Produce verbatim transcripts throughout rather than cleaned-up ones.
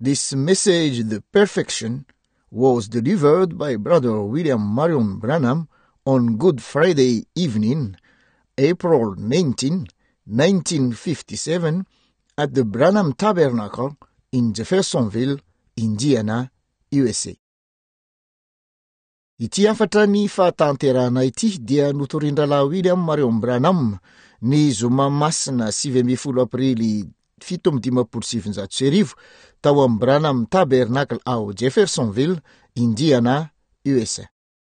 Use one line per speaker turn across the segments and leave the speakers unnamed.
This message, The Perfection, was delivered by Brother William Marion Branham on Good Friday evening, April nineteenth, nineteen fifty-seven, at the Branham Tabernacle in Jeffersonville, Indiana, U S A. Ity afatra ny fahatanterana ity dia notorindra William Marion Branham ny zoma masina sivy amby folo aprily fito amby dimampolo sivinjato sy arivo tao amin'ny Branham Tabernacle ao Jeffersonville, Indiana, U S A.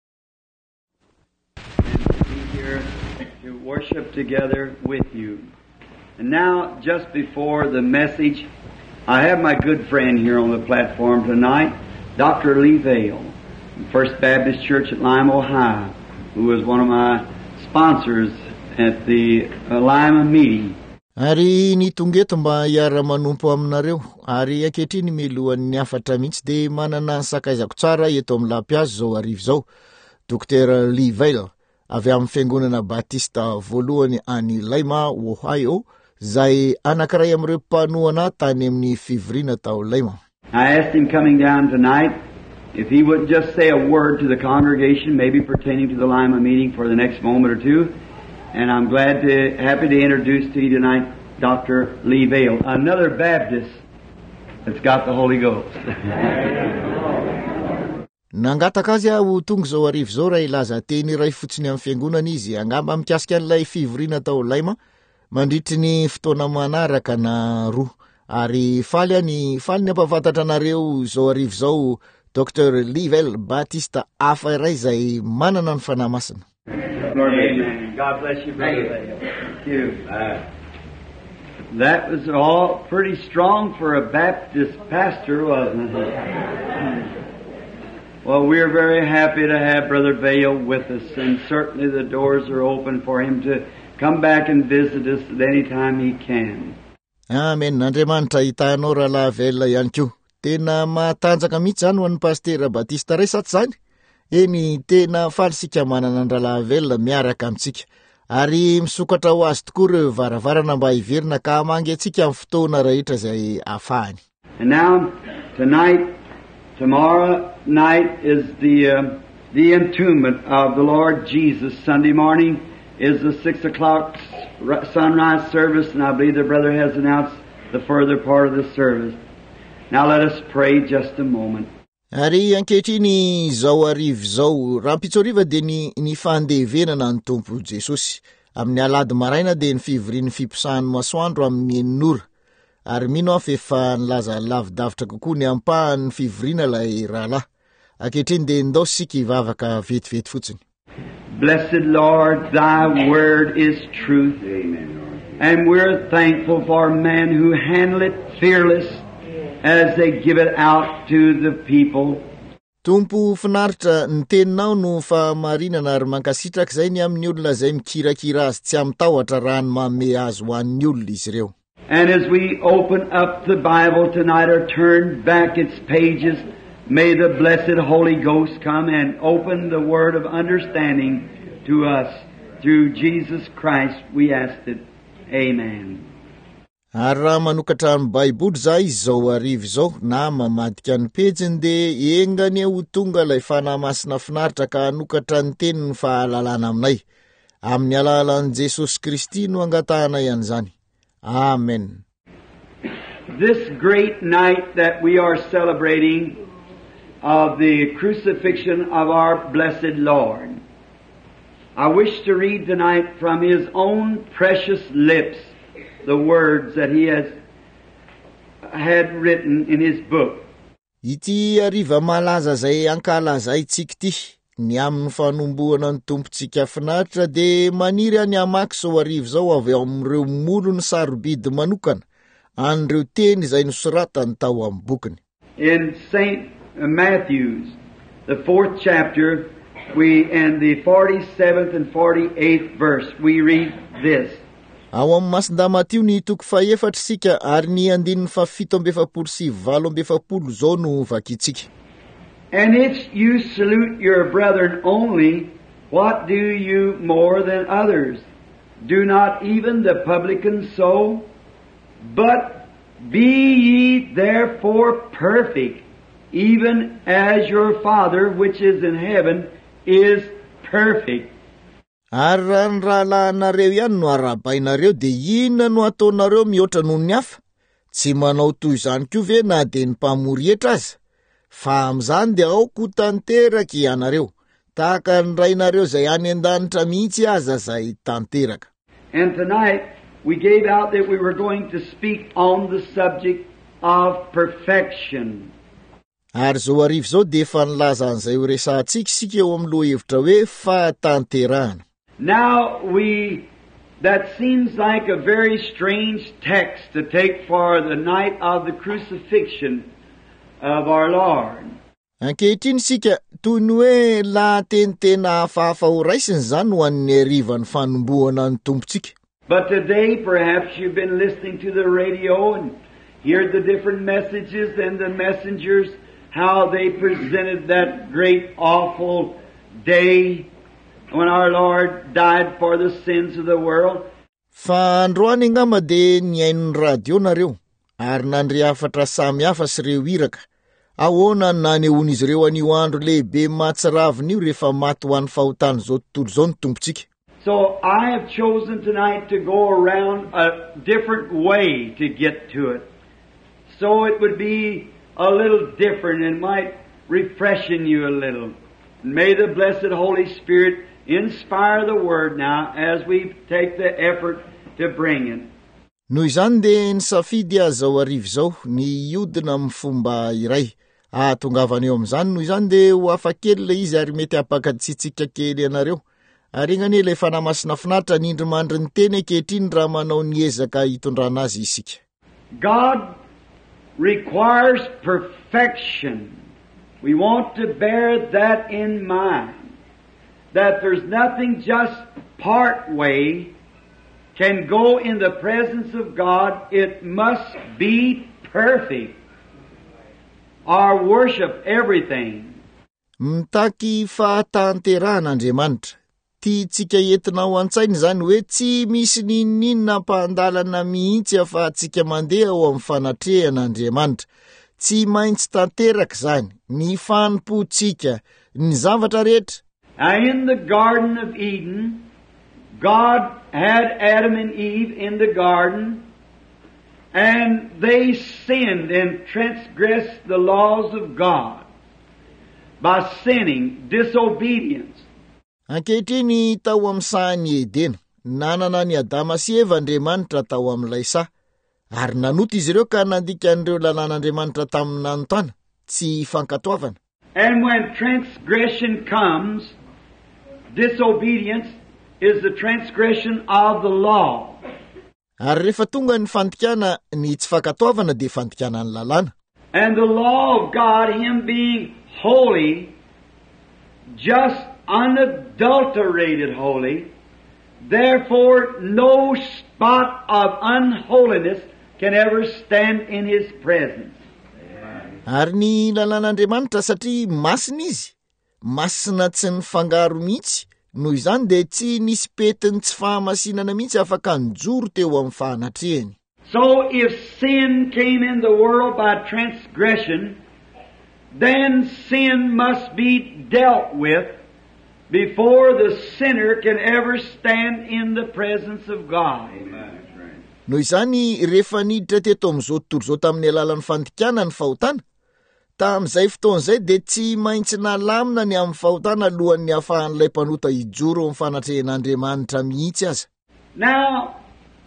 Here to worship together with you. And now, just before the message, I have my good friend here on the platform tonight, Doctor Lee Vale, First Baptist Church at Lima, Ohio, who was one of my sponsors at the uh, Lima meeting.
Ari nitongeto mba hiara manompo aminareo, ary ankehitriny milohan'ny afatra mihitsy de manana sakaizako tsara eto amin'ny lampiazo zao arivo zao, Docteur Lee Vale, avy amin'ny fiangonana Batista voalohany any Lima, Ohio, zay anankiray amin'ireo mpanohana tany amin'ny fivoriana tao Lima.
I asked him coming down tonight if he wouldn't just say a word to the congregation, maybe pertaining to the Lima meeting for the next moment or two. And I'm glad to, happy to introduce to you tonight Doctor Lee Vale, another Baptist that's got the Holy Ghost.
Nangataka azy aho tonga zao arivo zao raha ilaza teny iray fotsiny amin'ny fiangonana izy, angamba mikasika an'ilay fivoriana tao Lima, mandritry ny fotoana manaraka na roa, ary faly any faly ny ampafantatra anareo zao arivo zao Docteur Lee Vale, Batista hafa iray zay manana ny fanahy masina.
Amen. God bless you, brother. Thank you. Uh, that was all pretty strong for a Baptist pastor, wasn't it? Well, we're very happy to have Brother Vale with us, and certainly the doors are open for him to come back and visit us at any time he can.
Amen. Andriamanitra hitanao raha Vale ihany koa. Tena matanjaka mihitsy zany ho an'ny Pasteur Batista ray saty zany. Eny tena falsika manana andrala Vale miaraka amintsika. Ary misokatra ho azy tokoa ireo varavarana mba hiverina ka hamangy antsika amin'ny fotoana rehetra zay ahafahany.
And now, tonight, tomorrow night is the uh, the entombment of the Lord Jesus. Sunday morning is the six o'clock sunrise service, and I believe the brother has announced the further part of the service. Now let us pray just a moment.
Ari ankehitriny zao arivo zao rampitsoriva de ny ny fandevenana ny Tompo Jesosy. Amin'ny alady maraina de ny fivorian'ny fiposahany masoandro amin'ny eninora. Ary mino aho fa efa nilaza lavidavitra kokoa ny ampahan'ny fivoriana lay rahalahy. Ankehitriny de ndao sika hivavaka vetivety fotsiny.
Blessed Lord, thy word is truth. Amen, Lord. And we're thankful for men who handle it fearless as they give it out to the people.
Tompo finaritra ny teninao no fahamarinana ary mankasitraka zay ny amin'ny olona zay mikirakira azy tsy amtahotra raha ny manome azy ho an'ny olona izy ireo.
And as we open up the Bible tonight or turn back its pages, may the blessed Holy Ghost come and open the word of understanding to us. Through Jesus Christ we ask it. Amen.
Ary raha manokatra ny Baiboly za izy zao arivo zao na mamadika ny pejiny de engany ho tonga lay fanahy masina finaritra ka hanokatra ny teniny fahalalana aminay. Amin'ny alalan'i Jesosy Kristy no angatahanay an'izany. Amen.
This great night that we are celebrating of the crucifixion of our blessed Lord, I wish to read tonight from His own precious lips the words that He has had written in His book.
Ity ariva malaza zay ankalazaitsika ty, ny amin'ny fanombohana ny tompontsika finaritra de maniry any amaky zao arivo zao avy ao amin'ireo molo ny sarobidy manokana, an'ireo teny zay nosoratany tao amin'ny bokiny.
In Saint Matthew's, the fourth chapter, we and the forty-seventh and forty-eighth verse, we read this.
Ao amin'ny masinda Matio ny toko faefatra sika ary ny andininy fa fito amby efapolo sy valo amby efapolo zao no vakitsika.
And if you salute your brethren only, what do you more than others? Do not even the publicans so? But Be ye therefore perfect, even as your Father which is in heaven is perfect.
Ary raha ny rahalahinareo ihany no arabainareo dia inona no ataonareo mihoatra noho ny hafa? Tsy manao toy izany koa ve na dia ny mpamory hetra aza? Fa amin'izany dia aoko tanteraka ianareo, tahaka ny rainareo izay any an-danitra mihitsy aza izay tanteraka.
And tonight we gave out that we were going to speak on the subject of perfection.
Ary zao arivo zao dia efa nilaza an'izay ho resantsika sika eo amin'ny loha hevitra hoe fahatanterahana.
Now we, that seems like a very strange text to take for the night of the crucifixion of our Lord.
Ankehitriny sika toy ny hoe lahatenitena hafahafa ho raisiny izany ho an'ny harivan'ny fanombohana ny tompontsika.
But today perhaps you've been listening to the radio and heard the different messages and the messengers, how they presented that great awful day when our Lord died for the sins of the world.
Fa androany angamba dia niaino ny radio nareo, ary nandry hafatra samy hafa sy ireo iraka. Ahoana nanehoan'izy ireo an'io andro lehibe mahatsiravina io rehefa maty ho an'ny fahotany zao tontolo zao ny tompontsika.
So I have chosen tonight to go around a different way to get to it. So it would be a little different and might refreshen you a little. May the blessed Holy Spirit inspire the word now as we take the effort to bring it.
Noho izany dia nisafidy azy zao arivo zao ny iodina amin'ny fomba iray. Ahatongavana eo amin'izany noho izany dia ho hafa kely ilay izy ary mety hampakatsitsika kely ianareo. Ary ngany ilay fanamasina finaritra ny indry mandry ny teny ankehitriny raha manao ny ezaka hitondrana azy isika.
God requires perfection. We want to bear that in mind. That there's nothing just part way can go in the presence of God. It must be perfect. Our worship, everything.
Mitaky fahatanterahana Andriamanitra. Tiantsika entina ho an-tsaina izany hoe tsy misy ninninona mpanandalana mihitsy afa-tsika mandeha ao amin'ny fanatrehan'Andriamanitra. Tsy maintsy tanteraka izany, ny fanompotsika, ny zavatra rehetra.
Now in the Garden of Eden, God had Adam and Eve in the garden, and they sinned and transgressed the laws of God by sinning, disobedience.
Ankehitriny tao amin'ny sahany Edena, nanana ny Adama sy Eva Andriamanitra tao amin'ilay saha, ary nanota izy ireo ka nandika an'ireo lalàn'Andriamanitra tamin'ny nanontany, tsy fankatoavana.
And when transgression comes, disobedience is the transgression of the law.
Ary rehefa tonga ny fandikana, ny tsy fankatoavana dia fandikana ny lalàna.
And the law of God, Him being holy, just unadulterated holy, therefore no spot of unholiness can ever stand in His presence.
Ary ny lalàn'Andriamanitra satria masina izy, masina tsy nifangaro mihitsy, noho izany dia tsy nisy petiny tsy fahamasinana mihitsy afaka nijoro teo amin'ny fanatrehany.
So if sin came in the world by transgression, then sin must be dealt with before the sinner can ever stand in the presence of God. Amen.
Noho izany rehefa niditra teto amin'izao tontolo zao tamin'ny alalan'ny fandikana ny fahotana, tamin'izay fotoan'izay dia tsy maintsy nalamina ny amin'ny fahotana alohan'ny ahafahan'ilay mpanota hijoro amin'ny fanatrehan'Andriamanitra mihitsy aza.
Now,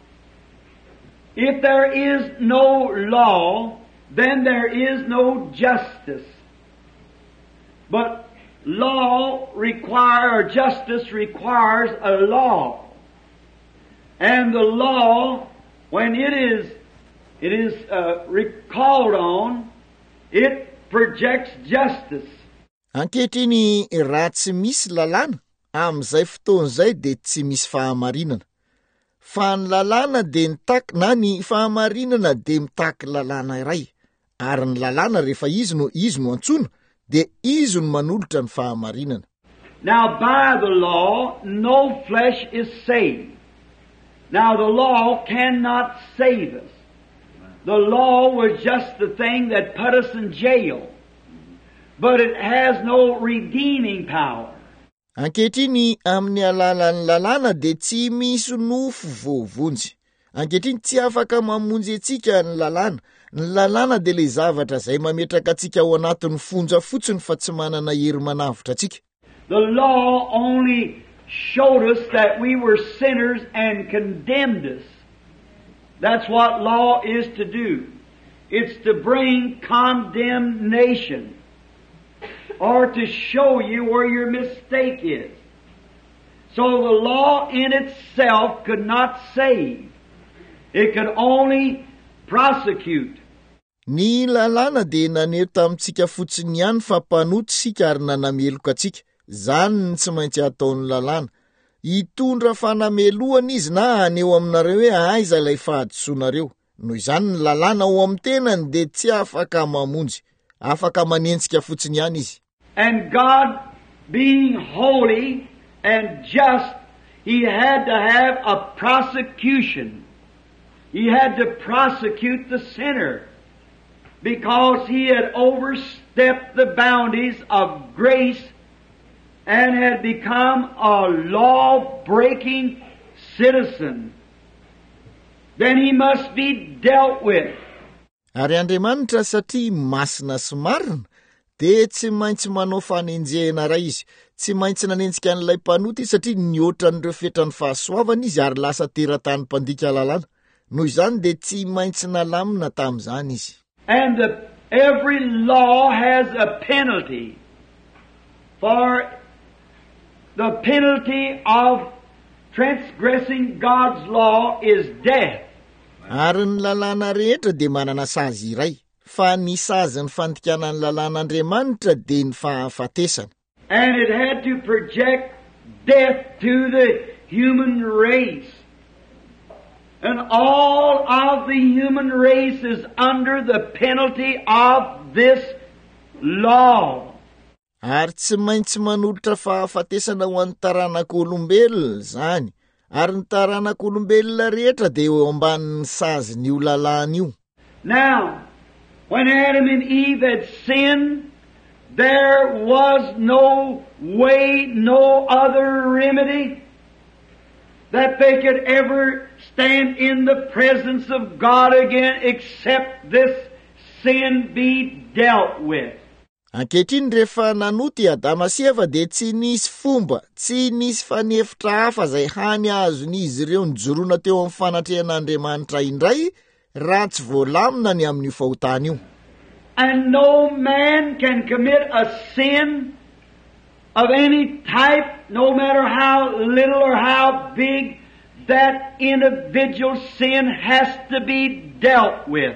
if there is no law, then there is no justice. But law require, or justice requires a law. And the law, when it is, it is uh, recalled on, it projects justice.
Ankehitriny raha tsy misy lalàna, amin'izay fotoan'izay dia tsy misy fahamarinana. Fa ny lalàna dia mitaky, na ny fahamarinana dia mitaky lalàna iray. Ary ny lalàna rehefa izy no izy no antsoina, dia izy no manolotra ny fahamarinana.
Now by the law, no flesh is saved. Now the law cannot save us. the law was just the thing that put us in jail, but it has no redeeming power.
Ankehitriny amin'ny alalan'ny lalàna dia tsy misy nofo voavonjy. Ankehitriny tsy afaka mamonjy antsika ny lalàna. Ny lalàna dia le zavatra izay mametraka antsika ao anatin'ny fonja fotsiny fa tsy manana hery manavotra antsika.
The law only showed us that we were sinners and condemned us. That's what law is to do. It's to bring condemnation, or to show you where your mistake is. So the law in itself could not save. It could only prosecute.
Ny lalàna dia naneho tamintsika fotsiny ihany fa mpanoto sika ary nanameloka atsika. Zany ny tsy maintsy ataon'ny lalàna. Hitondra fanameloana izy na aneo aminareo hoe aiza ilay fahadisoanareo. Noho izany ny lalàna ao amin'ny tenany dia tsy afaka mamonjy. Afaka manentsika fotsiny ihany izy.
And God, being holy and just, He had to have a prosecution. He had to prosecute the sinner because he had overstepped the boundaries of grace and had become a law-breaking citizen. Then he must be dealt with.
Ary Andriamanitra satria masina sy marina dia tsy maintsy manao fanenjehana raha izy. Tsy maintsy nanenjika an'ilay mpanoty satria niotra n'ireo fetran'ny fahasoavana izy ary lasa teratany mpandika lalàna. Noho izany dia tsy maintsy nalamina tamin'izany izy.
And the, every law has a penalty. For the penalty of transgressing God's law is death.
Ary ny lalàna rehetra dia manana sazy iray. Fa ny sazy ny fandikanan'ny lalàn'Andriamanitra dia ny fahafatesana.
And it had to project death to the human race. And all of the human race is under the penalty of this law.
Ary tsy maintsy manolotra fahafatesana ho an'ny taranak'olombelona zany. Ary ny taranak'olombelona rehetra dia eo ambanin'ny sazin'io lalàna io.
Now, when Adam and Eve had sinned, there was no way, no other remedy that they could ever stand in the presence of God again except this sin be dealt with.
Ankehitriny rehefa nanoty Adama sy Eva dia tsy nisy fomba, tsy nisy fanefitra hafa izay hany azon'izy ireo nijoroana teo amin'ny fanatrehan'Andriamanitra indray raha tsy voalamina ny amin'io fahotana io.
And no man can commit a sin of any type, no matter how little or how big. That individual sin has to be dealt with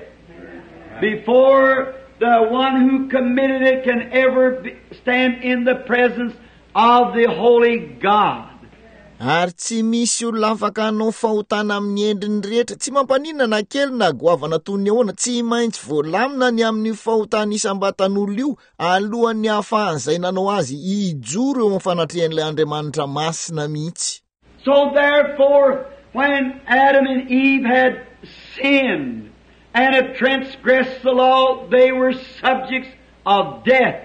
before the one who committed it can ever be, stand in the presence of the holy God.
Ary tsy misy olona afaka hanao fahotana amin'ny endriny rehetra, tsy mampaninona na kely na goavana toy ny ahoana, tsy maintsy voalamina ny amin'ny fahotana isam-batan'olona io alohan'ny hahafahan'izay nanao azy hijoro eo amin'ny fanatrehan'ilay Andriamanitra masina mihitsy.
So therefore, when Adam and Eve had sinned and had transgressed the law, they were subjects of death.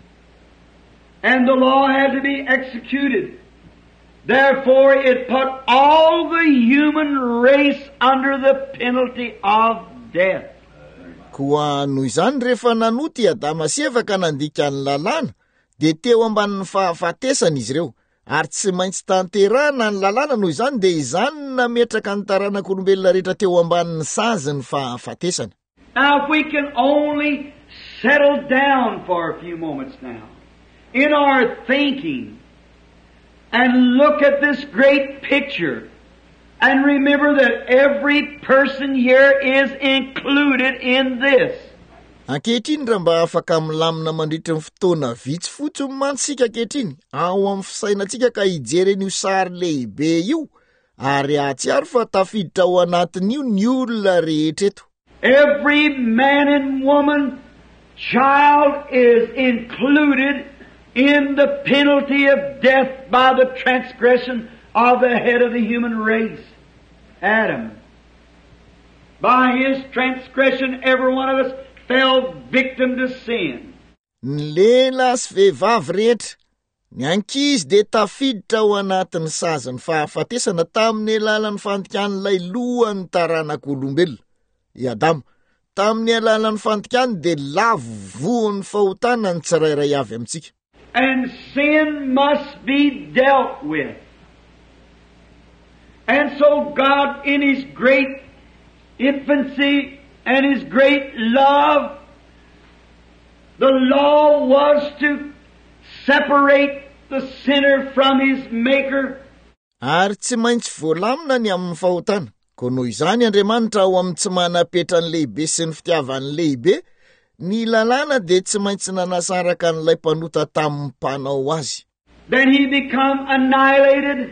And the law had to be executed. Therefore, it put all the human race under the penalty of death.
Koa noho izany rehefa nanoty Adama sy Eva ka nandika ny lalàna, dia teo ambanin'ny fahafatesana izy ireo. Ary tsy maintsy tanterahana ny lalàna noho izany dia izany nametraka ny taranak'olombelona rehetra teo ambanin'ny sazy ny fahafatesana.
Now if we can only settle down for a few moments now in our thinking and look at this great picture and remember that every person here is included in this.
Ankehitriny raha mba afaka milamina mandritra ny fotoana vitsy fotsiny mantsika ankehitriny ao amin'ny fisainantsika ka hijery an'io sary lehibe io ary ahatsiaro fa tafiditra ao anatin'io ny olona rehetra eto.
Every man and woman, child is included in the penalty of death by the transgression of the head of the human race, Adam. By his transgression, every one of us fell victim to sin.
Ny lehilahy sy vehivavy rehetra, ny ankizy de tafiditra ao anatin'ny sazany fahafatesana tamin'ny alalan'ny fandikan'ilay lohan'ny taranak'olombelona, i Adamo. Tamin'ny alalan'ny fantikany de lavo voan'ny fahotana ny tsirairay avy amintsika.
And sin must be dealt with. And so God, in his great infancy and his great love, the law was to separate the sinner from his maker.
Ary tsy maintsy voalamina ny amin'ny fahotana, ko noho izany Andriamanitra ao amin'ny tsy manapetra ny lehibe sy ny fitiavany lehibe, ny lalàna de tsy maintsy nanasaraka n'ilay mpanota tamin'ny mpanao azy.
Then he become annihilated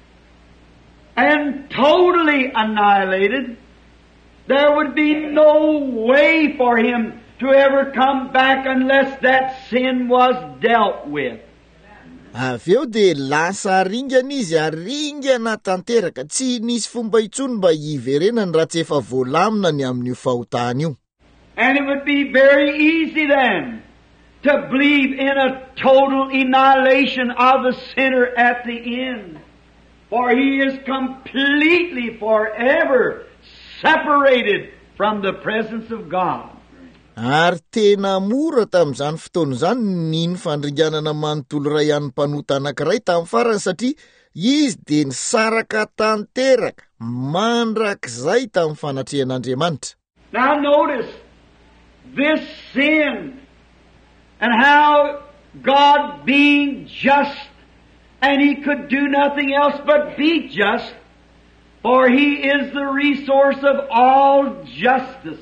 and totally annihilated. There would be no way for him to ever come back unless that sin was dealt with.
Avy eo de lasa ringana izy aringana tanteraka, tsy nisy fomba intsony mba hiverenany raha tsy efa voalamina ny amin'io fahotana io.
And it would be very easy then to believe in a total annihilation of the sinner at the end. For he is completely forever separated from the presence of God.
Ary tena mora tamin'izany fotoana izany ny fandringanana manontolo ray an'ny mpanota anankiray tamin'ny farany satria izy de nisaraka tanteraka mandrakizay tamin'ny fanatrehan'Andriamanitra.
Now notice this sin and how God being just, and he could do nothing else but be just, for he is the resource of all justice.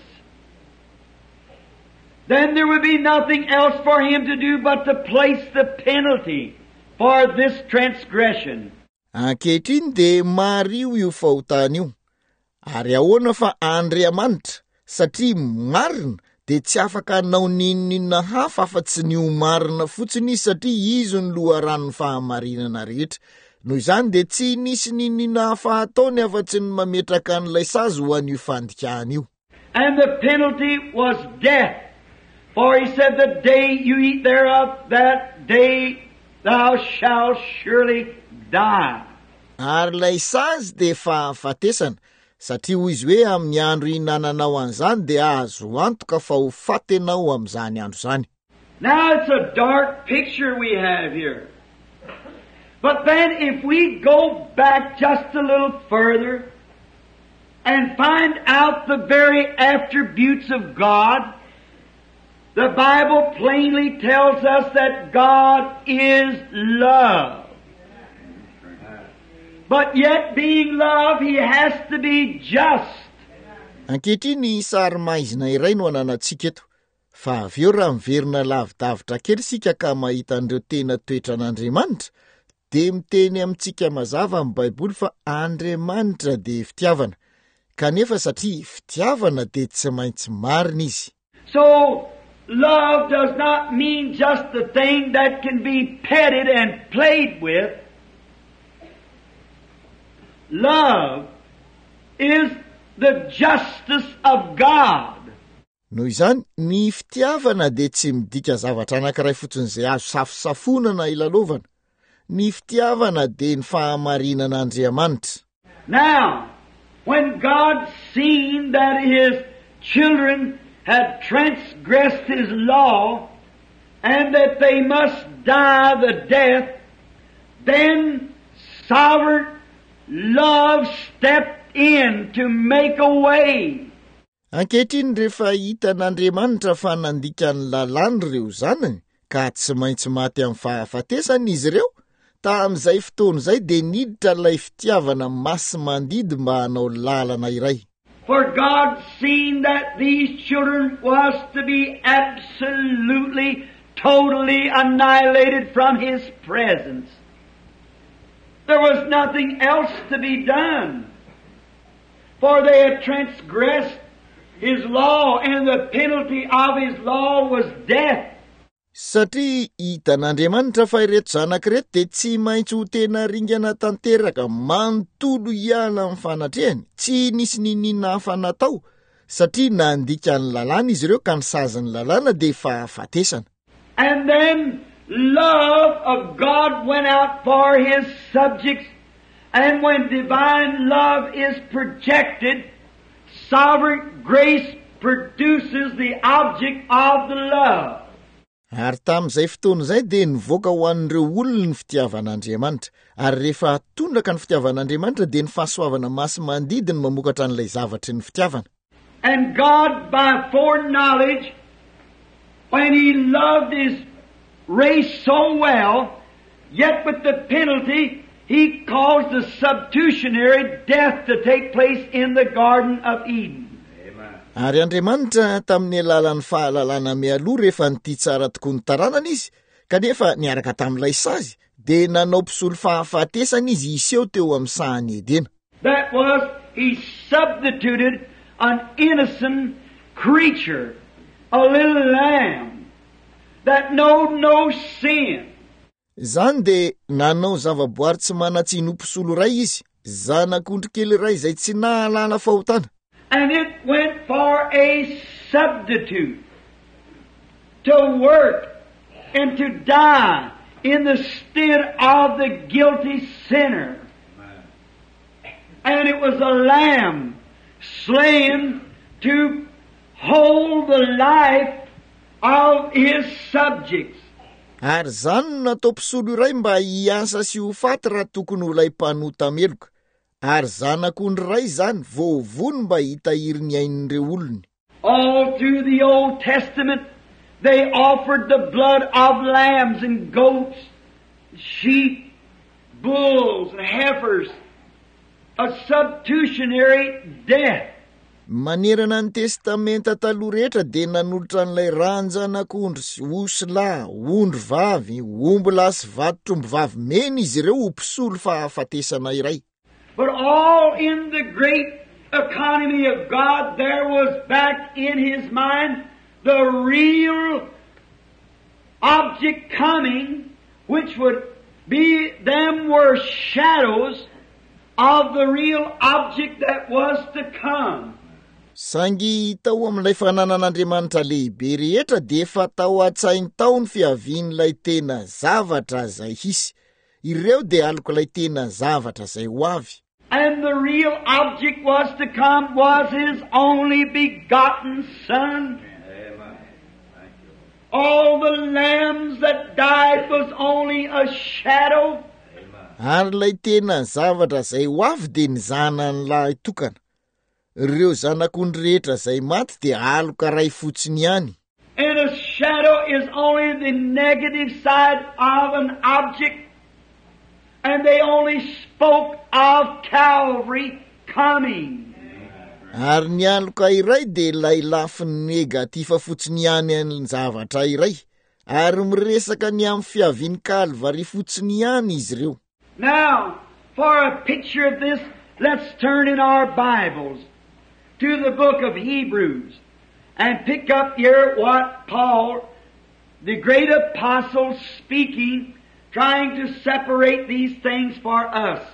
Then there would be nothing else for him to do but to place the penalty for this transgression.
Ankehitriny de mario io fahotana io. Ary ahoana fa Andriamanitra, satria marina de tsy afaka hanao ninona hafa afa-tsy ny marina fotsiny izy satria izy ny loharan'ny fahamarinana rehetra. Noho izany de tsy nisy ninona hafa ataony afa-tsy ny mametraka an'ilay sazy ho an'io fandikana io.
And the penalty was death. For he said, the day you eat thereof, that day thou shalt surely die.
Ary lay sazy de fahafatesana, satria hoy izy hoe amin'ny andro ihinananao an'izany de azo antoka fa ho fatenao amin'izany andro zany.
Now it's a dark picture we have here. But then if we go back just a little further and find out the very attributes of God, the Bible plainly tells us that God is love. But yet being love, he has to be just.
Ankehitriny sary maizina iray no ananantsika eto. Fa avy eo raha miverina lavidavitra kely sika ka mahita an'ireo tena toetran'Andriamanitra, de miteny amintsika mazava amin'ny Baiboly fa Andriamanitra de fitiavana. Kanefa satria fitiavana de tsy maintsy marina izy.
So love does not mean just the thing that can be petted and played with. Love is the justice of God.
Noho izany, ny fitiavana de tsy midika zavatra anankiray fotsiny izay azo safosafonana ilalovana. Ny fitiavana de ny fahamarinan'Andriamanitra.
Now, when God seen that his children had transgressed his law and that they must die the death, then sovereign love stepped in to make a way.
Ankehitriny rehefa hitan'Andriamanitra fa nandika ny lalàny reo zanany ka tsy maintsy maty amin'ny fahafatesana izy ireo, tamin'izay fotoana izay de niditra ilay fitiavana masimandidy mba hanao lalana iray.
For God seen that these children was to be absolutely, totally annihilated from his presence. There was nothing else to be done. For they had transgressed his law, and the penalty of his law was death.
Satria hitan'Andriamanitra fa ireto zanak'ireto de tsy maintsy ho tena ringana tanteraka manontolo iala amin'ny fanatrehany, tsy nisy ninina hafa natao, satria nandika ny lalàna izy ireo ka nisazy ny lalàna dia efa fatesana.
And then love of God went out for His subjects, and when divine love is projected, sovereign grace produces the object of the love.
Ary tamin'izay fotoana izay dia nivoaka ho an'ireo olona ny fitiavan'Andriamanitra, ary rehefa tondraka ny fitiavan'Andriamanitra dia ny fahasoavana maso-mandidiny mamokatra an'ilay zavatry ny fitiavana.
And God, by foreknowledge, when He loved His race so well, yet with the penalty, He caused the substitutionary death to take place in the Garden of Eden.
Ary Andriamanitra tamin'ny alalan'ny fahalalana mialoha rehefa nity tsara tokoa ny taranana izy, kanefa niaraka tamin'ilay sazy, dia nanao mpisolo fahafatesana izy iseho teo amin'ny sahany Edena.
That was, He substituted an innocent creature, a little lamb, that knowed no sin.
Zany dia nanao zavaboary tsy manatsiny ho mpisolo ray izy, zanak'ondry kely ray izay tsy nahalala fahotana.
And it went for a substitute to work and to die in the stead of the guilty sinner. And it was a lamb slain to hold the life of His subjects.
Ary zany no natao mpisolo iray mba hiasa sy ho faty raha tokony ho lay mpanota meloka. Ary zanak'ondry ray zany voavony mba hitahiry ny ain'ireo olony.
All through the Old Testament, they offered the blood of lambs and goats, sheep, bulls, and heifers, a substitutionary death.
Manerana ny testamenta taloha rehetra dia nanolotra n'ilay ranjanak'ondry sy osolahy, ondry vavy, omby lahy sy vato-tromby vavy mena izy ireo ho mpisolo fahafatesana iray.
But all in the great economy of God, there was back in His mind the real object coming, which would be, them were shadows of the real object that was to come.
Sangy tao amin'ilay fananan'Andriamanitra lehibe rehetra dia efa tao an-tsainy tao ny fiavian'ilay tena zavatra izay hisy. Ireo dia aloko ilay tena zavatra izay ho avy.
And the real object was to come was His only begotten Son. Amen. All the lambs that died was only a shadow.
Ary ilay tena zavatra izay ho avy dia ny zanan'ilay tokana. Ireo zanak'ondry rehetra izay maty dia aloka ray fotsiny ihany.
And a shadow is only the negative side of an object. And they only spoke of Calvary coming.
Ary ny aloka iray dia ilay lafiny negativa fotsiny ihany ny zavatra iray. Ary miresaka ny amin'ny fiaviany Calvary fotsiny ihany izy ireo.
Now, for a picture of this, let's turn in our Bibles to the book of Hebrews and pick up here what Paul, the great apostle, speaking, trying to separate these things for us.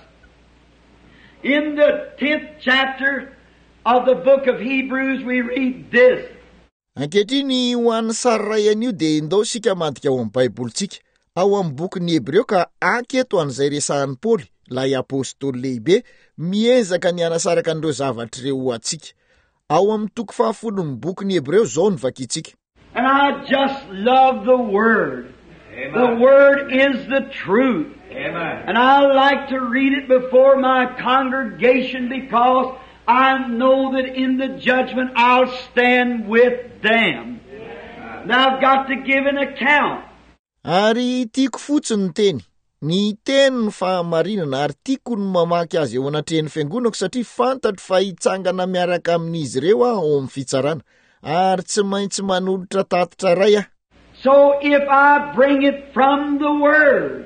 In the tenth chapter of the book of Hebrews, we read this.
Ankehitriny ho an'ny sary ray an'io dia ndao sika madika ao amin'ny Baibolitsika, ao amin'ny bokin'ny Hebreo ka aketo an'izay resahan'ny Paoly, lay apôstôly lehibe, miezaka ny hanasaraka an'ireo zavatra ireo ho atsika. Ao amin'ny toko fahafolon'ny bokin'ny Hebreo zao ny vakitsika.
And I just love the Word. Amen. The Word is the truth. Amen. And I like to read it before my congregation because I know that in the judgment I'll stand with them. Amen. Now I've got to give an account.
Ary tiako fotsiny ny teny. Ny teny ny fahamarinana ary tiako ny mamaky azy eo anatrehan'ny fiangonako satria fantatro fa hitsangana miaraka amin'izy ireo aho ao amin'ny fitsarana. Ary tsy maintsy manolotra tatitra ray aho.
So if I bring it from the Word,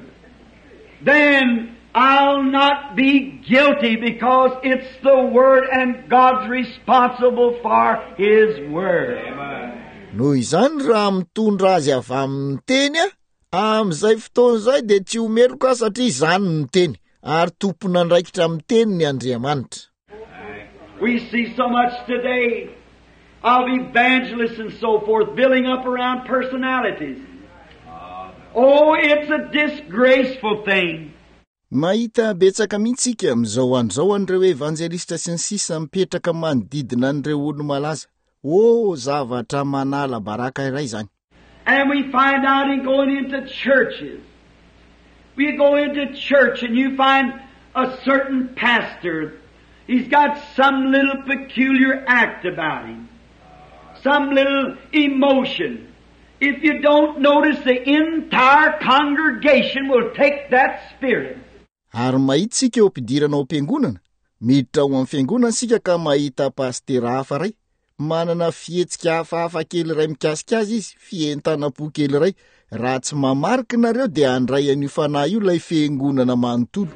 then I'll not be guilty because it's the Word and God's responsible for His Word.
Noho izany raha mitondra azy avy amin'ny teny aho, amin'izay fotoana izay dia tsy homeloka satria izany ny teny, ary tompona andraikitra amin'ny teny ny Andriamanitra.
We see so much today of evangelists and so forth building up around personalities. Oh, it's a disgraceful thing.
Mahita betsaka mihitsika amin'izao andrao an'ireo evanjelista sy ny sisa mipetraka manodidina an'ireo olo malaza. Oh, zavatra manala baraka iray zany.
And we find out in going into churches. We go into church and you find a certain pastor. He's got some little peculiar act about him. Some little emotion. If you don't notice, the entire congregation will take that spirit.
Ary mahita sika eo ampidirana ao am-piangonana. Miditra ao amin'ny fiangonana sika ka mahita pastera hafa ray. Manana fihetsika hafahafa kely iray mikasika azy izy, fientanam-po kely iray. Raha tsy mamarika nareo dia handray an'io fanahy io ilay fiangonana manontolo.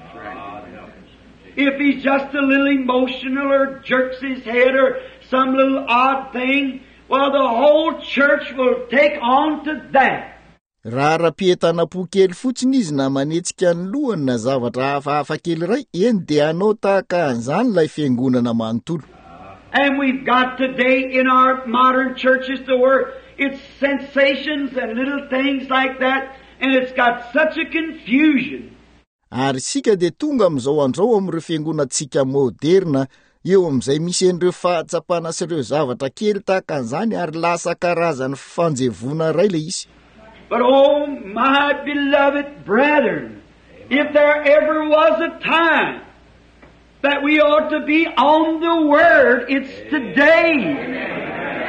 If he's just a little emotional or jerks his head or some little odd thing, well, the whole church will take on to that.
Raha rapietana-po kely fotsiny izy na manetsika ny lohany na zavatra hafahafa kely iray, eny dia anao tahaka an'izany ilay fiangonana manontolo.
And we've got today in our modern churches to where it's sensations and little things like that, and it's got such a confusion.
Ary sika dia tonga amin'izao andrao amin'ireo fiangonantsika moderna, eo amin'izay misy an'ireo fahatsapana sy ireo zavatra kely tahaka an'izany ary lasa karazany fanjevona iray le izy.
But oh, my beloved brethren, if there ever was a time that we ought to be on the Word, it's today.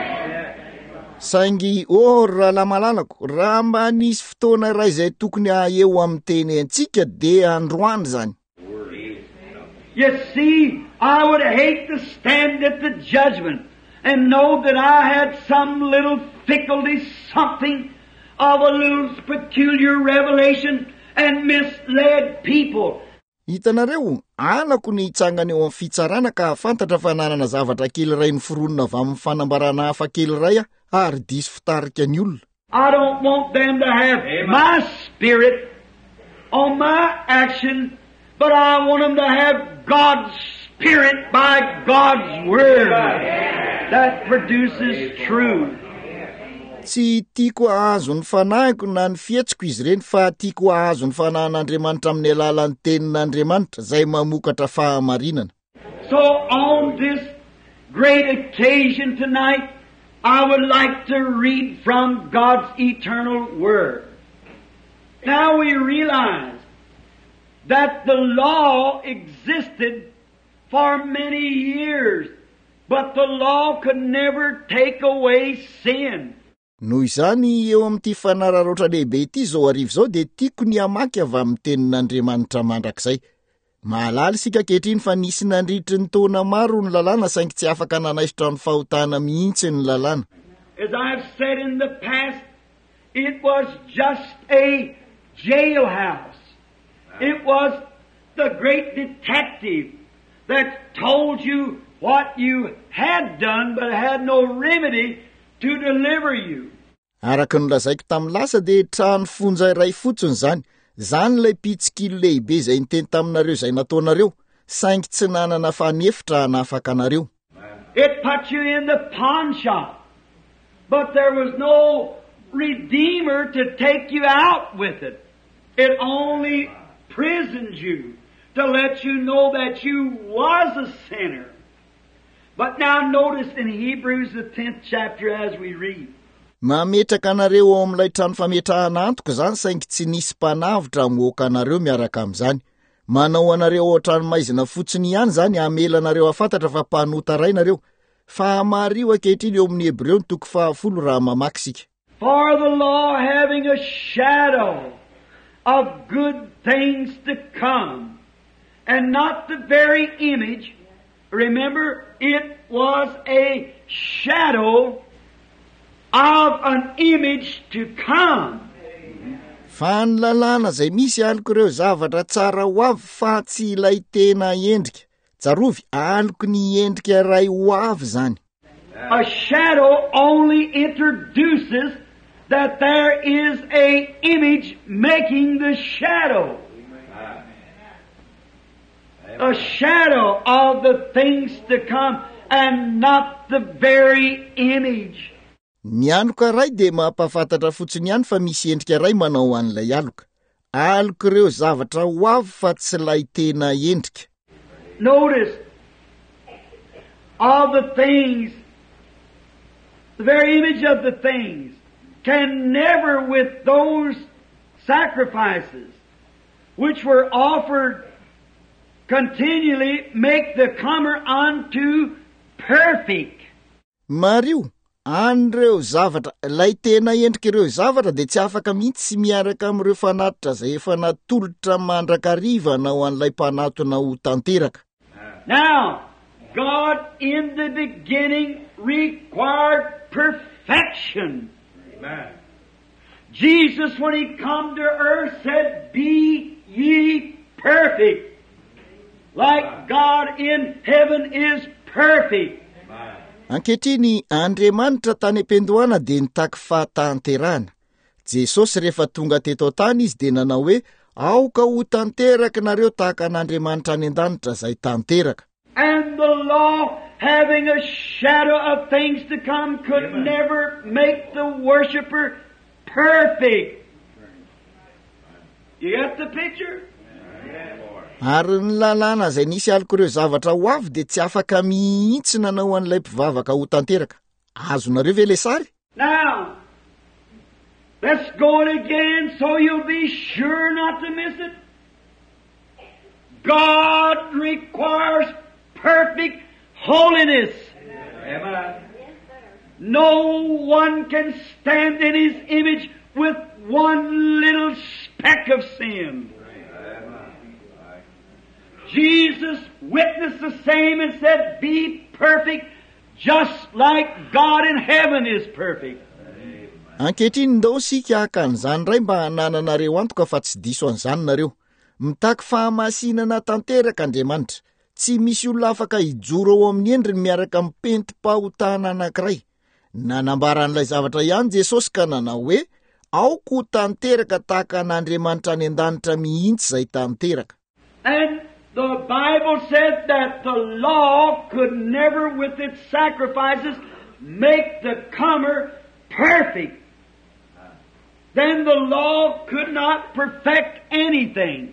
Saingy, oh, raha lamalalako, raha mba nisy fotoana iray izay tokony eo amin'ny teny antsika dia androany zany.
You see, I would hate to stand at the judgment and know that I had some little faculty, something of a little peculiar revelation and misled people.
Hitanareo, alako ny hitsangana eo amin'ny fitsarana ka fantatra fa nanana zavatra kely iray noforonina avy amin'ny fanambarana hafa kely iray ary diso fitarika ny olona.
I don't want them to have my spirit on my action, but I want them to have God's spirit by God's word that produces truth.
Tsy tiako ahazo ny fanahiko na ny fietsiko izy ireny fa tiako ahazo ny fanahin'Andriamanitra amin'ny alalan'ny tenin'Andriamanitra izay mamokatra fahamarinana.
So on this great occasion tonight, I would like to read from God's eternal word. Now we realize that the law existed for many years, but the law could never take away sin.
Noho izany eo amin'ity fanararoatra lehibe ity zao arivo zao dia tiako ny hamaky avy amin'ny tenin'Andriamanitra mandrakizay. Mahalala isika ankehitriny fa nisy nandritry ny taona maro ny lalàna saingy tsy afaka nanaisitra ny fahotana mihitsy ny lalàna.
As I've said in the past, it was just a jailhouse. It was the great detective that told you what you had done but had no remedy to deliver you.
Araka ny lazaiko tamin'ny lasa dia trano fonja iray fotsiny zany. Zany ilay pitsikilo lehibe izay niteny taminareo izay nataonareo, saingy tsy nanana fanefitra nafaka anareo.
It put you in the pawn shop, but there was no redeemer to take you out with it. It only prisoned you to let you know that you was a sinner. But now notice in Hebrews the tenth chapter as we read.
Mametraka anareo ao amin'ilay trano fametrahana antoka zany saingy tsy nisy mpanavitra moaka anareo miaraka amin'izany. Manao anareo ao trano maizina fotsiny ihany zany hamela anareo afantatra fa mpanota ray nareo. Fa mario ankehitriny eo amin'ny Hebreo ny toko fahafolo raha mamaky sika.
For the law having a shadow of good things to come, and not the very image. Remember, it was a shadow of an image to come.
Fa ny lalàna izay misy aloko ireo zavatra tsara ho avy fa tsy ilay tena endrika. Tsarovy aloko ny endrika iray ho avy zany.
A shadow only introduces that there is a image making the shadow. A shadow of the things to come and not the very image.
Ny aloka ray de mampafantatra fotsiny ihany fa misy endrika ray manao an'ilay aloka. Aloka ireo zavatra ho avy fa tsy lay tena endrika.
Notice, all the things, the very image of the things, can never with those sacrifices which were offered continually make the comer unto perfect.
Mario, an'ireo zavatra, lay tena endrika ireo zavatra de tsy afaka mihitsy miaraka amin'ireo fanatitra zay efa natolotra mandrakariva na ho an'ilay mpanatona ho tanteraka.
Now, God in the beginning required perfection. Amen. Jesus, when He come to earth, said, "Be ye perfect, like God in heaven is perfect."
Ankehitriny Andriamanitra tany am-pendohana de nitaky fahatanterana. Jesosy rehefa tonga teto an-tany izy de nanao hoe aoka ho tanteraka nareo tahaka an'Andriamanitra any an-danitra zay tanteraka.
And the law, having a shadow of things to come, could Amen. Never make the worshipper perfect. You get the picture?
Ary ny lalàna zay nisy aloko ireo zavatra ho avy de tsy afaka mihitsy nanao an'ilay mpivavaka ho tanteraka. Azonareo ve le sary?
Now, let's go it again so you'll be sure not to miss it. God requires perfect holiness. Amen. No one can stand in His image with one little speck of sin. Jesus witnessed the same and said, "Be perfect, just like God in heaven is perfect."
Ankehitriny ndao sika haka an'izany ray mba hanananareo antoka fa tsy diso an'izany nareo. Mitaky fahamasinana tanteraka Andriamanitra. Tsy misy olona afaka hijoro ao amin'ny endriny miaraka mipenti-pahotana anankiray. Nanambara an'ilay zavatra ihany Jesosy ka nanao hoe aoko ho tanteraka tahaka an'Andriamanitra any an-danitra mihitsy zay tanteraka.
And the Bible said that the law could never with its sacrifices make the comer perfect. Then the law could not perfect anything.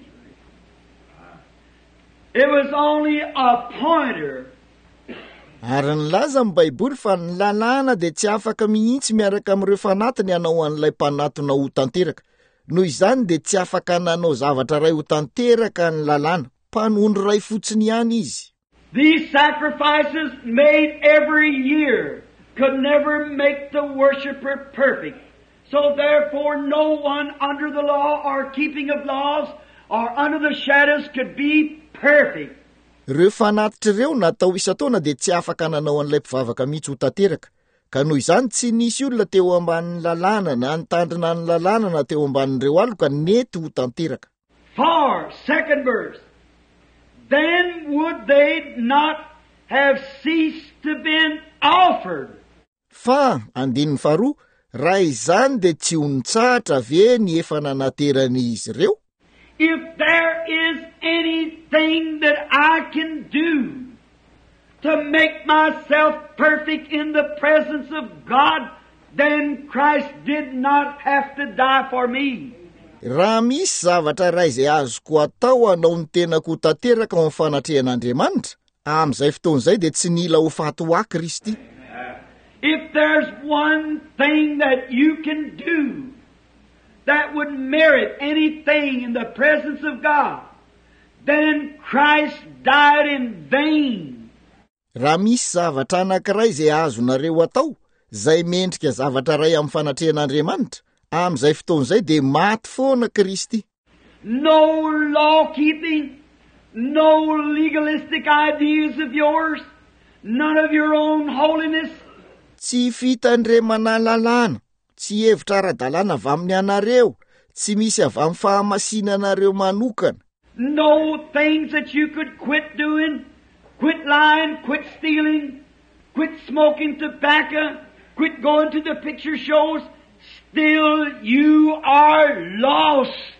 It was only a pointer.
Ary nilaza amin'ny Baiboly fa ny lalàna de tsy afaka mihitsy miaraka amin'ireo fanatiny hanao an'ilay mpanatona ho tanteraka. Noho izany de tsy afaka nanao zavatra ray ho tanteraka ny lalàna. Mpanondro ray fotsiny ihany izy.
These sacrifices made every year could never make the worshipper perfect. So therefore no one under the law or keeping of laws or under the shadows could be perfect.
Ireo fanatitra ireo natao isan-taona de tsy afaka nanao an'ilay mpivavaka mihitsy ho tanteraka. Ka noho izany tsy nisy olona teo ambanin'ny lalàna na nitandrina ny lalàna na teo ambanin'ireo aloka nety ho tanteraka.
For, second verse, then would they not have ceased to been offered.
Fa, andininy faharoa, raha izany de tsy ho nitsahatra ve ny efa nanaterany izy ireo?
If there is anything that I can do to make myself perfect in the presence of God, then Christ did not have to die for me.
Raha misy zavatra ray izay azoko atao hanao ny tenako ho tanteraka ao amin'ny fanatrehan'Andriamanitra, amin'izay fotoan'izay de tsy nila ho faty ho ahy Kristy.
If there's one thing that you can do that would merit anything in the presence of God, then Christ died in vain.
Raha misy zavatra anankiray izay azonareo atao, zay mendrika zavatra ray amin'ny fanatrehan'Andriamanitra, amin'izay fotoan'izay de maty foana Kristy.
No law keeping, no legalistic ideas of yours, none of your own holiness.
Tsy fitandremana lalàna, tsy hevitra ara-dalàna avy amin'ny anareo, tsy misy avy amin'ny fahamasinanareo manokana.
No things that you could quit doing, quit lying, quit stealing, quit smoking tobacco, quit going to the picture shows, still you are lost.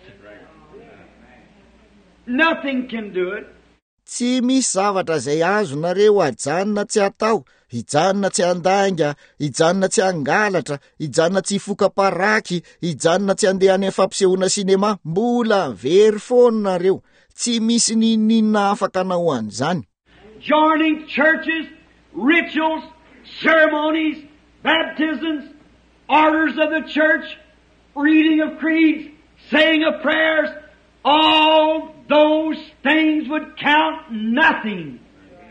Nothing can do it.
Tsy misy zavatra zay azonareo ajanona tsy atao, hijanona tsy andanga, hijanona tsy angalatra, hijanona tsy fokaparaky, hijanona tsy andeha any fampisehoana sinema, mbola very foana nareo, tsy misy ninina afaka anao an'izany.
Joining churches, rituals, ceremonies, baptisms, orders of the church, reading of creeds, saying of prayers, all those things would count nothing.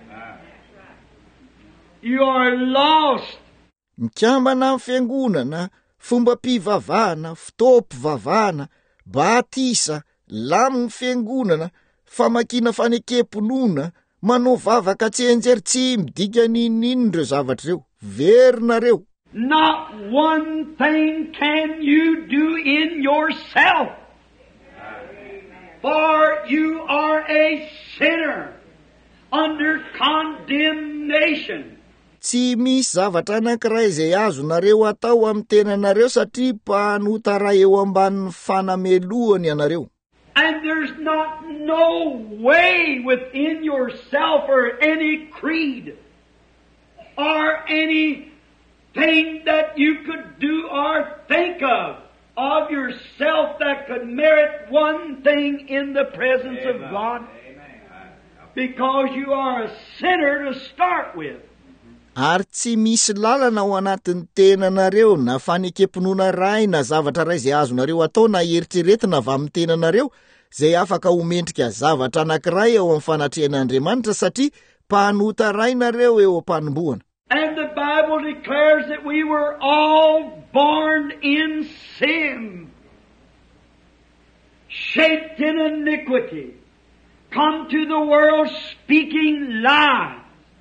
You are lost.
Mikambana amin'ny fiangonana, fomba-pivavahana, fitopy-vavahana, batisa, lamin'ny fiangonana, famakina fanekemponona, manao vavaka tsy enjery, tsy midika ninninindreo zavatra reo, verinareo.
Not one thing can you do in yourself. For you are a sinner under condemnation.
Tsy misy zavatra anankiray izay azonareo atao amin'ny tenanareo satria mpanota raha eo ambanin'ny fanamelohany ianareo.
And there's not no way within yourself or any creed or any thing that you could do or think of of yourself that could merit one thing in the presence Amen. Of God. Amen. Because you are a sinner to start with.
Ary tsy misy lalana ao anatin'ny tenanareo na fanekemponona ray na zavatra ray izay azonareo atao na eritreretina avy amin'ny tenanareo izay afaka homendrika zavatra anankiray ao amin'ny fanatrehan'Andriamanitra satria mpanota ray nareo eo am-panombohana.
And the Bible declares that we were all born in sin, shaped in iniquity, come to the world speaking lies.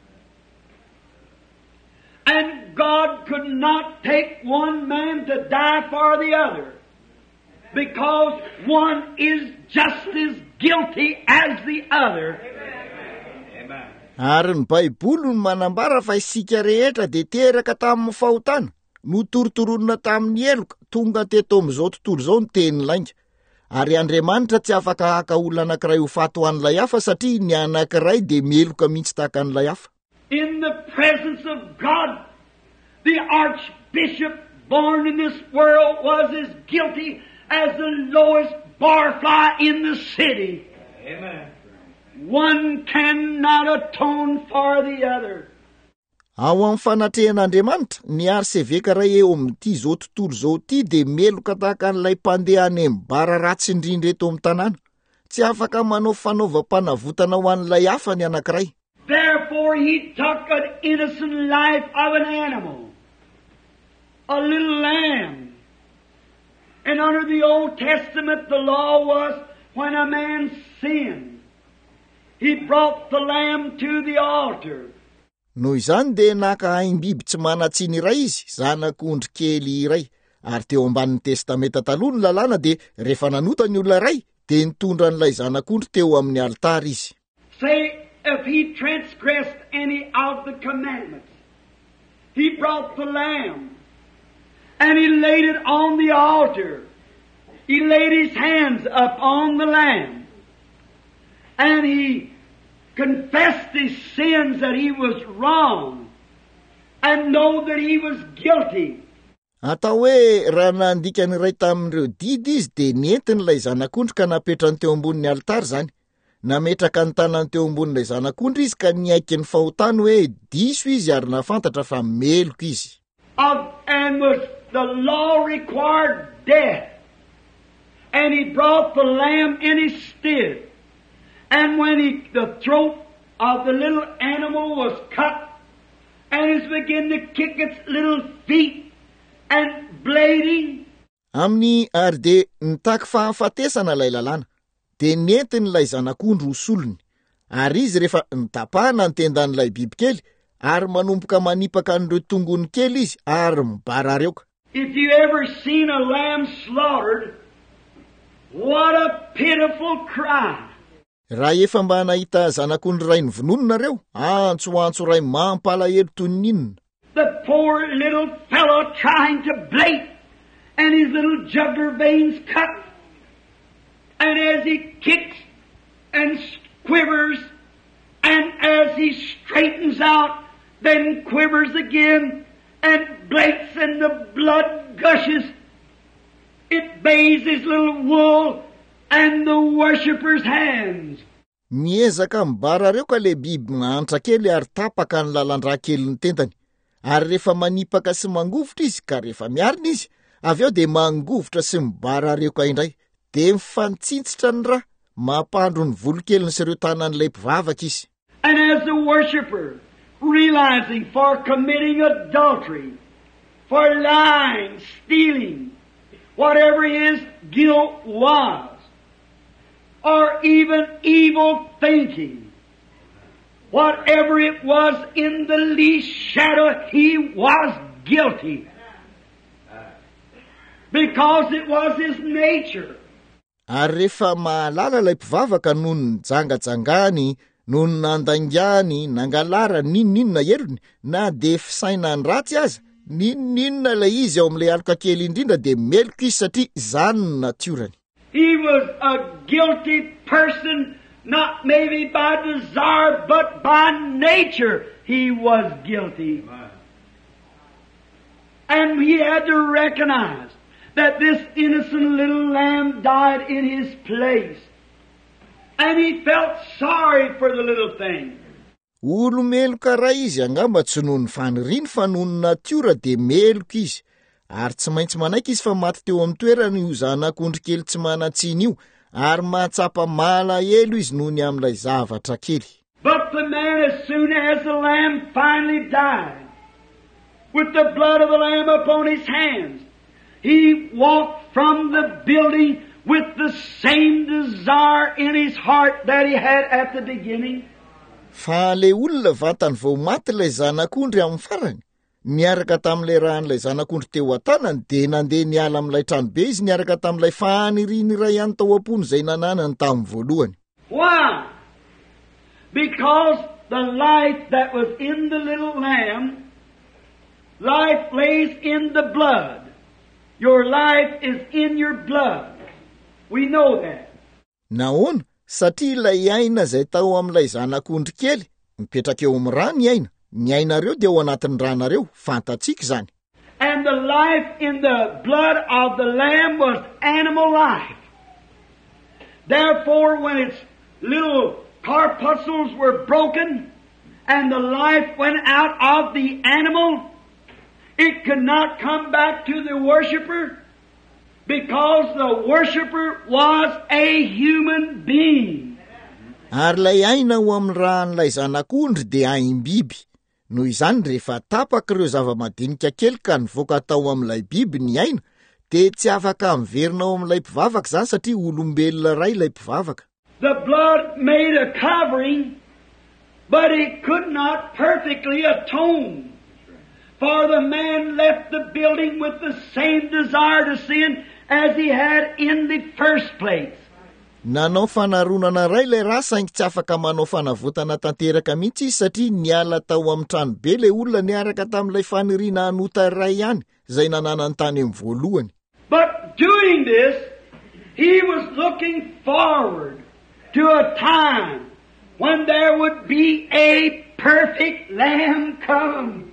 And God could not take one man to die for the other, because one is just as guilty as the other.
Amen. Ary ny Baiboly no manambara fa isika rehetra dia teraka tamin'ny fahotana, no toritoronina tamin'ny eloka, tonga teto amin'izao tontolo izao ny teny lainga. Ary Andriamanitra tsy afaka haka olona anankiray ho faty ho an'ilay hafa satria ny anankiray dia meloka mihitsy tahaka an'ilay hafa.
In the presence of God, the archbishop born in this world was as guilty as the lowest barfly in the city. Amen. One cannot atone for the other.
Ao amin'ny fanatrehan'Andriamanitra, ny arseveka ray eo amin'ity zao tontolo zao ity dia meloka tahaka an'ilay mpandeha any amin'ny bara ratsy indrindra eto amin'ny tanàna. Tsy afaka manao fanaovam-panavotana ho an'ilay hafa ny anankiray.
Therefore he took an innocent life of an animal, a little lamb. And under the Old Testament the law was when a man sinned, he brought the lamb to the altar.
Noho izany dia naka haim-biby tsy manatsiny iray izy, zanak'ondry kely iray. Ary teo ambanin'ny testamenta taloha ny lalàna dia rehefa nanota ny olona iray, dia nitondra an'ilay zanak'ondry teo amin'ny altara izy.
Say, if he transgressed any of the commandments, he brought the lamb and he laid it on the altar. He laid his hands upon the lamb and he confessed his sins that he was wrong and know that he was guilty.
Atao hoe raha nandika ny iray tamin'ireo didy izy dia nentin'ilay zanak'ondry ka napetrany teo ambonin'ny altara zany. Nametraka ny tanany teo ambonin'ilay zanak'ondry izy ka niaiky ny fahotany hoe diso izy ary nafantatra fa meloko izy.
Of, and was the law required death. And he brought the lamb in his stead. And when he, the throat of the little animal was cut, and it began to kick its little feet and bleeding.
Amin'ny ary dia nitaky fahafatesana ilay lalàna, dia nentin'ilay zanak'ondry ho solony. Ary izy rehefa nitapahana ny tendan'ilay bibikely, ary manomboka manipaka an'ireo tongony kely izy, ary mibara areoka.
If you ever seen a lamb slaughtered, what a pitiful cry.
Raha efa mba nahita zanak'ondry ray novonononareo, antsoantso ray mampalahelo toy ny inona.
The poor little fellow trying to blate, and his little jugular veins cut. And as he kicks and quivers, and as he straightens out, then quivers again, and blinks and the blood gushes. It bathes his little wool and the worshipper's hands.
Miezaka mibarareo ka le biby mahantra kely ary tapaka ny lalandra kely ny tentany. Ary rehefa manipaka sy mangovotra izy ka rehefa miarina izy, avy eo de mangovotra sy mibarareo ka indray. De mifantsitsitra ny ra, mampandro ny volo-keliny sy ireo tanan'ilay mpivavaka izy.
And as the worshipper, realizing for committing adultery, for lying, stealing, whatever his guilt was, or even evil thinking, whatever it was, in the least shadow, he was guilty. Because it was his nature.
Ary rehefa mahalala ilay mpivavaka noho ny jangajangany, noho ny nandangany, nangalara, ninninona herony, na de fisaina ny ratsy aza, ninninona ilay izy ao amin'ilay aloka kely indrindra de meloko izy satria zany ny natiorany.
He was a guilty person, not maybe by desire, but by nature he was guilty. And he had to recognize that this innocent little lamb died in his place. And he felt sorry for the little thing.
Olo meloka raha izy angamba tsy noho ny faniriny fa noho ny natiora de meloka izy. Ary tsy maintsy manaiky izy fa maty teo amin'ny toerana io zanak'ondry kely tsy manatsiny io, ary mahatsapa malahelo izy noho ny amin'ilay zavatra kely.
But the man, as soon as the lamb finally died, with the blood of the lamb upon his hands, he walked from the building with the same desire in his heart that he had at the beginning.
Fa le olona vatany vao maty ilay zanak'ondry amin'ny farany, niaraka tamin'ilay rahan'ilay zanak'ondry teo an-tanany de nandeha niala amin'ilay tranobe izy niaraka tamin'ilay faniriny iray ihany tao am-pony izay nananany tamin'ny voalohany.
Why? Because the life that was in the little lamb, life lays in the blood. Your life is in your blood. We know that.
Naona, satria ilay aina izay tao amin'ilay zanak'ondry kely, mipetraka eo amin'ny rà ny aina, ny ainareo dia ao anatin'ny rànareo, fantatsika izany.
And the life in the blood of the lamb was animal life. Therefore, when its little corpuscles were broken and the life went out of the animal, it could not come back to the worshipper because the worshipper was a human being.
Ary lay aina ho amin'ny rahan'ilay zanak'ondry dia aim-biby. Noho izany rehefa tapaka ireo zava-madinika kely ka nivoaka tao amin'ilay biby ny aina, de tsy afaka miverina ao amin'ilay mpivavaka zany satria olombelona ray ilay mpivavaka.
The blood made a covering, but it could not perfectly atone. For the man left the building with the same desire to sin as he had in the first place.
Nanao fanaronana ray ilay raha saingy tsy afaka manao fanavotana tanteraka mihitsy izy satria niala tao amin'ny tranobe ilay olona niaraka tamin'ilay faniriana anota ray ihany izay nanana ny tany amin'ny voalohany.
But doing this, he was looking forward to a time when there would be a perfect lamb come.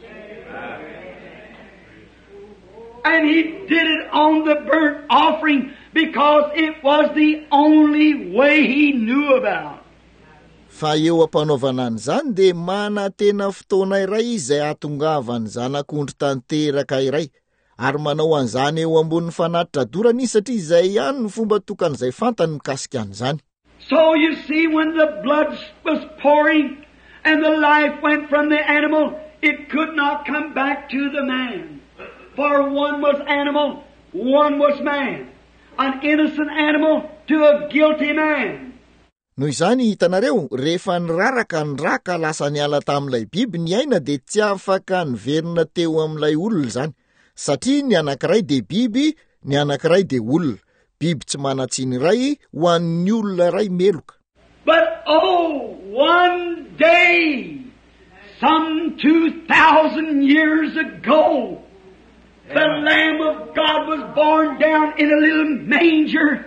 And he did it on the burnt offering because it was the only way he knew about.
Fa eo ampanaovana an'izany de mana tena fotoana iray izay atongavany zanak'ondry tanteraka iray, ary manao an'izany eo ambonin'ny fanatitra dorany izy satria izay ihany ny fomba tokan'izay fantany mikasika an'izany.
So you see, when the blood was pouring and the life went from the animal, it could not come back to the man. For one was animal, one was man. An innocent animal to a guilty man.
Noho izany hitanareo, rehefa niraraka ny raka lasa niala tamin'ilay biby ny aina de tsy afaka niverina teo amin'ilay olona zany. Satria ny anankiray de biby, ny anankiray de olona. Biby tsy manatsiny ray ho an'ny olona ray meloka.
But oh, one day, some two thousand years ago, the Lamb of God was born down in a little manger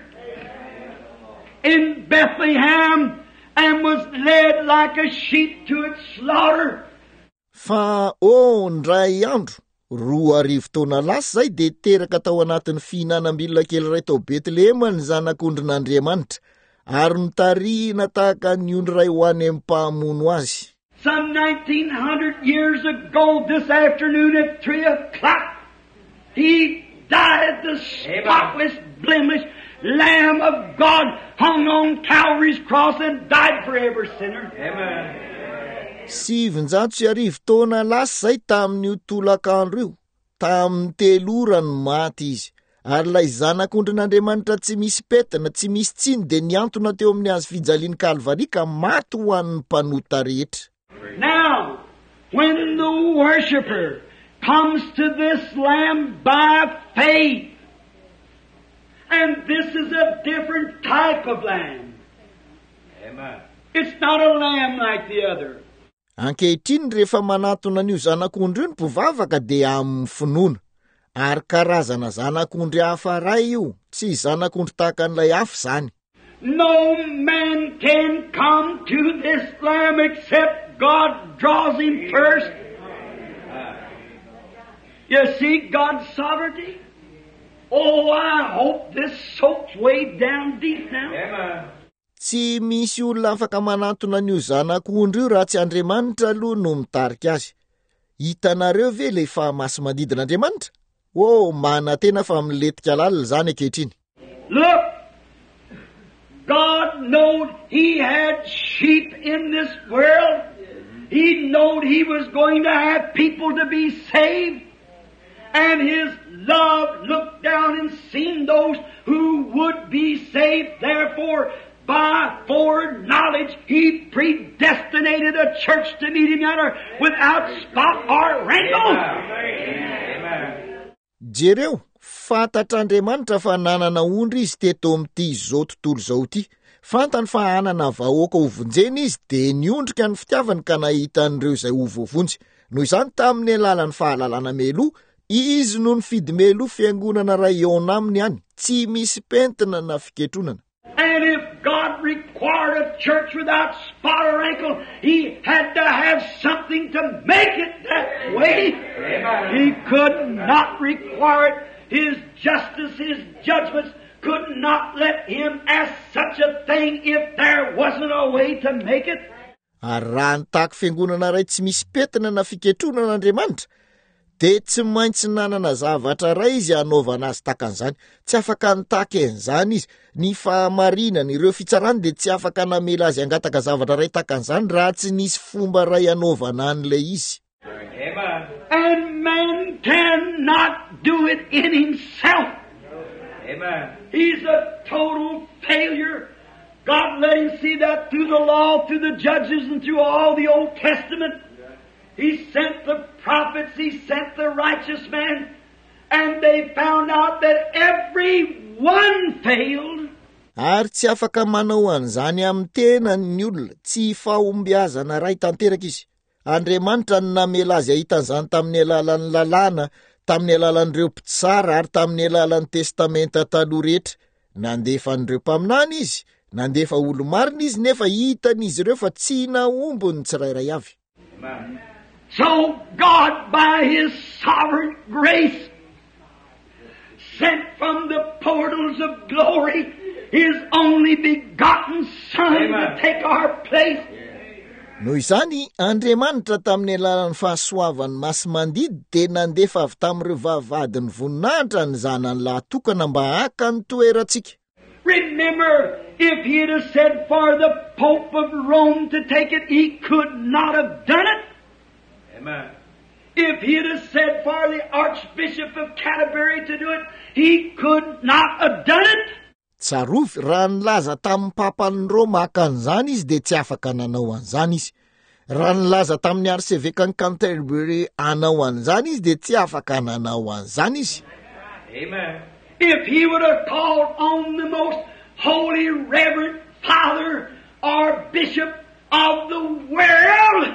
in Bethlehem and was led like a sheep to its slaughter.
fa ô ndray andro roa arivo taona lasa zay de teraka tao anatin'ny fihinanam-bilona kely ray tao Betlehema ny zanak'ondrin'Andriamanitra ary nitarihina tahaka ny ondry ray ho any amin'ny mpahamono azy.
Some nineteen hundred years ago this afternoon at three o'clock, He died the spotless, blemished Lamb of God, hung on Calvary's cross and died for every sinner. Amen.
Sivinjato sy arivo taona lasa zay tamin'io tolakandro io, tamin'ny telo ora ny maty izy, ary lay zanak'ondrin'Andriamanitra tsy misy petina, tsy misy tsiny de niantona teo amin'ny hazo fijaliany Kalvari ka maty ho an'ny mpanota rehetra.
Now, when the worshipper comes to this Lamb by faith, and this is a different type of lamb. Amen. It's not a lamb like the other.
Ankehitriny rehefa manatona an'io zanak'ondry io ny mpivavaka de amin'ny finoana, ary karazana zanak'ondry hafa ray io, tsy zanak'ondry tahaka an'ilay hafa zany.
No man can come to this lamb except God draws him first. You see God's sovereignty? Oh, I hope this soaks way down deep now. Amen.
Tsy misy olona afaka manatona an'io zanak'ondry io raha tsy Andriamanitra aloha no mitarika azy. Hitanareo ve le fahamasy madidin'Andriamanitra? Oh, mana tena fa miletika lalina zany ankehitriny.
Look, God knowed He had sheep in this world. He knowed He was going to have people to be saved. And His love looked down and seen those who would be saved. Therefore, by foreknowledge, He predestinated a church to meet Him at her without spot or wrinkle.
Jereo, fantatr'Andriamanitra fa nanana ondry izy teto amin'ity zao tontolo zao ity. Fantany fa hanana vahoaka ho vonjeny izy de niondrika ny fitiavany ka nahita an'ireo izay ho voavonjy. Noho izany tamin'ny alalan'ny fahalalana melo, izy no nifidy melo fiangonana ray eona aminy any, tsy misy pentina na fiketronana.
And if God required a church without spot or wrinkle, He had to have something to make it that way. Amen. He could not require it. His justice, His judgments could not let Him ask such a thing if there wasn't a way to make it.
Ary raha nitaky fiangonana ray tsy misy petina na fiketronana Andriamanitra, de tsy maintsy nanana zavatra ray izy hanaovana azy takan'izany. Tsy afaka nitaky an'izany izy. Ny fahamarinana ireo fitsarany de tsy afaka namela azy hangataka zavatra ray takan'izany raha tsy nisy fomba ray hanaovana an'ilay izy.
Amen. And man cannot do it in himself. Amen. He's a total failure. God let him see that through the law, through the judges, and through all the Old Testament. He sent the prophets, He sent the righteous man, and they found out that every one failed.
Ary tsy afaka manao an'izany amin'ny tenany ny olona, tsy fahombiazana ray tanteraka izy. Andriamanitra no namela azy ahitan'izany tamin'ny alalan'ny lalàna, tamin'ny alalan'ireo mpitsara ary tamin'ny alalan'ny testamenta taloha rehetra. Nandefa an'ireo mpaminany izy, nandefa olo marina izy nefa hitan'izy ireo fa tsy naombony tsirairay avy.
Amen. So God, by His sovereign grace, sent from the portals of glory His only begotten Son. Amen. To take our place.
Noho izany, Andriamanitra tamin'ny alalan'ny fahasoavany masimandidy de nandefa avy tamin'ireo vavadiny voninahitra ny zanany lahatokana mba haka ny toerantsika.
Remember, if He had said for the Pope of Rome to take it, He could not have done it. Amen. If He had said for the Archbishop of Canterbury to do it, He could not have done it.
Tsarovy raha nilaza tamin'ny papan'ny Roma haka an'izany izy de tsy afaka nanao an'izany izy. Raha nilaza tamin'ny arsevekany Canterbury hanao an'izany izy de tsy afaka nanao an'izany izy.
Amen. If He would have called on the most holy reverend father or bishop of the world,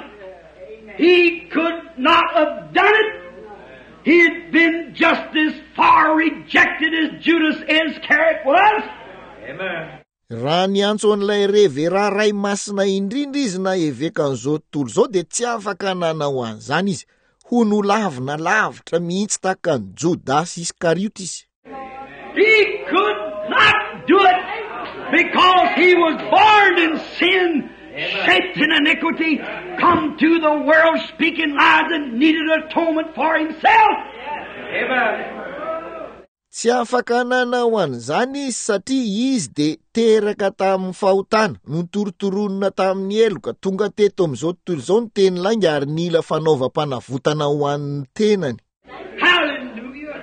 He could not have done it. He had been just as far rejected as Judas Iscariot was. Amen.
raha niantso an'ilay revera ray masina indrindra izy na eveka an'izao tontolo izao dia tsy afaka nanao an'izany izy, ho nolavina lavitra mihitsy tahaka ny Jodasy Iskarioty izy.
He could not do it because he was born in sin, shaped in iniquity, come to the world speaking lies and needed atonement for himself. Amen.
Tsy afaka nanao an'izany izy satria izy de teraka tamin'ny fahotana, notorotoronina tamin'ny eloka, tonga teto amin'izao tontolo izao ny teny lainga ary nila fanaovam-panavotana ho an'ny tenany.
Hallelujah.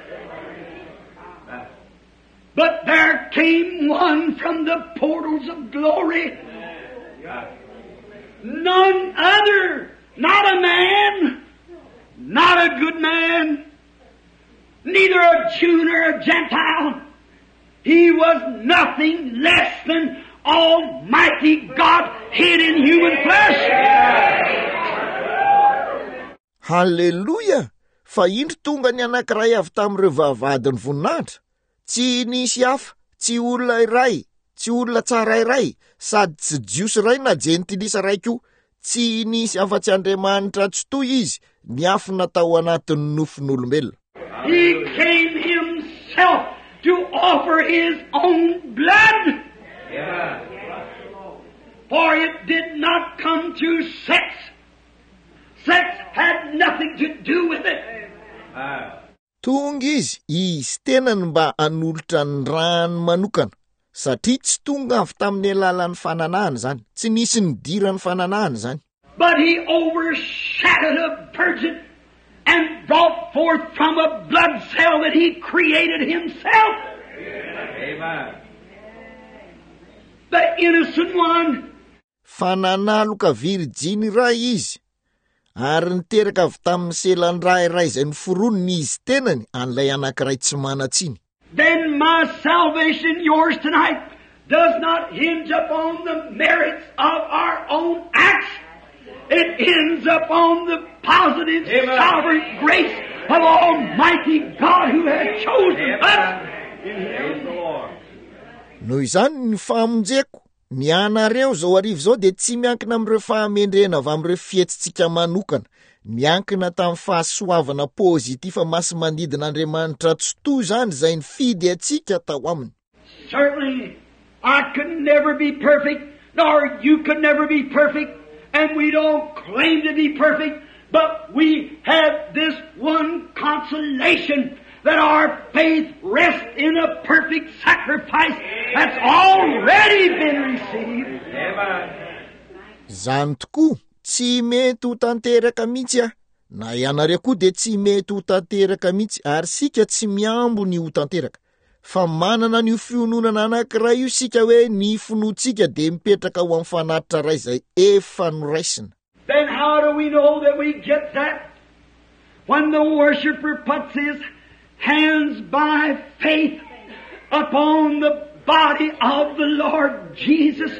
But there came one from the portals of glory. None other, not a man, not a good man, neither a Jew nor a Gentile. He was nothing less than Almighty God hid in human flesh.
Hallelujah! Fa indro tonga ny anankiray avy tamin'ireo vavahadin'ny voninahitra, tsy nisy hafa, tsy olona iray, tsy olona tsara iray, sady tsy jiosy iray na jentilisa iray koa, tsy nisy afa-tsy Andriamanitra tsy toy izy, niafina tao anatin'ny nofon'olombelona.
He came himself to offer his own blood. Yeah. For it did not come through sex. Sex had nothing to do with it.
Tonga izy, izy tena mba hanolotra ny rano manokana, satria tsy tonga avy tamin'ny alalan'ny fananahana zany, tsy nisy nidiran'ny fananahana zany.
But he overshadowed a virgin and brought forth from a blood cell that he created himself. Amen. The innocent one.
Fananaloka virginy ray izy, ary niteraka avy tamin'ny selan-ray ray izay noforoniny izy tenany an'ilay anankiray tsy manatsiny.
Then my salvation, yours tonight, does not hinge upon the merits of our own acts. It ends upon the positive, Amen, sovereign grace of Almighty God who has chosen us in Him, the Lord.
Noho izany ny famonjeko, ny anareo zao arivo zao de tsy miankina amin'ireo fahamendrena avy amin'ireo fietsintsika manokana, miankina tamin'ny fahasoavana pozitifa masimanidin'Andriamanitra tsoto zany zay nifidy atsika tao aminy.
Certainly, I could never be perfect, nor you could never be perfect. And we don't claim to be perfect, but we have this one consolation that our faith rests in a perfect sacrifice that's already been received.
Zany tokoa, tsy mety ho tanteraka mihitsy ah, na ianareo koa de tsy mety ho tanteraka mihitsy, ary sika tsy miambo ny ho tanteraka. Fa manana ny fiononana anankiray io sika hoe ny fonotsika de mipetraka ho amin'ny fanatitra ray zay efa noraisina.
Then how do we know that we get that? When the worshipper puts his hands by faith upon the body of the Lord Jesus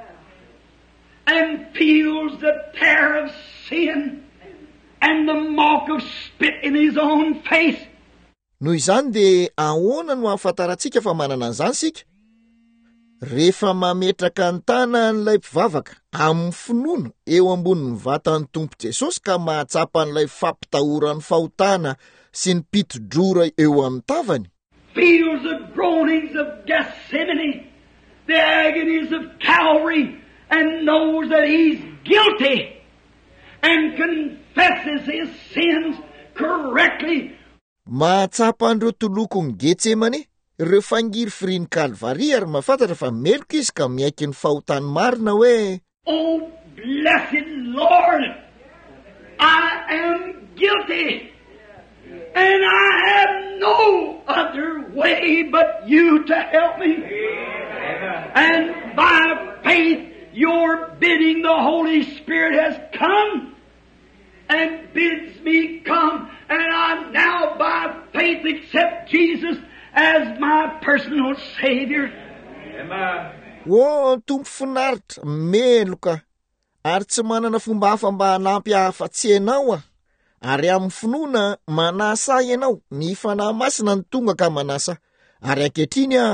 and feels the tear of sin and the mark of spit in his own face.
Noho izany de ahoana no ahafantarantsika fa manana an'izany sika? Rehefa mametraka ny tanan'ilay mpivavaka amin'ny finoana eo ambonin'ny vatan'ny Tompo Jesosy ka mahatsapa an'ilay fampitahorany fahotana sy ny pitodrora eo amin'ny tavany.
Feels the groanings of Gethsemane, the agonies of Calvary, and knows that he's guilty and confesses his sins correctly.
Mahatsapa andreo tolokony Getsemane, ireo fangiry firian'ny Kalvaria ary mahafantatra fa meloka izy ka miaiky ny fahotany marina hoe,
Oh, blessed Lord, I am guilty, and I have no other way but you to help me. And by faith, your bidding, the Holy Spirit has come and bids me come, and I now by faith accept Jesus as my personal Savior. Amen.
O Tompo finaritra, meloka, ary tsy manana fomba hafa mba hanampy afa-tsy ianao ah, ary amin'ny finoana manasa ianao, ny fanahy masina ny tonga ka manasa, ary ankehitriny ah,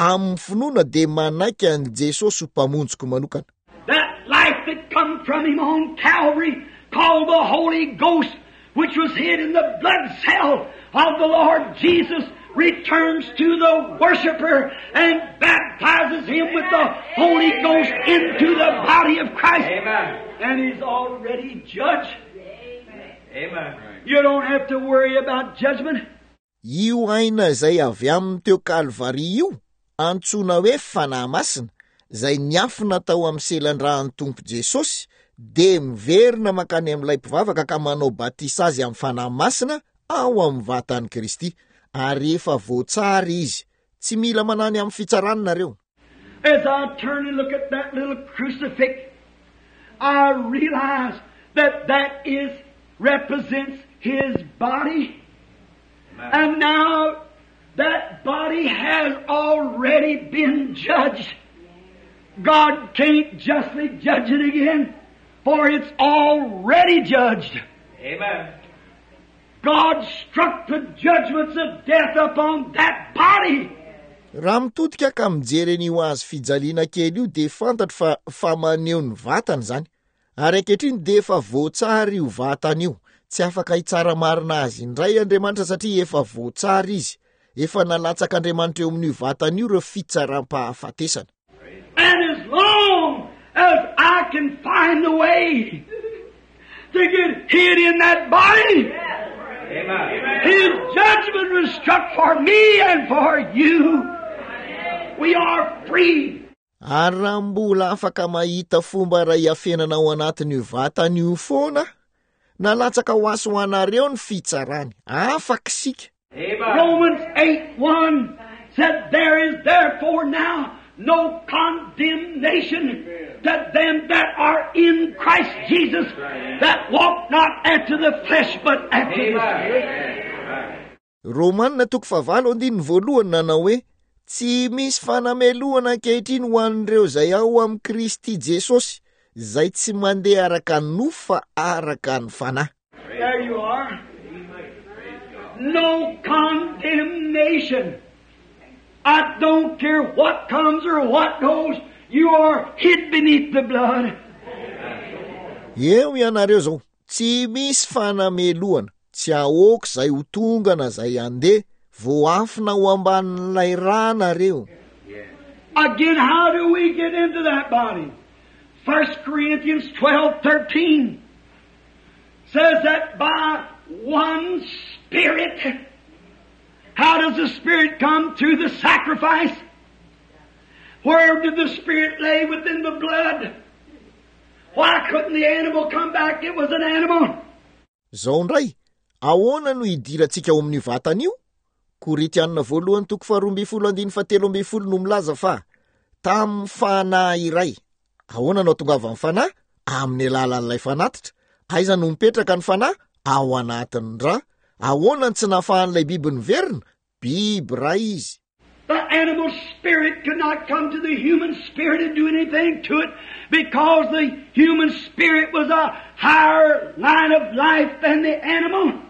amin'ny finoana dia manaiky an' Jesosy ho mpamonjiko manokana.
That life that come from him on Calvary, called the Holy Ghost, which was hid in the blood cell of the Lord Jesus, returns to the worshipper and baptizes him with the Holy Ghost into the body of Christ. Amen. And he's already judged. Amen. You don't have to worry about judgment.
Io aina zay avy amin'ny teo Kalvari io, antsoina hoe fanahy masina, zay niafina tao amin'ny selan-drahany Tompo Jesosy, de miverina makany amin'ilay mpivavaka ka manao batisa azy amin'ny fanahy masina ao amin'ny vatany Kristy. Ary efa voatsara izy, tsy mila manany amin'ny fitsarana nareo.
As I turn and look at that little crucifix, I realize that that is represents his body. Amen. And now that body has already been judged. God can't justly judge it again, for it's already judged. Amen. God struck the judgments of death upon that body.
Raha mitodika ka mijery an'io azy fijaliana kely io dia fantatro fa fa maneho ny vatany zany. Ary ankehitriny dia efa voatsara io vatany io. Tsy afaka hitsara marina azy indray Andriamanitra satria efa voatsara izy. Efa nalatsaka Andriamanitra eo amin'io vatany io ireo fitsaram-pahafatesana.
And as long as I can find the way to get hid in that body, Amen. His judgment was struck for me and for you. We are free.
Ary raha mbola afaka mahita fomba ray afenana ao anatin'io vatany io foana, nalatsaka ho aso ho anareo ny fitsarany. Afaka sika.
Romans eight one said, there is therefore now no condemnation to them that are in Christ Jesus, that walk not after the flesh, but after the Spirit.
Romanina toko favalo andininy voalohany nanao hoe, tsy misy fanameloana ankehitriny ho an'ireo zay ao amin'ny Kristy Jesosy, zay tsy mandeha araka ny nofo fa araka ny fanahy.
There you are. No condemnation. I don't care what comes or what goes, you are hid beneath the blood.
Eo ianareo zao, tsy misy fanameloana, tsy ahoaka zay ho tonga na zay andeha, voafina ho ambanin'ilay rà nareo.
Again, how do we get into that body? First Corinthians twelve thirteen says that by one Spirit. How does the Spirit come? Through the sacrifice. Where did the Spirit lay? Within the blood. Why couldn't the animal come back? It was an animal.
Zao ndray, ahoana no idirantsika ao amin'ny vatany io? Korintianina voalohany toko faharoa ambin'ny folo andiny fahatelo ambin'ny folo no milaza fa tamin'ny fanahy iray. Ahoana no tonga avy amin'ny fanahy? Amin'ny alalan'ilay fanatitra. Aiza no mipetraka ny fanahy? Ao anatin'ny rà. Ahoana tsy nafahan'ilay biby niverina? Biby ra izy.
The animal spirit could not come to the human spirit and do anything to it because the human spirit was a higher line of life than the animal.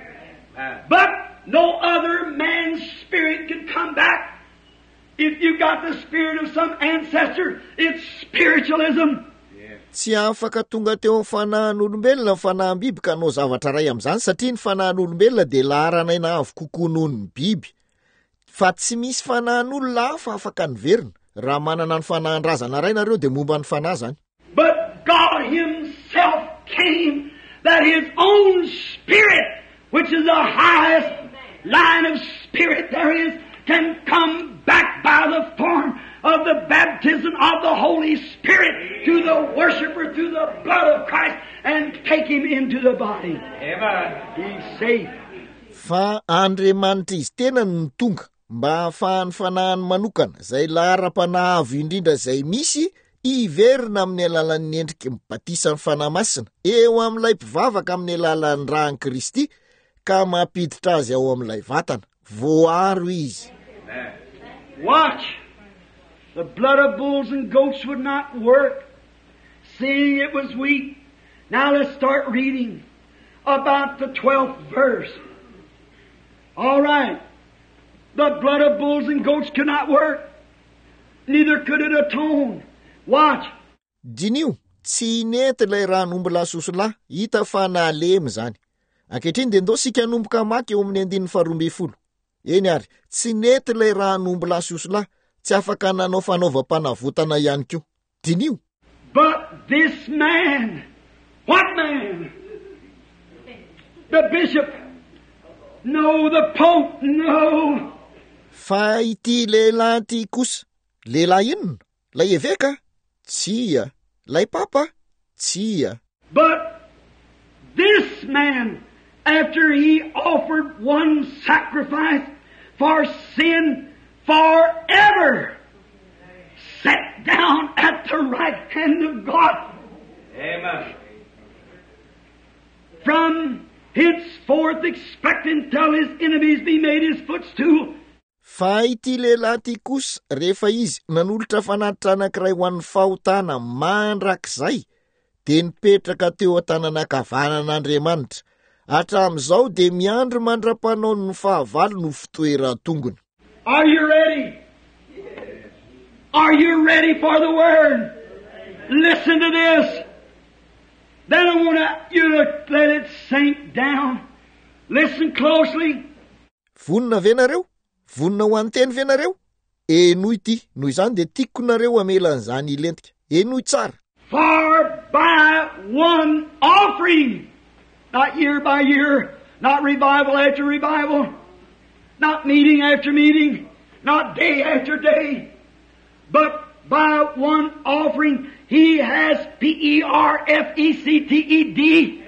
But no other man's spirit could come back. If you got the spirit of some ancestor, it's spiritualism.
Tsy afaka tonga teo amin'ny fanahin'olombelona ny fanahin'ny biby ka nao zavatra ray amin'izany satria ny fanahin'olombelona dia laharanaina avo kokoa noho ny biby. Fa tsy misy fanahin'olona hafa afaka niverina. Raha manana ny fanahin-drazana ray nareo dia momba ny fanahy zany.
But God Himself came that His own Spirit, which is the highest line of spirit there is, can come back by the form of the baptism of the Holy Spirit to the worshiper through the blood of Christ and take him into the body. Amen. He's safe.
Fa Andriamanitra izy tena ny tonga mba hahafahany fanahany manokana zay lahara-panahavo indrindra zay misy iverina amin'ny alalan'ny endriky mibatisa ny fanahy masina eo amin'ilay mpivavaka amin'ny alalan'ny ràny Kristy ka mampiditra azy ao amin'ilay vatana. Voaro izy.
Watch. The blood of bulls and goats would not work, seeing it was weak. Now let's start reading about the twelfth verse. All right. The blood of bulls and goats could not work. neither could it atone. Watch.
Dinio, tsy nety ilay ranombo lasosolahy, hita fa nalemy zany. Ankehitriny dia ndao sika nomboka maky eo amin'ny andininy faharoa ambin'ny folo. Eny ary, tsy nety ilay ranombo lasosolahy, tsy afaka nanao fanaovam-panavotana ihany koa. Dinio.
But this man, what man? The bishop? No, the pope? No.
Fa ity lehilahy ity kosa, lehilahy inona? Lay eveka? Tsia. Lay papa? Tsia.
But this man, after he offered one sacrifice for sin forever, sat down at the right hand of God. Amen. From henceforth expecting till his enemies be made his footstool.
Fa ity lehilahy ity kosa, rehefa izy nanolotra fanatitra anankiray ho an'ny fahotana mandrakizay, dia nipetraka teo an-tananankavanan'Andriamanitra. Hatramin'izao dia miandry mandra-panao ny fahavalo no fitoeran-tongony.
Are you ready? Are you ready for the word? Listen to this. Then I want you to let it sink down. Listen closely.
Vonina ve nareo? Vonina ho an-teny ve nareo? Enoy ity, noho izany dia tiako nareo amelan'izany ilentika. Enoy tsara.
For by one offering, not year by year, not revival after revival, not meeting after meeting, not day after day, but by one offering, he has P E R F E C T E D.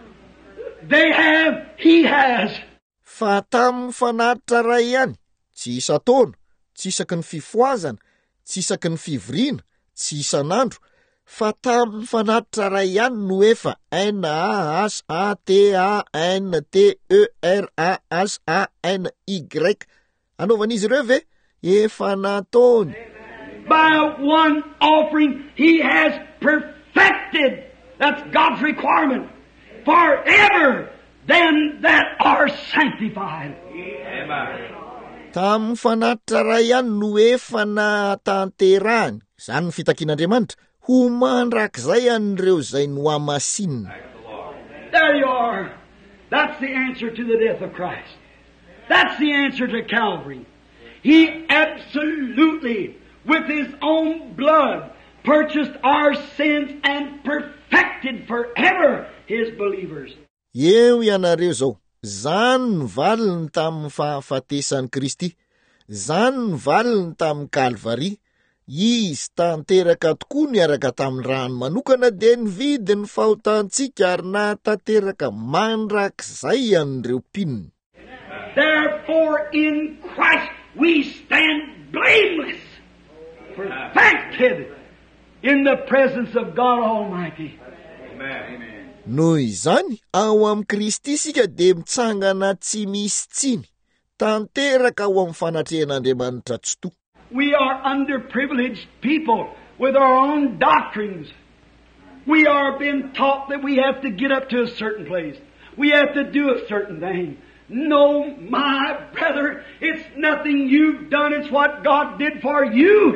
They have, he has.
Fa tamin'ny fanatitra ray ihany, tsy isan-taona, tsy isaky ny fifoazana, tsy isaky ny fivoriana, tsy isan'andro, fa tamin'ny fanatitra ray ihany no efa N A S A T A N T E R A S A N Y. Anaovan'izy ireo ve? Efa nataony.
By one offering, he has perfected, that's God's requirement, forever them that are sanctified. Amen.
Tamin'ny fanatitra ray ihany no efa natanterahany, izany ny fitakian'Andriamanitra, ho mandrakizay an'ireo izay no amasinina.
There you are. That's the answer to the death of Christ. That's the answer to Calvary. He absolutely, with His own blood, purchased our sins and perfected forever His believers.
Eo ianareo zao, zany ny valiny tamin'ny fahafatesan'i Kristy, zany ny valiny tamin'ny Kalvari, izy tanteraka tokoa niaraka tamin'ny rano manokana dia nividy ny fahotantsika ary natanteraka mandrakizay an'ireo mpininy.
Therefore in Christ we stand blameless, perfected in the presence of God Almighty. Amen.
Noho izany, ao am Kristy sika dia mitsangana tsy misy tsiny, tanteraka ao am fanatrehan'Andriamanitra tsoto.
We are underprivileged people with our own doctrines. We are being taught that we have to get up to a certain place. We have to do a certain thing. No, my brother, it's nothing you've done, it's what God did for you.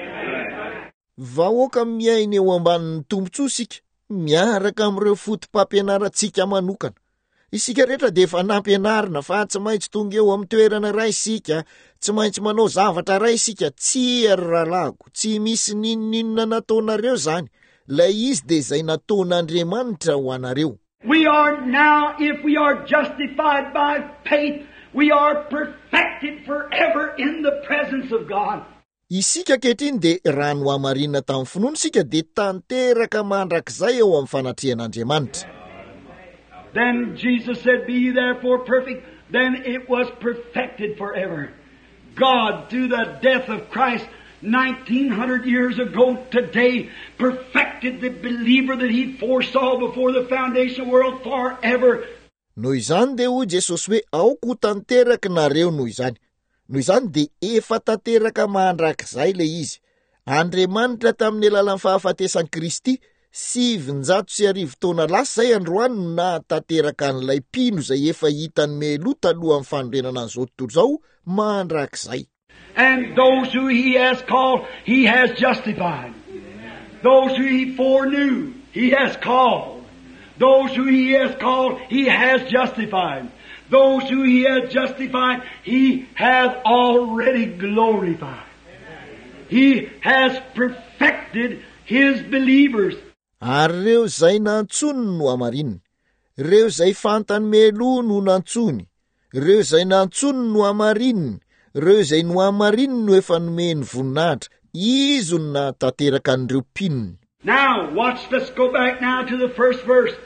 Vahoaka miaina eo ambanin'ny tombontsoa sika, miaraka amin'ireo fotom-pampianarantsika manokana. Isika rehetra dia efa nampianarina fa tsy maintsy tonga eo amin'ny toerana ray isika, tsy maintsy manao zavatra ray isika, tsy ery rahalago, tsy misy ninninona nataonareo zany, lay izy dia izay nataon'Andriamanitra ho anareo.
We are now, if we are justified by faith, we are perfected forever in the presence of God.
Isika kehitriny dia raha no hamarinina tamin'ny finoana sika dia tanteraka mandrakizay eo amin'ny fanatrehan'Andriamanitra.
Then Jesus said, be ye therefore perfect. Then it was perfected forever. God, through the death of Christ, nineteen hundred years ago today, perfected the believer that He foresaw before the foundation of the world forever.
Noho izany dia hoy Jesosy hoe aoko ho tanteraka nareo noho izany. Noho izany dia efa tanteraka mandrakizay le izy. Andriamanitra tamin'ny alalan'ny fahafatesan'i Kristy, sivinjato sy arivo taona lasa izay androany na tanteraka an'ilay mpino izay efa hitany meloa talohan'ny fanorenana an'izao tontolo izao mandrakizay.
And those who He has called, He has justified. Those who He foreknew, He has called. Those who He has called, He has justified. Those who He has justified, He has already glorified. He has perfected His believers.
Ary reo zay nantsony no amarinina, reo zay fantany meloa no nantsony, reo zay nantsony no amarinina, reo zay no amarinina no efa nomeny voninahitra, izy no natanteraka an'ireo mpininy.
Now, watch, let's go back now to the first verse.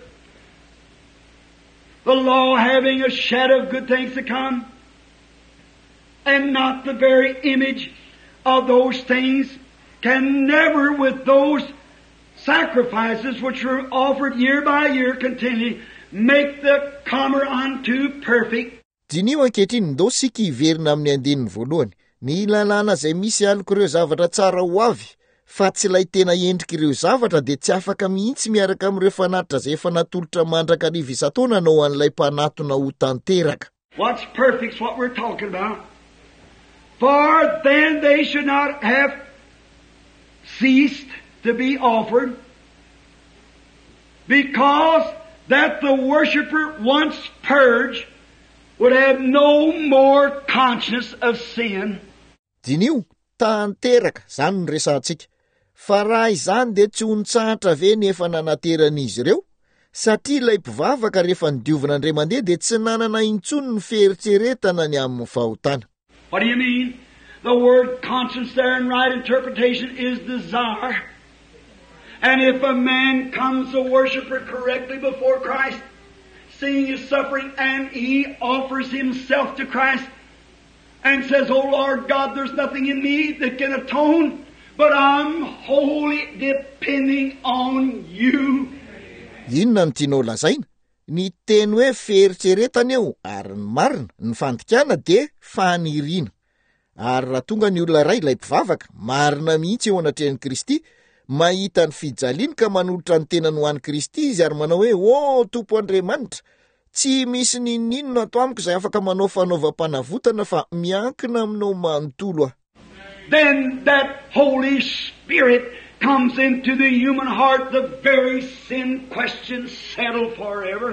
The law having a shadow of good things to come, and not the very image of those things, can never with those sacrifices which were offered year by year continually make the comer unto perfect.
Dinio ankehitriny ndo sika hiverina amin'ny andininy voalohany, ny lalàna zay misy aloko ireo zavatra tsara ho avy, fa tsy ilay tena endrika ireo zavatra de tsy afaka mihitsy miaraka amin'ireo fanatitra zay efa natolotra mandraka rivo isan-taona anao an'ilay mpanatona ho tanteraka.
What's perfect's what we're talking about. For then they should not have ceased to be offered, because that the worshipper once purged would have no more conscience of sin.
Dinio, tanteraka, zany no resantsika. Fa raha izany de tsy hontsahatra ve nefa nanateran'izy ireo? Satria ilay mpivavaka rehefa nidiovana indray mandeha de tsy nanana intsony ny fieritseretana ny amin'ny fahotana.
What do you mean? The word conscience there in right interpretation is desire. And if a man comes a worshiper correctly before Christ, seeing His suffering, and he offers himself to Christ and says, "Oh Lord God, there's nothing in me that can atone, but I'm wholly depending on You."
Inona no tianao lazaina? Ny teny hoe fieritseretana eo ary ny marina, ny fandikana de faniriana. Ary raha tonga ny olona ray ilay mpivavaka, marina mihitsy eo anatrehan'i Kristy, mahita ny fijaliana ka manolotra ny tenany ho an'i Kristy izy ary manao hoe, "O Tompo Andriamanitra, tsy misy ninninona ato amiko izay afaka manao fanaovam-panavotana fa miankina aminao manontolo aho."
Then that Holy Spirit comes into the human heart, the very sin question settled forever.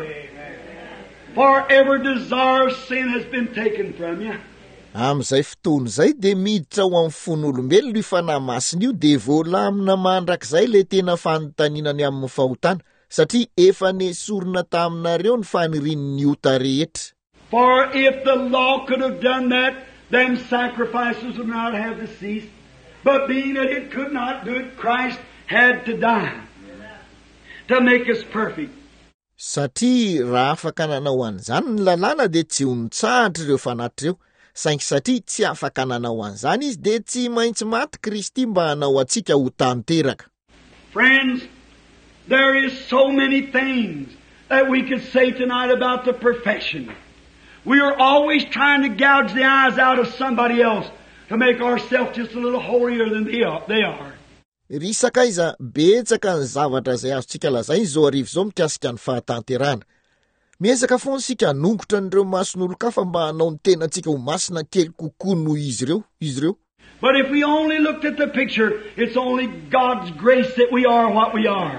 For every desire of sin has been taken from you.
Amin'izay fotoana izay de miditra ho amin'ny fon'olombelona io fanahy masina io de voalamina mandrakizay le tena fanontanianany amin'ny fahotana, satria efa nesorina taminareo ny fanirian'ny ota rehetra.
For if the law could have done that, then sacrifices would not have to cease. But being that it could not do it, Christ had to die to make us perfect.
Satria raha afaka nanao an'izany ny lalàna de tsy hontsahatra ireo fanatitra ireo, saingy satria tsy afaka nanao an'izany izy de tsy maintsy maty Kristy mba hanao antsika ho tanteraka.
Friends, there is so many things that we could say tonight about the perfection. We are always trying to gouge the eyes out of somebody else to make ourselves just a little holier than they are.
Risaka iza betsaka ny zavatra izay azontsika lazay izao arivo izao mikasika ny fahatanterana. Miezaka foana sika nongotra n'ireo mason'olon-kafa mba hanao ny tenantsika ho masina kely kokoa noho izy ireo, izy ireo.
But if we only looked at the picture, it's only God's grace that we are what we are.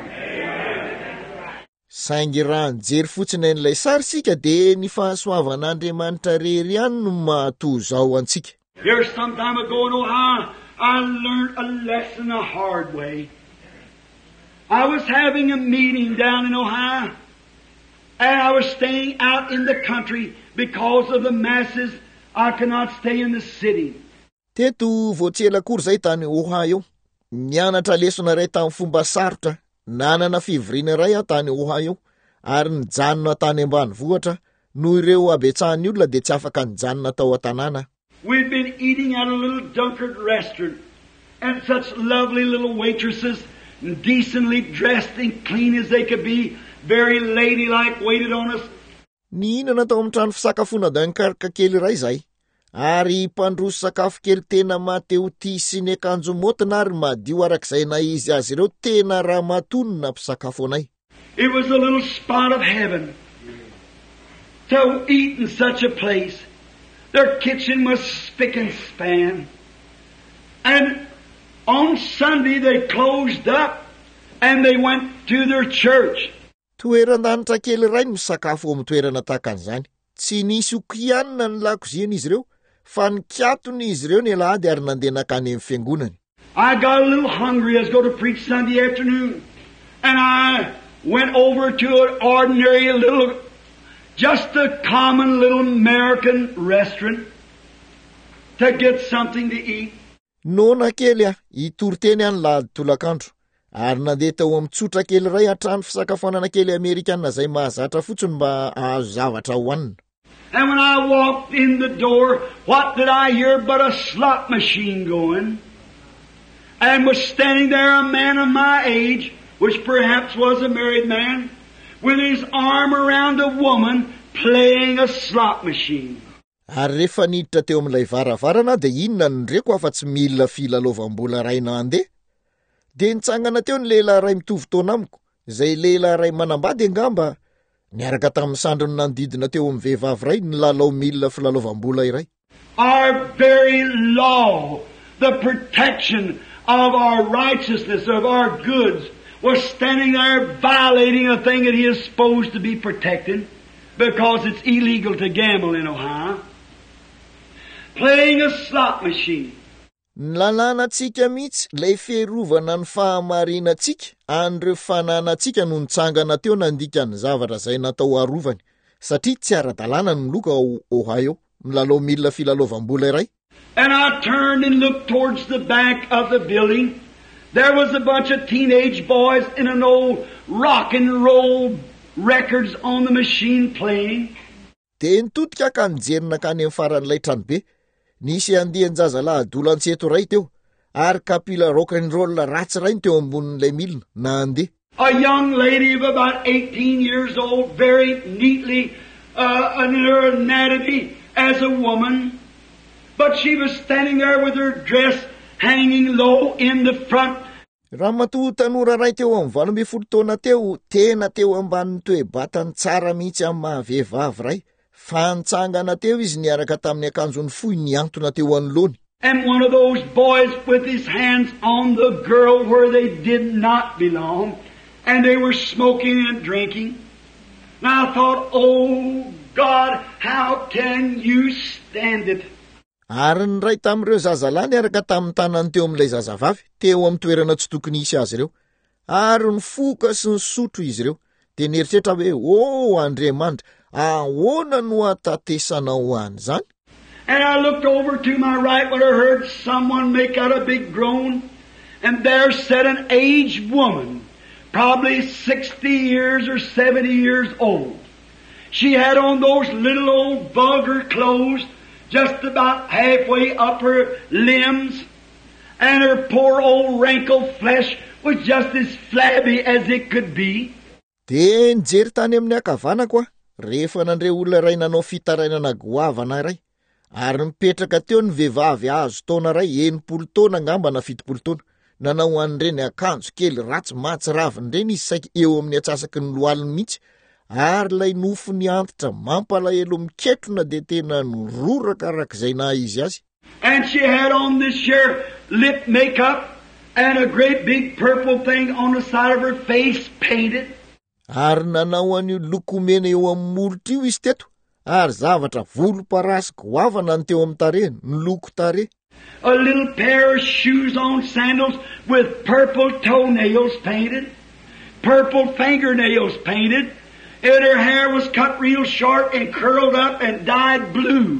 Saingy raha nijery fotsiny n'ilay sary sika de ny fahasoavan'Andriamanitra rery ihany no mahatoa zao antsika.
Here some time ago in Ohio, I learned a lesson the hard way. I was having a meeting down in Ohio, and I was staying out in the country because of the masses. I could not stay in the city.
Teto voatsela kory zay tany Ohio. Nianatra lesona ray tamin'ny fomba sarotra, nanana fivoriana ray aho tany Ohio, ary nijanona tany ambanivohitra, noho ireo abetsahany olona de tsy afaka nijanona tao an-tanàna.
We'd been eating at a little Dunkard restaurant, and such lovely little waitresses, decently dressed and clean as they could be, very ladylike, waited on us.
Nihinana tao amin'ny trano fisakafoana Dunkerque kely ray zay, ary mpandroso sakafo kely tena mateo ty sy ny akanjo motina ary madio arak'izay na izy azy ireo tena raha matonina mpisakafo anay.
It was a little spot of heaven to eat in such a place. Their kitchen was spick and span. And on Sunday they closed up and they went to their church.
Toeran-danitra kely iray no misakafo amin'ny toerana takan'izany. Tsy nisy okianina ny lakoziany izy ireo, fa nikatony izy ireo ny alahady ary nandeha nakany amin'ny fiangonany.
I got a little hungry. I was going to preach Sunday afternoon. And I went over to an ordinary little, just a common little American restaurant to get something to eat.
Nona kely ah, itory teny any lahady tolakandro. Ary nandeha tao amin'ny tsotra kely iray hatrany fisakafoanana kely Amerikanina izay mahazatra fotsiny mba ahazo zavatra hohanina.
And when I walked in the door, what did I hear but a slot machine going? And was standing there a man of my age, which perhaps was a married man, with his arm around a woman playing a slot machine.
Ary rehefa niditra teo amin'ilay varavarana dia inona ny ndreko afa tsy milina filalaovam-bola ray nandeha. Dia nitsangana teo ny lehilahy ray mitovy taona amiko, izay lehilahy ray manambady angamba, niaraka tamin'ny sandriny nandidina teo amin'ny vehivavy ray nilalao milina filalaovam-bola iray.
Our very law, the protection of our righteousness, of our goods, was standing there violating a thing that he is supposed to be protecting because it's illegal to gamble in Ohio. Playing a slot machine.
Nilalànantsika mihitsy lay fiarovana ny fahamarinantsika an'ireo fananantsika no nitsangana teo nandika ny zavatra izay natao arovany satria tsy ara-dalàna ny loka ao Ohio milalao milina filalaovam-bola iray.
And I turned and looked towards the back of the building. There was a bunch of teenage boys in an old rock and roll records on the machine playing.
Dia nitodika ka nijerina ka any amin'ny faran'ilay tranobe. Nisy andian-jazalahy dolan-tseto ray teo, ary kapila rock and roll ratsy ray teo ambonin'ilay milina nandeha.
A young lady of about eighteen years old, very neatly uh, in her anatomy as a woman, but she was standing there with her dress hanging low in the front.
Ramatoa tanora ray teo amin'ny valo ambin'ny folo taona teo, tena teo ambanin'ny toe-batany tsara mihitsy amin'ny mahavehivavy ray. Fantsangana teo izy niaraka tamin'ny akanjony fohy niantona teo anoloany.
And one of those boys with his hands on the girl where they did not belong, and they were smoking and drinking. And I thought, oh God, how can you stand it?
Ary ny ray tamin'ireo zazalahy niaraka tamin'ny tanany teo amin'ilay zazavavy, teo amin'ny toerana tsy tokony hisy azy ireo. Ary ny foka sy ny sotro izy ireo. Dia nieritreritra hoe, oh Andriamanitra, ahoana no atatesanao an'izany?
And I looked over to my right when I heard someone make out a big groan, and there sat an aged woman, probably sixty years or seventy years old. She had on those little old vulgar clothes, just about halfway up her limbs, and her poor old wrinkled flesh was just as flabby as it could be.
Dia nijery tany amin'ny akavanako ah, rehefa nandre olona ray nanao fitarainana goavana ray, ary mipetraka teo ny vehivavy azo taona ray enimpolo taona ngamba na fitopolo taona, nanao an'ireny akanjo kely ratsy matsiravin'ny ireny izy saika eo amin'ny atsasaky ny lohaliny mihitsy, ary lay nofo niantitra mampalahelo miketrona dia tena nororaka arak'izay na izy azy.
And she had on this sheer lip makeup and a great big purple thing on the side of her face painted.
Ary nanao an'io lokomena eo amin'ny molotra io izy teto, ary zavatra volomparasy goavana ny teo amin'ny tarehiny, ny loko tarehy.
A little pair of shoes on, sandals with purple toenails painted, purple fingernails painted, and her hair was cut real short and curled up and dyed blue.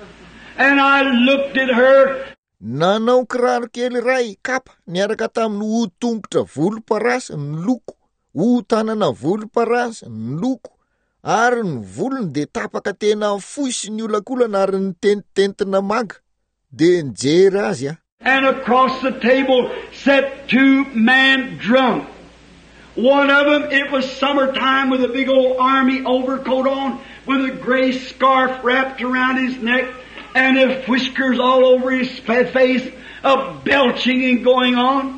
And I looked at her.
Nanao kiraro kely ray kapa niaraka tamin'ny ho-tongotra volomparasy ny loko, ho-tanana volomparasy ny loko, ary ny volony dia tapaka tena fohy sy ny olakolana ary ny tentitentina manga. Dia nijery azy ah.
And across the table sat two men drunk. One of them, it was summertime, with a big old army overcoat on, with a gray scarf wrapped around his neck, and his whiskers all over his face, of belching and going on.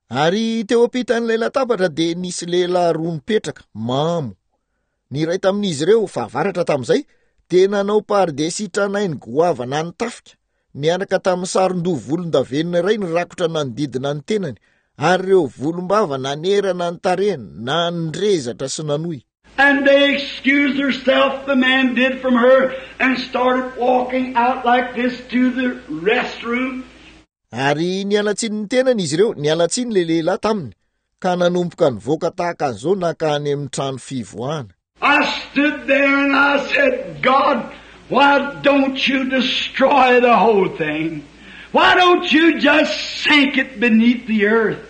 Ary teo ampitan'ilay latabatra dia nisy lehilahy roa mipetraka, mamo. Ny iray tamin'izy ireo fahavaratra tamin'izay, dia nanao pardesy tranainy goavana ny tafika. niaraka tamin'ny saron-doha volondavenona iray ny rakotra nanodidina ny tenany, ary ireo volombava nanerana ny tarehany, na nirezatra sy nanohy.
And they excused herself, the man did, from her, and started walking out like this to the restroom.
Ary nialatsiny ny tenany izy ireo, nialatsiny le lehilahy taminy, ka nanomboka nivoaka tahaka an'izao nakany amin'ny trano fivoahana.
I stood there and I said, God, why don't you destroy the whole thing? Why don't you just sink it beneath the earth?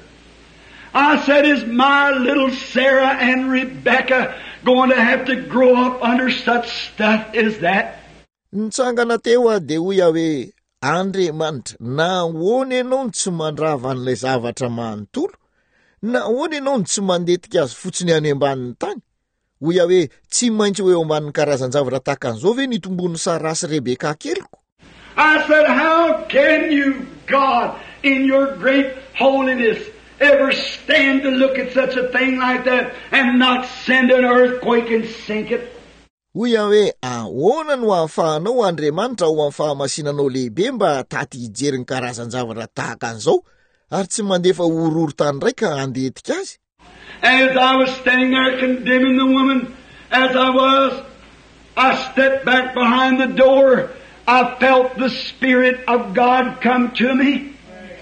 I said, is my little Sarah and Rebecca going to have to grow up under such stuff as that?
Nitsangana teo de hoy hoe, Andriamanitra, nahoana ianao ny tsy mandrava an'ilay zavatra manontolo? Nahoana ianao ny tsy mandetika azy fotsiny any ambanin'ny tany? Hoy hoe, tsy maintsy hoe ambanin'ny karazan-javatra tahaka an'izao ve nitombony Sara sy Rebeka keliko?
I said, how can you, God, in your great holiness, ever stand to look at such a thing like that and not send an earthquake and sink it?
Hoy hoe, ahoana no ahafahanao Andriamanitra ao amin'ny fahamasinanao lehibe mba taty hijery ny karazan-javatra tahaka an'izao, ary tsy mandefa horohoro-tany raika handetika azy?
And as I was standing there condemning the woman, as I was, I stepped back behind the door. I felt the Spirit of God come to me.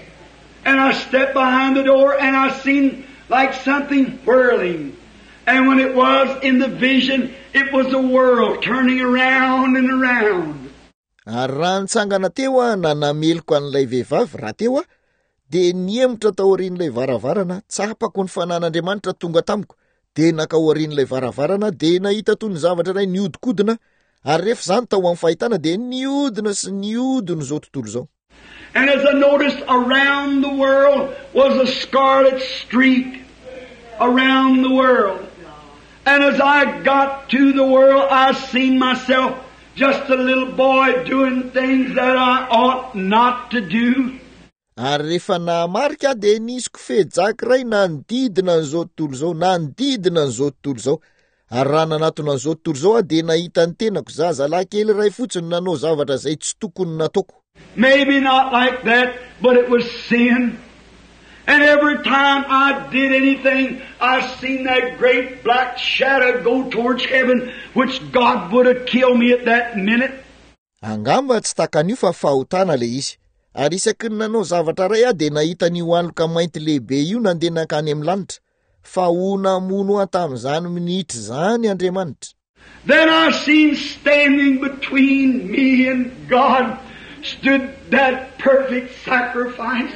And I stepped behind the door and I seen like something whirling. And when it was in the vision, it was a world turning around and around.
Ary raha nitsangana teo a na nameloko an'ilay vehivavy raha teo a, de niemotra tao aorian'ilay varavarana, tsapako ny fanan'Andriamanitra tonga tamiko, de naka aorian'ilay varavarana, de nahita toy ny zavatra iray niodikodina, ary rehefa zany tao amin'ny fahitana de niodina sy niodina zao tontolo zao.
And as I noticed, around the world was a scarlet streak around the world. And as I got to the world, I seen myself just a little boy doing things that I ought not to do.
Ary rehefa namarika de nisy kofejaky ray nanodidina an'izao tontolo zao, nanodidina an'izao tontolo zao. Ary raha nanatona an'izao tontolo zao de nahita ny tenako zazalahy kely ray fotsiny nanao zavatra zay tsy tokony nataoko.
Maybe not like that, but it was sin. And every time I did anything, I seen that great black shadow go towards heaven, which God would have killed me at that minute.
Angamba tsy takan'io fa fahotana le izy. Ary isaky ny nanao zavatra ray a de nahita n'io aloka mainty lehibe io nandeha nakany amin'ny lanitra. Fa ho namono aho tamin'izany minitra zany Andriamanitra.
Then I seen standing between me and God stood that perfect sacrifice.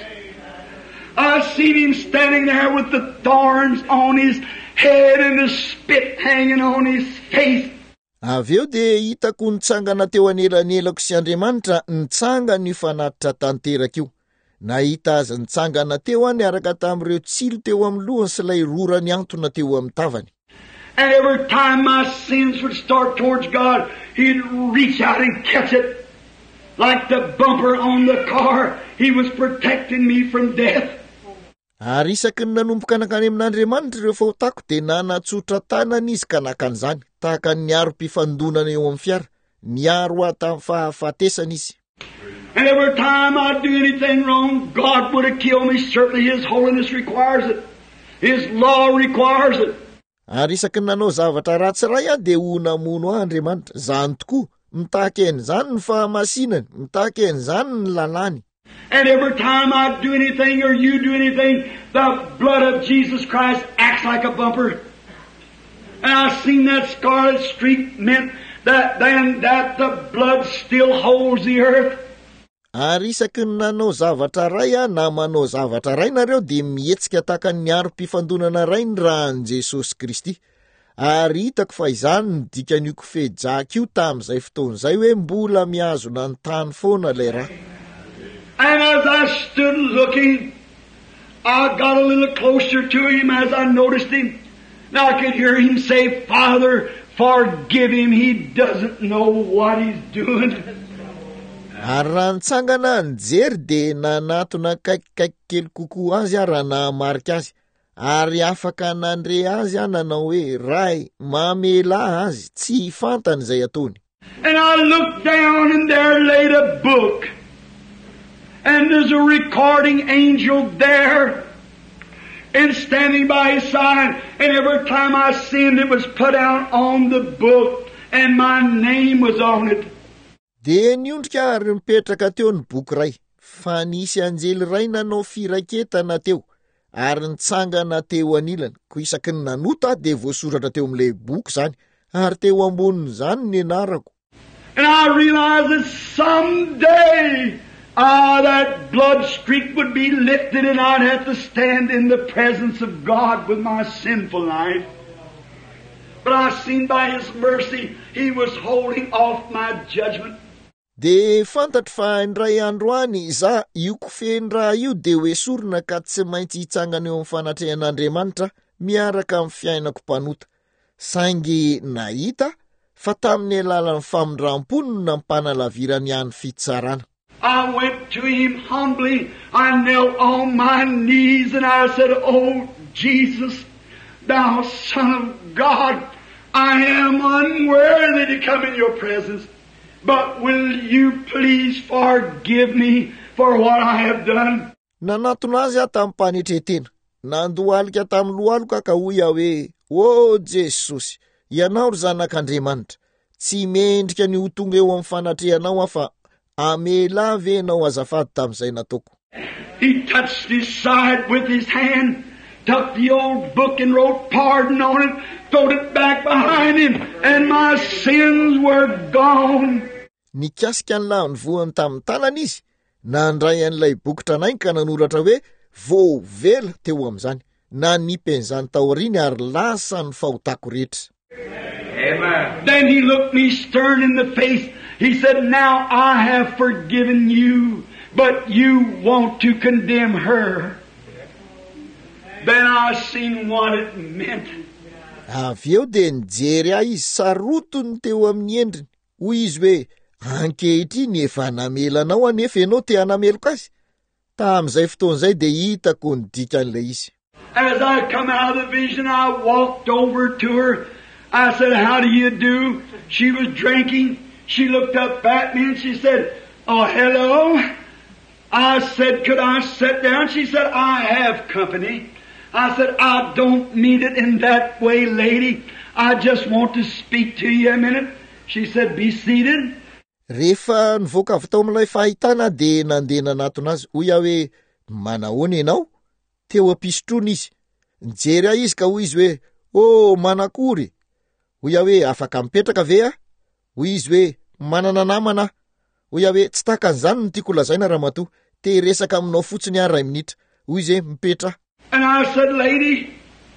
I seen him standing there with the thorns on his head and the spit hanging on his face.
Aveo de hitako nitsangana teo anelanelako sy Andriamanitra nitsangana io fanatitra tanteraka io. Nahita azy nitsangana teo any araka tamin'ireo tsilo teo amin'ny lohany sy ilay rorany antona teo amin'ny tavany.
And every time my sins would start towards God, he'd reach out and catch it. Like the bumper on the car, he was protecting me from death.
Ary isaky ny nanomboka nakany amin'Andriamanitra ireo fahotako de nanatsotra tanana izy ka nakan'izany, tahaka ny aro-pifandonana eo amin'ny fiara, niaro aho tamin'ny fahafatesana izy.
And every time I do anything wrong, God would have killed me. Certainly His holiness requires it. His law requires it.
Ary isaky ny nanao zavatra ratsy ray a de ho namono aho Andriamanitra, zany tokoa, mitahaka an'izany ny fahamasinany, mitahaka an'izany ny lalàny.
And every time I do anything or you do anything, the blood of Jesus Christ acts like a bumper. And I seen that scarlet streak meant that then that the blood still holds the earth.
Ary isaky ny nanao zavatra ray a na manao zavatra ray nareo de mihetsika tahaka ny aro-pifandonana ray ny rahan'i Jesosy Kristy. Ary hitako fa izany ny dikan'io kofejaky io tamin'izay fotoan'izay hoe mbola mihazona ny tany foana ilay raha.
And as I stood looking, I got a little closer to him as I noticed him. Now I could hear him say, Father, forgive him. He doesn't know what he's doing.
Ary raha nitsangana nijery de nanatona kaikikaiky kely kokoa azy a raha namarika azy. Ary afaka nandre azy a nanao hoe ray mamela azy tsy fantany izay ataony.
And I looked down and there laid a book And there's a recording angel there and standing by his side. And every time I sinned, it was put out on the book and my name was on it.
De niondrika ary mipetraka teo ny boky ray, fa nisy anjely ray nanao firaketana teo, ary nitsangana teo anilany, ko isaky ny nanota de voasoratra teo am'le boky zany, ary teo ambonin'izany ny anarako.
And I realized that someday ah, that blood streak would be lifted and I'd have to stand in the presence of God with my sinful life. But I seen by His mercy, He was holding off my judgment.
De fantatry fa indray andro any za io kofendraha io de hoe sorona ka tsy maintsy hitsangana eo amin'ny fanatrehan'Andriamanitra miaraka amin'ny fiainako mpanota. Saingy nahita fa tamin'ny alalan'ny famindram-pony no nampanalavira any fitsarana.
I went to Him humbly. I knelt on my knees and I said, "Oh Jesus, Thou Son of God, I am unworthy to come in Your presence. But will You please forgive me for what I have done?"
Nanatona azy aho tamin'ny mpanetretena, nandohalika tamin'ny lohalika ka hoy aho hoe, "O Jesosy, ianao ry zanak'Andriamanitra, tsy mendrika ny ho tonga eo amin'ny fanatrehanao afa amela ve enao azafady tamin'izay nataoko."
He touched his side with his hand, took the old book and wrote pardon on it, throwed it back behind him, and my sins were gone.
Nikasika an'la nivohany tamin'ny tanana izy, nandray an'ilay boky tranainy ka nanoratra hoe voavela teo amin'izany, na nipen'izany taoriny ary lasa ny fahotako rehetra.
Amen. Then he looked me stern in the face. He said, "Now I have forgiven you, but you want to condemn her." Then I seen what it meant.
Avy eo de nijery ahy izy sarotony teo amin'ny endriny, hoy izy hoe, ankehitriny efa namelanao anefa ianao te hanameloko azy. Tamin'izay fotoan'izay de hitako ny dikan'ilay izy.
As I come out of the vision, I walked over to her. I said, "How do you do?" She was drinking. She looked up at me and she said, "Oh, hello." I said, "Could I sit down?" She said, "I have company." I said, "I don't mean it in that way, lady. I just want to speak to you a minute." She said, "Be seated."
Rehefa nivoaka avy tao amin'ilay fahitana de nandeha nanatona azy, hoy aho hoe, "Manahoana ianao?" Teo ampisotrony izy. Nijery ahy izy ka hoy izy hoe, "Oh, manakory?" Hoy aho hoe, "Afaka mipetraka ve aho?" Hoy izy hoe, "Manana namana." Hoy aho hoe, "Tsy takan'izany no tiako lazaina ramatoa, te resaka aminao fotsiny aho iray minitra." Hoy izy hoe, "Mipetra."
And I said, "Lady,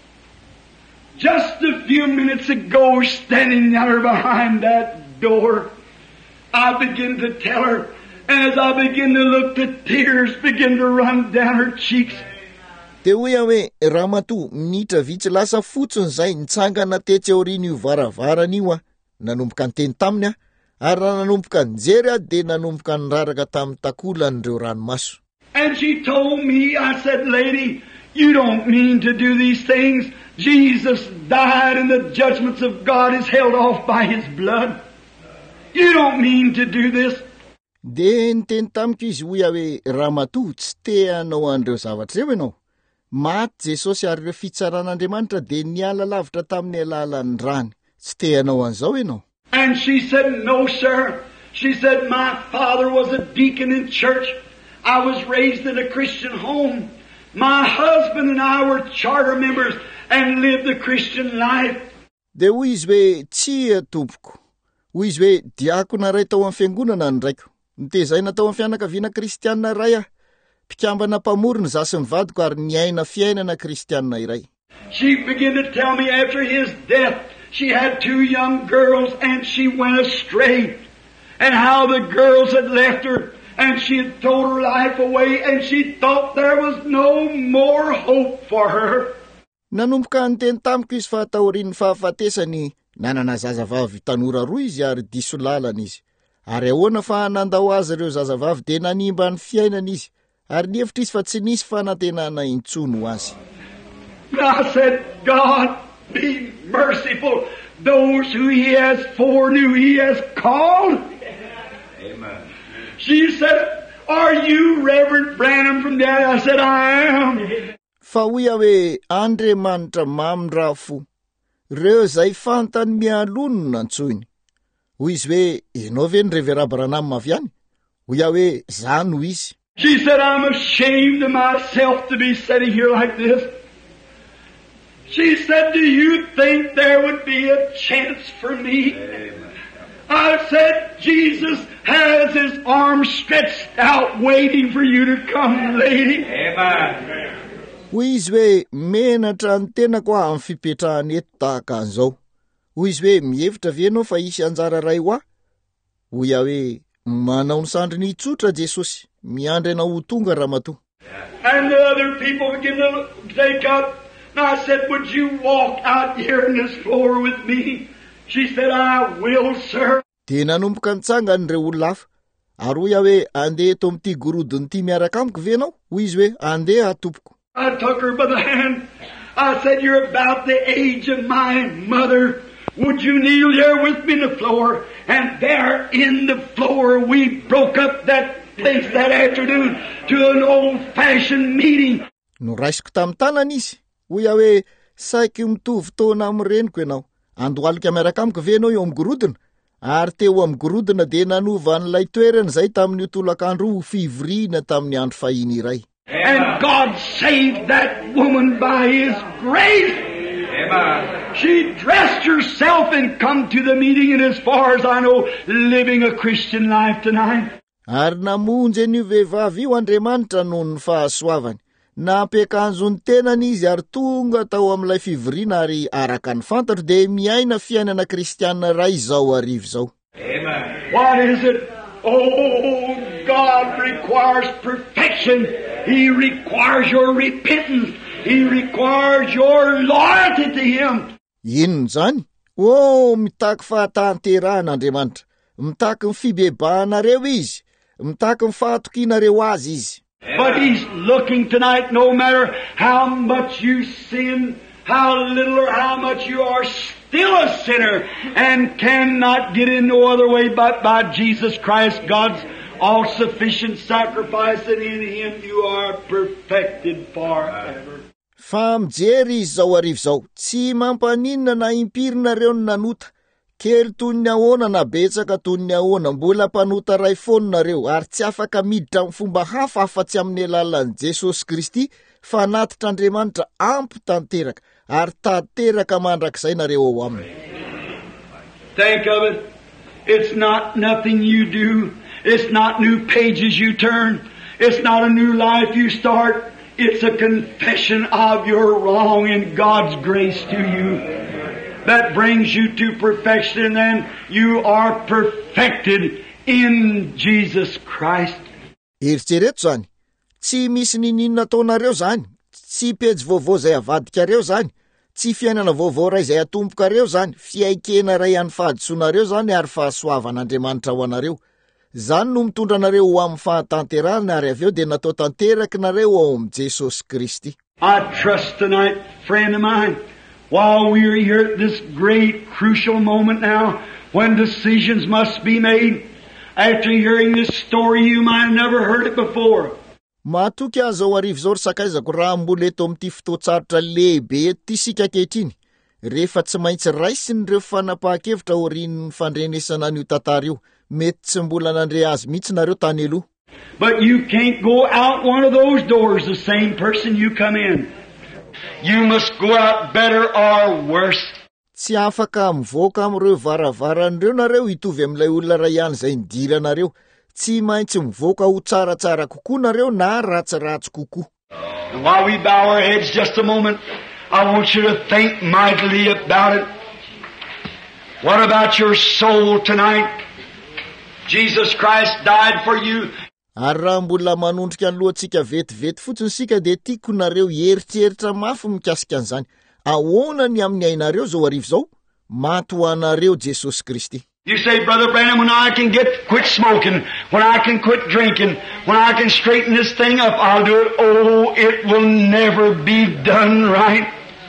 just a few minutes ago, standing there behind that door, I began to tell her, and as I began to look, the tears began to run down her cheeks."
De hoy aho hoe, "Ramatoa, minitra vitsy lasa fotsiny zay nitsangana tetsy aoriana io varavarana io aho, nanomboka niteny taminy aho, ary raha nanomboka nijery aho de nanomboka niraraka tamin'ny takolan'ireo ranomaso."
And she told me, I said, "Lady, you don't mean to do these things. Jesus died and the judgments of God is held off by His blood. You don't mean to do this."
De niteny tamiko izy hoy aho hoe, "Ramatoa, tsy te hanao an'ireo zavatra ireo ianao. Maty Jesosy ary ireo fitsaran'Andriamanitra de niala lavitra tamin'ny alalan'ny rany. Tsy te hanao an'izao ianao."
And she said, "No, sir." She said, "My father was a deacon in church. I was raised in a Christian home. My husband and I were charter members and lived the Christian life."
De hoy izy hoe, "Tsia tompoko." Hoy izy hoe, "Diakona ray tao amin'ny fiangonana ny raiko. Nitezaina tao amin'ny fianakaviana kristianina ray aho. Mpikambana mpamorona za sy ny vadiko ary niaina fiainana kristianina iray."
She began to tell me after his death, she had two young girls and she went astray. And how the girls had left her and she had thrown her life away and she thought there was no more hope for her.
Nanomboka niteny tamiko izy fa taorian'ny fahafatesany, nanana zazavavy tanora roa izy ary diso lalana izy. Ary ahoana fa nandao azy ireo zazavavy de nanimba ny fiainana izy, ary nievitra izy fa tsy nisy fanantenana intsony ho azy.
I said, "God, be merciful. Those who He has foreknew, He has called." Amen. She said, Are you Reverend Branham from there? I said, I am.
Fa hoy aho hoe Andriamanitra mamindra fo. Reo zay fantany mialono nantsoiny. Hoy izy hoe enao ve ny Reverend Branham avy any? Hoy aho hoe zany ho izy.
She said, I'm ashamed of myself to be sitting here like this. She said, do you think there would be a chance for me? Amen. I said, Jesus has his arms stretched out waiting for you to come, lady. Amen.
Hoy izy hoe menatra ny tenako amin'ny fipetrahany eto tahaka an'izao. Hoy izy hoe mihevitra ve ianao fa hisy anjara ray ho aho? Hoy aho hoe manao ny sandriny tsotra Jesosy, miandry anao ho tonga ramatoa.
And the other people began to take up. And I said, would you walk out here on this floor with me? She said, I will, sir.
De nanomboka nitsanga n'ireo olona hafa. Ary hoy aho hoe andeha eto amin'ity gorodona ity miaraka amiko ve ianao? Hoy izy hoe andeha tompoko.
I took her by the hand. I said, you're about the age of my mother. Would you kneel here with me on the floor? And there in the floor we broke up that place that afternoon to an old-fashioned meeting.
No raisiko tamin'ny tanana izy. Hoy aho hoe saiky mitovy taona amin'ny reniko ianao. Andohalika miaraka amiko ve ianao eo amin'ny gorodona? Ary teo amin'ny gorodona de nanova an'ilay toerana zay tamin'ny tolakandro ho fivoriana tamin'ny andro fahiny iray.
And God saved that woman by His grace. Amen. She dressed herself and come to the meeting, and as far as I know, living a Christian life tonight.
Ary namonjy an'io vehivavy io Andriamanitra noho ny fahasoavany. Nampiakanjo ny tenany izy ary tonga tao amin'ilay fivoriana ary araka ny fantatro de miaina fiainana kristiana ray zao arivo zao.
Amen. What is it? Oh, God requires perfection. He requires your repentance. He requires your loyalty to Him.
Inona zany? Oh, mitaky fahatanterahana Andriamanitra. Mitaky ny fibebahanareo izy. Mitaky ny fahatokinareo azy izy.
But He's looking tonight, no matter how much you sin, how little or how much you are still a sinner and cannot get in no other way but by Jesus Christ, God's all-sufficient sacrifice, and in Him you are perfected forever.
Fa mijery izy zao arivo zao, tsy mampaninona na impirinareo ny nanota. Kely toy ny ahoana na betsaka toy ny ahoana, mbola mpanota ray foanareo ary tsy afaka miditra amin'ny fomba hafa afa-tsy amin'ny alalan'i Jesosy Kristy, fa anatr'Andriamanitra ampy tanteraka ary tanteraka mandrakizay nareo ao aminy.
Think of it. It's not nothing you do. It's not new pages you turn. It's not a new life you start. It's a confession of your wrong and God's grace to you that brings you to perfection, and you are perfected in Jesus Christ.
Eritsereto zany, tsy misy ninina ataonareo zany, tsy pejy vaovao zay avadikareo zany, tsy fiainana vaovao ray zay atombokareo zany, fiaikena ray any fahadisoanareo zany ary fahasoavan'Andriamanitra ho anareo. Zany no mitondra nareo ho amin'ny fahatanterahana ary avy eo de natao tanteraky nareo ao amin'ny Jesosy Kristy.
I trust tonight, friend of mine, while we're here at this great crucial moment now, when decisions must be made, after hearing this story you might have never heard it before.
Matoky azo ao arivo zao sakaizako raha mbola eto amin'ity fotoatsarotra lehibe ety isika ankehitriny. Rehefa tsy maintsy raisin'ireo fanapahan-kevitra aorian'ny fandrenesana an'io tantara io, mety tsy mbola nandre azy mihitsy nareo tany aloha.
But you can't go out one of those doors the same person you come in. You must go out better or worse.
Tsy afaka mivoaka amin'ireo varavaran'ireo nareo hitovy amin'ilay olona ray ihany zay nidira nareo. Tsy maintsy mivoaka ho tsaratsara kokoa nareo na ratsiratsy kokoa.
And while we bow our heads just a moment, I want you to think mightily about it. What about your soul tonight? Jesus Christ died for you.
Ary raha mbola manondrika ny lohantsika vetivety fotsiny sika de tiako nareo heritreritra mafy mikasika an'izany. Ahoana ny amin'ny ainareo zao arivo zao? Maty ho anareo Jesosy Kristy.
You say, Brother Branham, when I can get quit smoking, when I can quit drinking, when I can straighten this thing up, I'll do it. Oh, it will never be done right.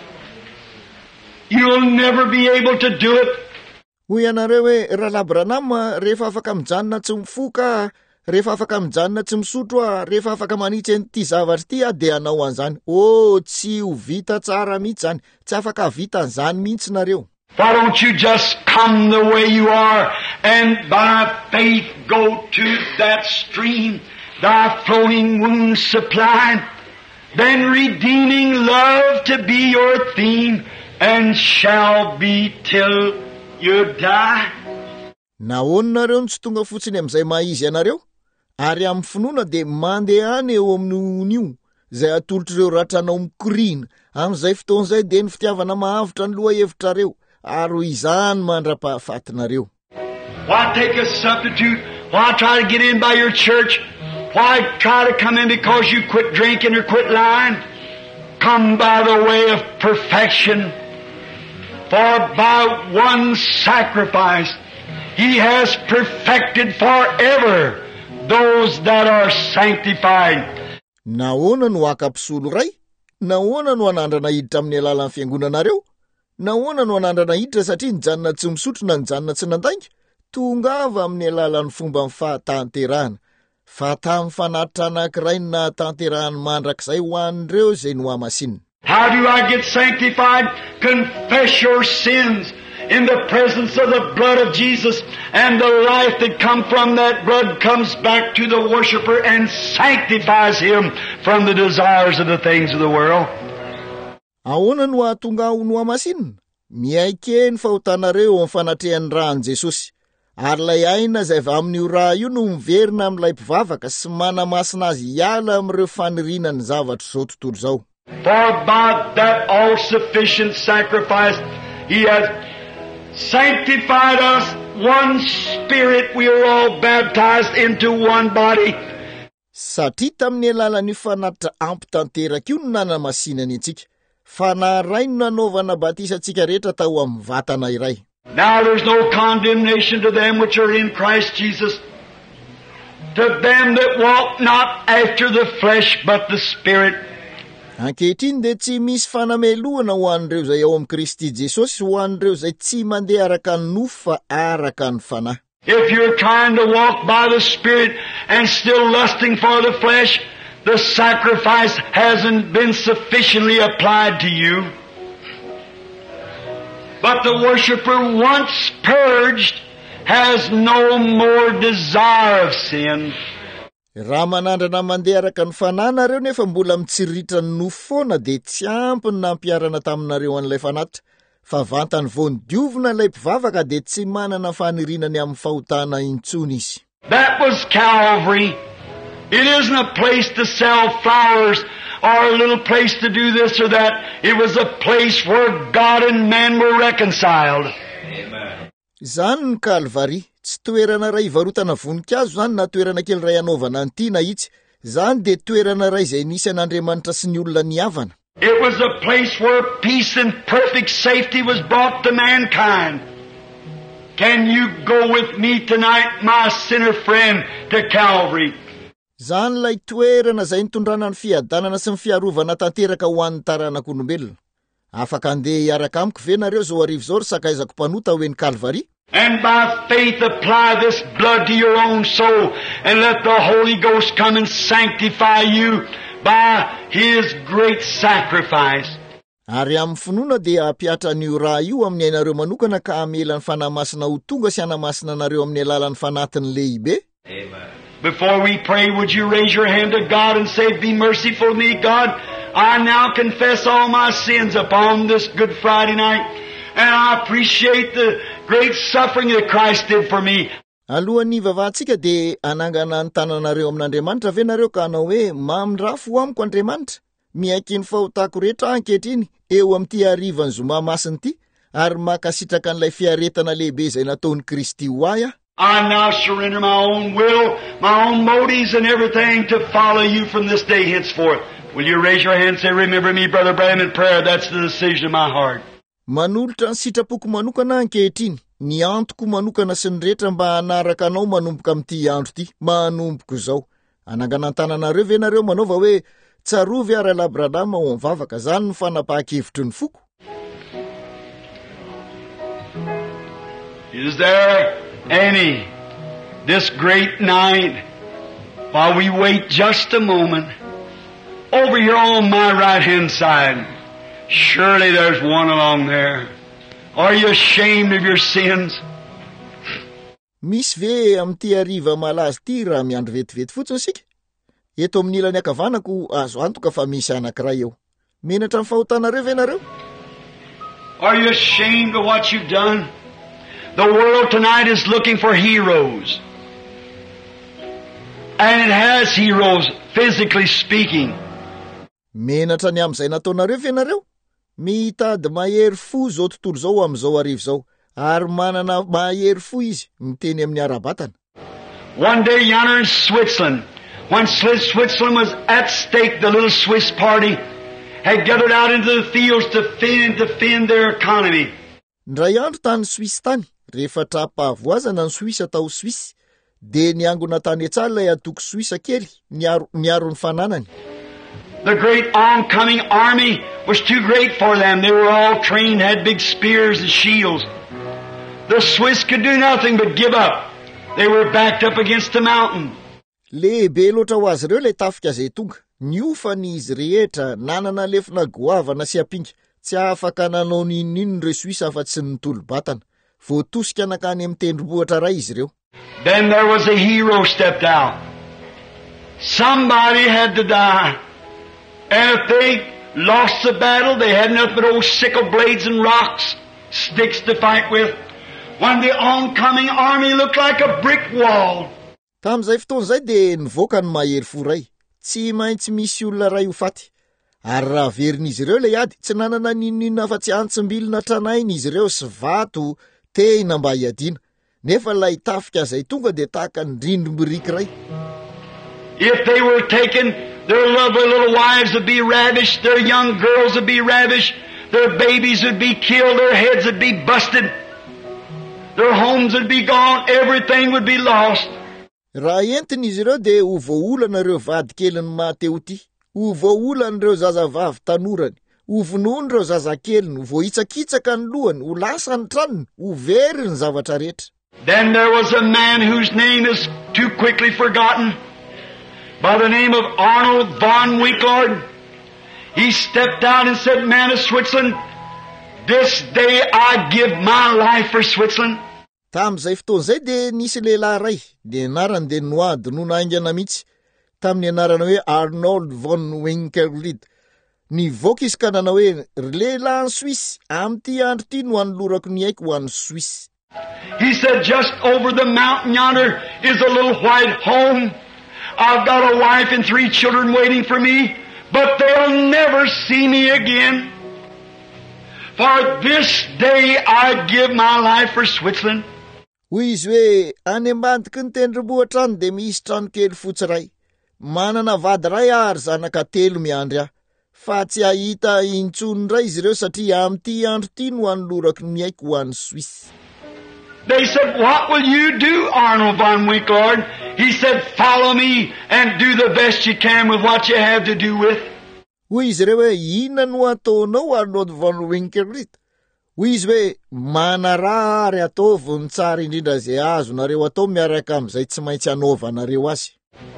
You'll never be able to do it.
Hoy anareo hoe raha Branham rehefa afaka mijanona tsy mifoka, rehefa afaka mijanona tsy misotro a, rehefa afaka manitsy an'ity zavatra ity a dia anao an'izany. Oh, tsy ho vita tsara mihitsy zany, tsy afaka vita an'izany mihitsy nareo.
Why don't you just come the way you are and by faith go to that stream, thy flowing wounds supply, then redeeming love to be your theme, and shall be till you die.
Nahoana nareo no tsy tonga fotsiny amin'izay maizy anareo? Ary amin'ny finoana dia mandeha any eo amin'io izay atolotr'ireo ratranao mikoriana. Amin'izay fotoan'izay dia ny fitiavana mahavitra ny loha hevitrareo, ary izany mandra-pahafatinareo.
Why take a substitute? Why try to get in by your church? Why try to come in because you quit drinking or quit lying? Come by the way of perfection. For by one sacrifice He has perfected forever those that are sanctified.
Nahoana no aka-pisolo ray? Nahoana no anandrana hiditra amin'ny alalan'ny fiangonanareo? Nahoana no anandrana hiditra satria nijanona tsy misotro na nijanona tsy nandainga? Tongava amin'ny alalan'ny fomba fahatanterahana. Fa tamin'ny fanatitra anankiray na tanterahany mandrakizay ho an'ireo izay no hamasinina.
How do I get sanctified? Confess your sins in the presence of the blood of Jesus, and the life that comes from that blood comes back to the worshipper and sanctifies him from the desires of the things of the world.
Ahoana no ahatonga ho no hamasinina? Miaike ny fahotanareo amin'ny fanatrehan'ny rahan'i Jesosy. Ary ilay aina izay avy amin'io raha io no miverina amin'ilay mpivavaka sy manamasina azy hiala amin'ireo faniriana ny zavatra izao tontolo izao.
For by that all-sufficient sacrifice He has sanctified us, one spirit, we are all baptized into one body.
Satria tamin'ny alalan'io fanatitra ampy tanteraka io no nanamasinany antsika. Fanaray no nanaovana batisantsika rehetra tao amin'ny vatana iray.
Now there's no condemnation to them which are in Christ Jesus, to them that walk not after the flesh but the Spirit.
Ankehitriny dia tsy misy fanameloana ho an'ireo izay ao amin'ny Kristy Jesosy, ho an'ireo izay tsy mandeha araka ny nofo fa araka ny fanahy.
If you're trying to walk by the Spirit and still lusting for the flesh, the sacrifice hasn't been sufficiently applied to you. But the worshipper, once purged, has no more desire of sin.
Raha manandrana mandeha araka ny fanahy nareo nefa mbola mitsiritra ny nofo foana dia tsy ampy ny nampiarana taminareo an'ilay fanatitra. Fa vantany vao nidiovina ilay mpivavaka dia tsy manana fanirinany amin'ny fahotana intsony izy.
That was Calvary. It isn't a place to sell flowers or a little place to do this or that. It was a place where God and man were reconciled. Amen.
Zany ny Kalvari, tsy toerana ray ivarotana voninkazo zany na toerana kely ray anaovana an'ity na itsy. Zany dia toerana ray izay nisy an'Andriamanitra sy ny olona niavana.
It was a place where peace and perfect safety was brought to mankind. Can you go with me tonight, my sinner friend, to Calvary?
Zany lay toerana izay nitondrana ny fiadanana sy ny fiarovana tanteraka ho an'ny taranak'olombelona. Afaka andeha hiaraka amiko ve nareo zao arivo zao ry sakaizako mpanota ho eny Kalvari?
And by faith apply this blood to your own soul and let the Holy Ghost come and sanctify you by His great sacrifice.
Ary amin'ny finoana dia apiatra n'io raha io amin'ny ainareo manokana ka amela ny fanamasina ho tonga sy anamasina nareo amin'ny alalan'ny fanatiny lehibe.
Amen. Before we pray, would you raise your hand to God and say, be merciful to me, God. I now confess all my sins upon this Good Friday night, and I appreciate the great suffering that Christ did for me.
Alohan'ny vavahantsika dia anangana ny tananareo amin'Andriamanitra ve nareo ka hanao hoe mamindrafo amiko Andriamanitra, miaiky ny fahotako rehetra ankehitriny eo amin'ity harivany zoma masina ity, ary makasitraka an'ilay fiaretana lehibe izay nataon'i Kristy ho ahy.
I now surrender my own will, my own motives and everything to follow you from this day henceforth. Will you raise your hand and say, remember me, Brother Branham, in prayer? That's the decision of my heart.
Manolotra ny sitrapoko manokana ankehitriny, ny antoko manokana sy ny rehetra mba hanaraka anao manomboka amin'ity andro ity, manomboko izao. Anangana tananareo ve nareo manaova hoe tsarovy ary Abrahama ho mivavaka, zany ny fanapahan-kevitry ny foko.
Is there any this great night while we wait just a moment, over here on my right-hand side, surely there's one along there. Are you ashamed of your sins?
Misy ve amty ariva malazy ty raha miandro vetivety fotsiny sika? Eto amin'ny ilany akavanako azo antoka fa misy anankiray eo. Menatra amin'ny fahotanareo ve nareo?
Are you ashamed of what you've done? The world tonight is looking for heroes. And it has heroes, physically speaking.
Menatra ny am'izay nataonareo ve nareo? Mitady mahery fo zao tontolo zao am'izao arivo zao. Ary manana mahery fo izy miteny amin'ny ara-batana.
One day yonder in Switzerland, when Switzerland was at stake, the little Swiss party had gathered out into the fields to defend, defend their economy.
Ndray andro tany Suisse tany, rehefa trapahavoazana ny Suisse tao Suisse, de niangona tany etsala ilay atoko Suisse kely, niaro niaro ny fananany.
The great oncoming army was too great for them. They were all trained, had big spears and shields. The Swiss could do nothing but give up. They were backed up against the mountain.
Lehibe loatra ho azy ireo ilay tafika izay tonga. Niofany izy rehetra, nanana lefina goavana sy apinga. Tsy afaka nanao ninino ireo Suisse afa-tsy ny tolo-batana. Voatosika nakany amin'ny tendrombohitra ray izy ireo.
Then there was a hero stepped out. Somebody had to die. And if they lost the battle, they had nothing but old sickle blades and rocks, sticks to fight with. When the oncoming army looked like a brick wall.
Tam'izay fotoan'izay de nivoaka ny mahery fo ray. Tsy maintsy misy olona ray ho faty. Ary raha veriny izy ireo ilay ady, tsy nanana ninona afa-tsy antsimbilona tranainy izy ireo sy vato tehina mba hiadiana. Nefa ilay tafika izay tonga de tahaka ny rindrim-biriky ray.
If they were taken, their lovely little wives would be ravished, their young girls would be ravished, their babies would be killed, their heads would be busted. Their homes would be gone, everything would be lost.
Raha entiny izy ireo de ho voaolana ireo vadikeliny mahateo ty. Ho voaolana ireo zazavavy tanorany. Ho vonoany ireo zazakeliny, ho vohitsakitsaka ny lohany, ho lasa ny tranony, ho very ny zavatra rehetra.
Then there was a man whose name is too quickly forgotten, by the name of Arnold von Winklord. He stepped out and said, "Man of Switzerland, this day I give my life for Switzerland."
Tam'izay fotoan'izay de nisy lehilahy ray, de anarany de noady no naingana mihitsy tamin'ny anarana hoe Arnold von Winkelried. Nivoaka izy ka nanao hoe lehilahy Suisse, amty andro ty no anolorako ny aiko ho an'ny Suisse.
He said, "Just over the mountain yonder is a little white home. I've got a wife and three children waiting for me, but they'll never see me again. For this day I give my life for Switzerland."
Hoy izy hoe any ambadiky ny tendrombohitra any de misy trano kely fotsy ray. Manana vady ray ary zanaka telo miandry aho. Fa tsy ahita intsony ray izy ireo satria amty andro ty no anolorako ny aiko ho an'ny Suisse.
They said, "What will you do, Arnold von Winklord?" He said, "Follow me and do the best you can with what you have to do with."
Hoy izy ireo hoe inona no ataonao Arnold von Winkelried? Hoy izy hoe manarary ataovy ny tsara indrindra izay azonareo atao miaraka amin'izay tsy maintsy anaovanareo azy.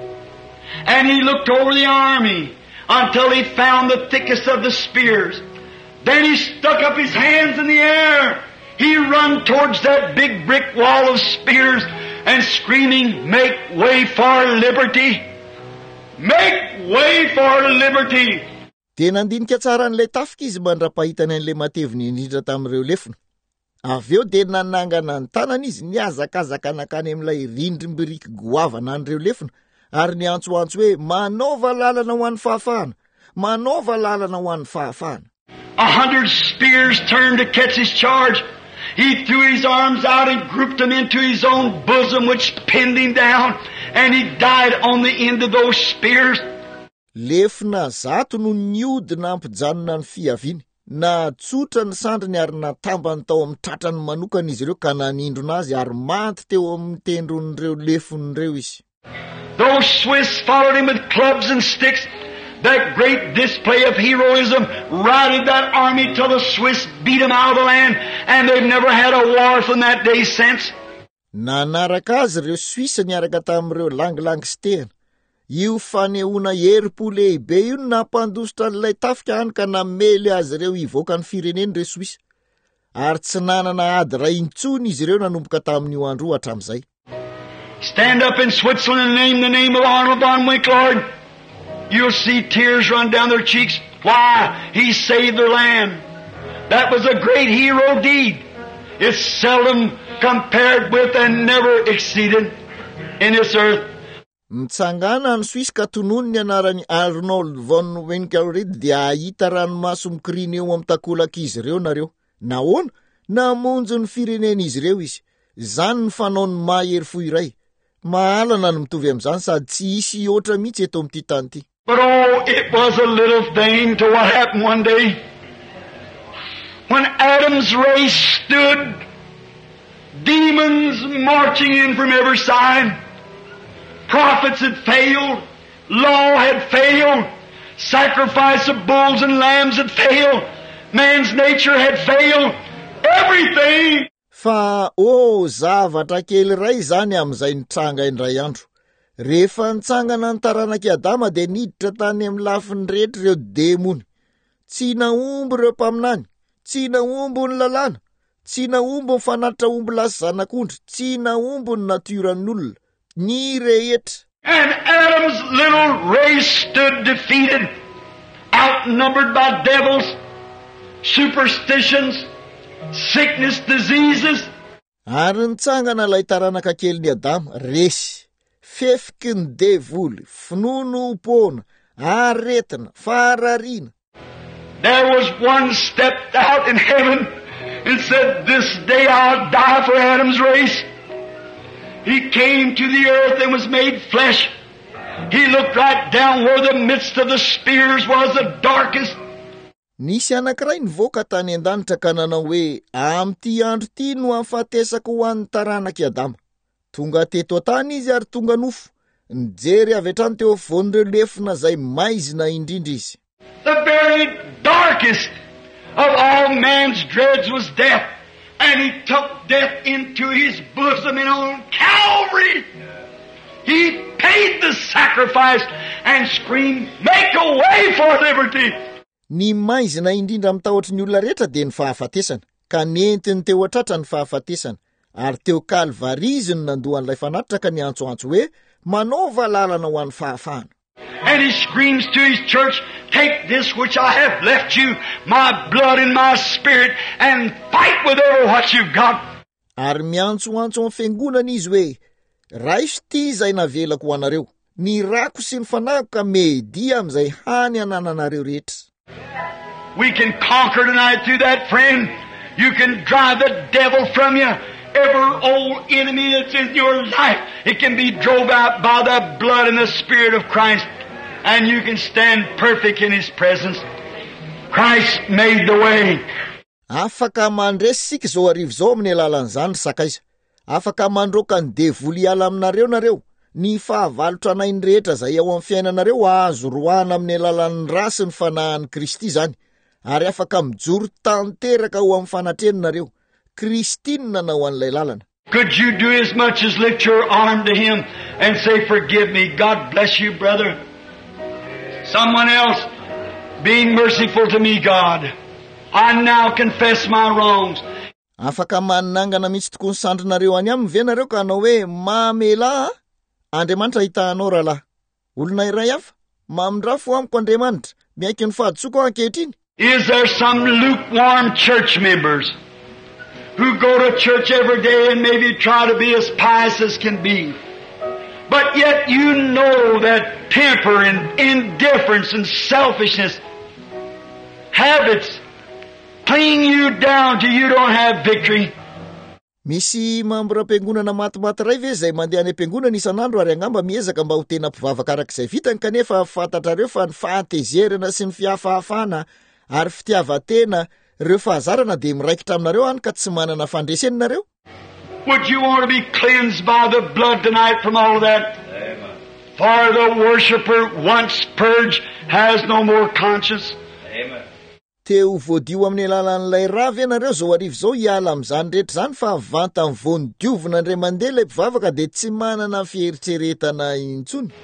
And he looked over the army until he found the thickest of the spears. Then he stuck up his hands in the air. He run towards that big brick wall of spears and screaming, "Make way for liberty! Make way for liberty!"
De nandinika tsara n'ilay tafika izy mandrapahitany an'ilay mateviny indrindra tamin'ireo lefina. Avy eo de nanangana ny tanany izy niazakazaka nakany amin'ilay rindrim-biriky goavana an'ireo lefina ary niantsoantso hoe manaova lalana ho an'ny fahafahana, manaova lalana ho an'ny fahafahana.
A hundred spears turned to catch his charge. He threw his arms out and grouped them into his own bosom, which pinned him down, and he died on the end of those spears.
Lefina zato no niodina ampijanona ny fiaviany, na tsotra ny sandriny ary natambany tao amin'ny tratrany manokana izy ireo ka nanindrona azy ary maty teo amin'ny tendron'ireo lefon'ireo izy.
Those Swiss followed him with clubs and sticks. That great display of heroism routed that army till the Swiss beat them out of the land, and they've never had a war from that day since.
Nanaraka azy ireo Suisse niaraka tamin'ireo langilangy sy tehana. io fanehoana herim-po lehibe io nampandositra n'ilay tafika any ka namely azy ireo hivoaka ny fireneny Resoisa. Ary tsy nanana ady ray intsony izy ireo nanomboka tamin'io andro hatramin'izay.
Stand up in Switzerland and name the name of Arnold von Winklord. You'll see tears run down their cheeks. Why? He saved their land. That was a great hero deed. It's seldom compared with and never exceeded in this earth.
Mitsangana ny Suisse ka tonono ny anarany Arnold von Winkelried dia ahita ranomaso mikirina eo amin'ny takolaka izy ireo nareo. Nahoana? Namonjy ny firenena izy ireo izy. Zany ny fanaony mahery fo iray. Mahalana ny mitovy amin'izany sady tsy hisy oatra mihitsy eto amin'ity tany ity.
But oh, it was a little thing to what happened one day. When Adam's race stood, demons marching in from every side. Prophets had failed. Law had failed. Sacrifice of bulls and lambs had failed. Man's nature had failed. Everything.
Fa o oh, zavatra kely ray zany amin'izay nitranga indray andro. Rehefa nitsangana ny taranaki Adama dia niditra tany amin'ny lafiny rehetra ireo demony. Tsy naomby ireo mpaminany, tsy naomby ny lalàna, tsy naomby ny fanatitra omby lasa zanak'ondry, tsy naomby ny natioran'olona. Ni rehetra.
And Adam's little race stood defeated, outnumbered by devils, superstitions, sickness, diseases.
Ary nitsangana ilay taranaka kelin'ny Adama resy, fefiky ny devoly, finono upona, aretina, fararina.
There was one stepped out in heaven and said, "This day I'll die for Adam's race." He came to the earth and was made flesh. He looked right down where the midst of the spears was the darkest.
Nisy anankiray nivoaka tany an-danitra ka nanao hoe amin'ity andro ity no ahafatesako ho an'ny taranaky Adama. Tonga teto tany izy ary tonga nofo. Nijery avy hatrany teo afovoan'ireo lefina izay maizina indrindra izy.
The very darkest of all man's dreads was death. And he took death into his bosom and on Calvary he paid the sacrifice and screamed, "Make a way for liberty."
Ny maizina indrindra mitaotry ny olona rehetra dia ny fahafatesana, ka nentiny teo atratra ny fahafatesana, ary teo Kalvariziny nandohan'ilay fanatitra ka niantsoantso hoe manaova lalana ho an'ny fahafahana.
And he screams to his church, "Take this which I have left you, my blood and my spirit, and fight with over what you've got."
Ary miantsoantso amin'ny fiangonana izy hoe, "Raiso ity izay navelako ho anareo, ny rako sy ny fanahiko ka media amin'izay hany anananareo rehetra."
We can conquer tonight through that, friend. You can drive the devil from you. Every old enemy that's in your life, it can be drove out by the blood and the Spirit of Christ. And you can stand perfect in His presence. Christ made the way.
Afaka mandresy sika zao arivo zao amin'ny alalan'izany sakaiza. Afaka mandroaka ny devoly hiala aminareo nareo. Ny fahavalotra anainy rehetra izay ao amin'ny fiainanareo azo roana amin'ny alalan'ny rasy ny fanahan'i Kristy zany. Ary afaka mijoro tanteraka ho amin'ny fanatreninareo. Kristy nanao an'ilay lalana.
Could you do as much as lift your arm to Him and say, "Forgive me, God bless you, brother"? Someone else, being merciful to me, God, I now confess my wrongs.
Afaka manangana mihitsy tokony sandrinareo any aminy ve nareo ka hanao hoe mamela Andriamanitra hitahanao rahalahy. Olona iray hafa mamindrafo amiko Andriamanitra miaiky ny fahatsoko ankehitriny.
Is there some lukewarm church members who go to church every day and maybe try to be as pious as can be, but yet you know that temper and indifference and selfishness, habits, cling you down till you don't have victory?
Misy mamboram-piangonana matimaty ray ve izay mandeha any am-piangonana isan'andro ary angamba miezaka mba ho tena mpivavaka arak'izay vitany kanefa fantatrareo fa ny fahatezerana sy ny fiafahafana ary fitiavatena reo fahazarana dia miraikitra aminareo any ka tsy manana fandresenareo?
Would you want to be cleansed by the blood tonight from all of that? Amen. For the worshipper once purged has no more conscience. Amen.
Teo voadio amin'ny alalan'ilay rava ianareo zao arivo zao hiala amin'izany rehetra zany fa vantany voanidiovina indray mandeha ilay mpivavaka dia tsy manana fieritreretana intsony.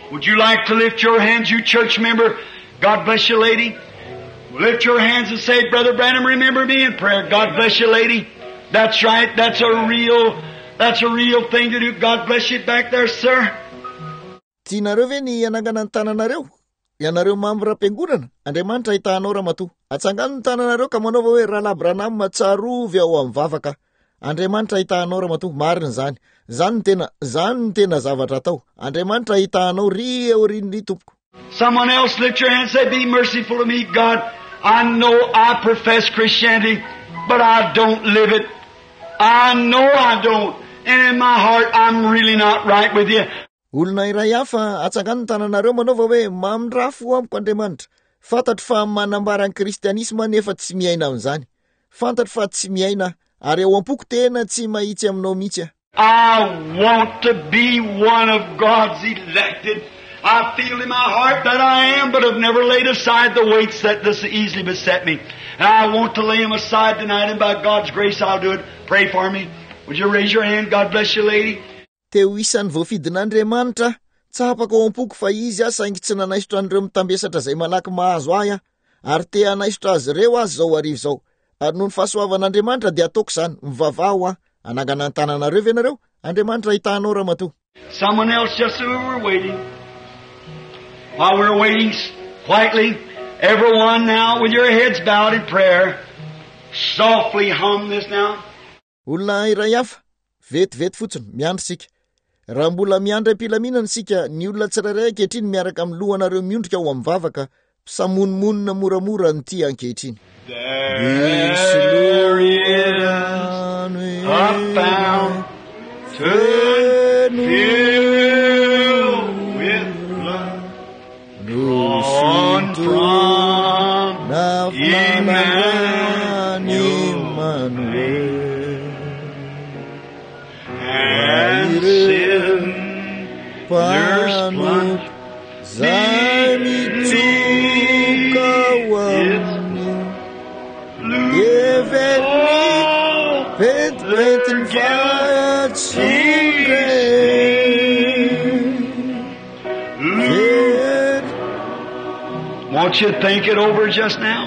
Would you like to lift your hands, you church member? God bless you, lady. Lift your hands and say, Brother Branham, remember me in prayer. God bless you, lady. That's right. That's a real, that's a real thing to do. God bless you back there, sir.
Tianareo ve ny anangana ny tananareo? Ianareo mamy ra-piangonana, Andriamanitra hitanao ramatoa. Atsangano ny tananareo ka manaova hoe Rahalahy Branham matsarovy ao amin'ny vavaka. Andriamanitra hitanao ramatoa, marina zany. Zany ny tena, zany ny tena zavatra atao. Andriamanitra hitanao ry aorian'ny tompoko.
Someone else lift your hand and say, be merciful to me, God. I know I profess Christianity, but I don't live it. I know I don't. And in my heart, I'm really not right with you.
Olona iray hafa atsangano ny tananareo manaova hoe mamindrafo amiko Andriamanitra. Fantatro fa manambara ny kristianisma nefa tsy miaina amin'izany. Fantatro fa tsy miaina ary ao am-poko tena tsy mahitsy aminao mihitsy.
I want to be one of God's elected. I feel in my heart that I am, but have never laid aside the weights that this easily beset me. And I want to lay them aside tonight, and by God's grace I'll do it. Pray for me. Would you raise your hand? God bless you, lady.
Teo isan'ny voafidin'Andriamanitra, tsapako ao am-poko fa izy aho saingy tsy nanaisitra an'ireo mitambesatra izay malaky mahazo ahy aho, ary te hanaisitra azy ireo azy zao arivo zao. Ary noho ny fahasoavan'Andriamanitra dia ataoko izany, mivavao aho, anangana ny tananareo ve nareo? Andriamanitra hitanao ramatoa.
Someone else just who we're waiting. While we're waiting quietly, everyone now with your heads bowed in prayer, softly hum this now.
Olona iray hafa, vetivety fotsiny, miandry sika. Raha mbola miandry am-pilaminana sika, ny olona tsirairay ankehitriny miaraka amin'ny lohanareo miondrika ao amin'ny vavaka, samonomonina moramora ny tia ankehitriny.
There is a fountain filled with blood drawn from Emmanuel, and sinners plunged Won't you think it over just now?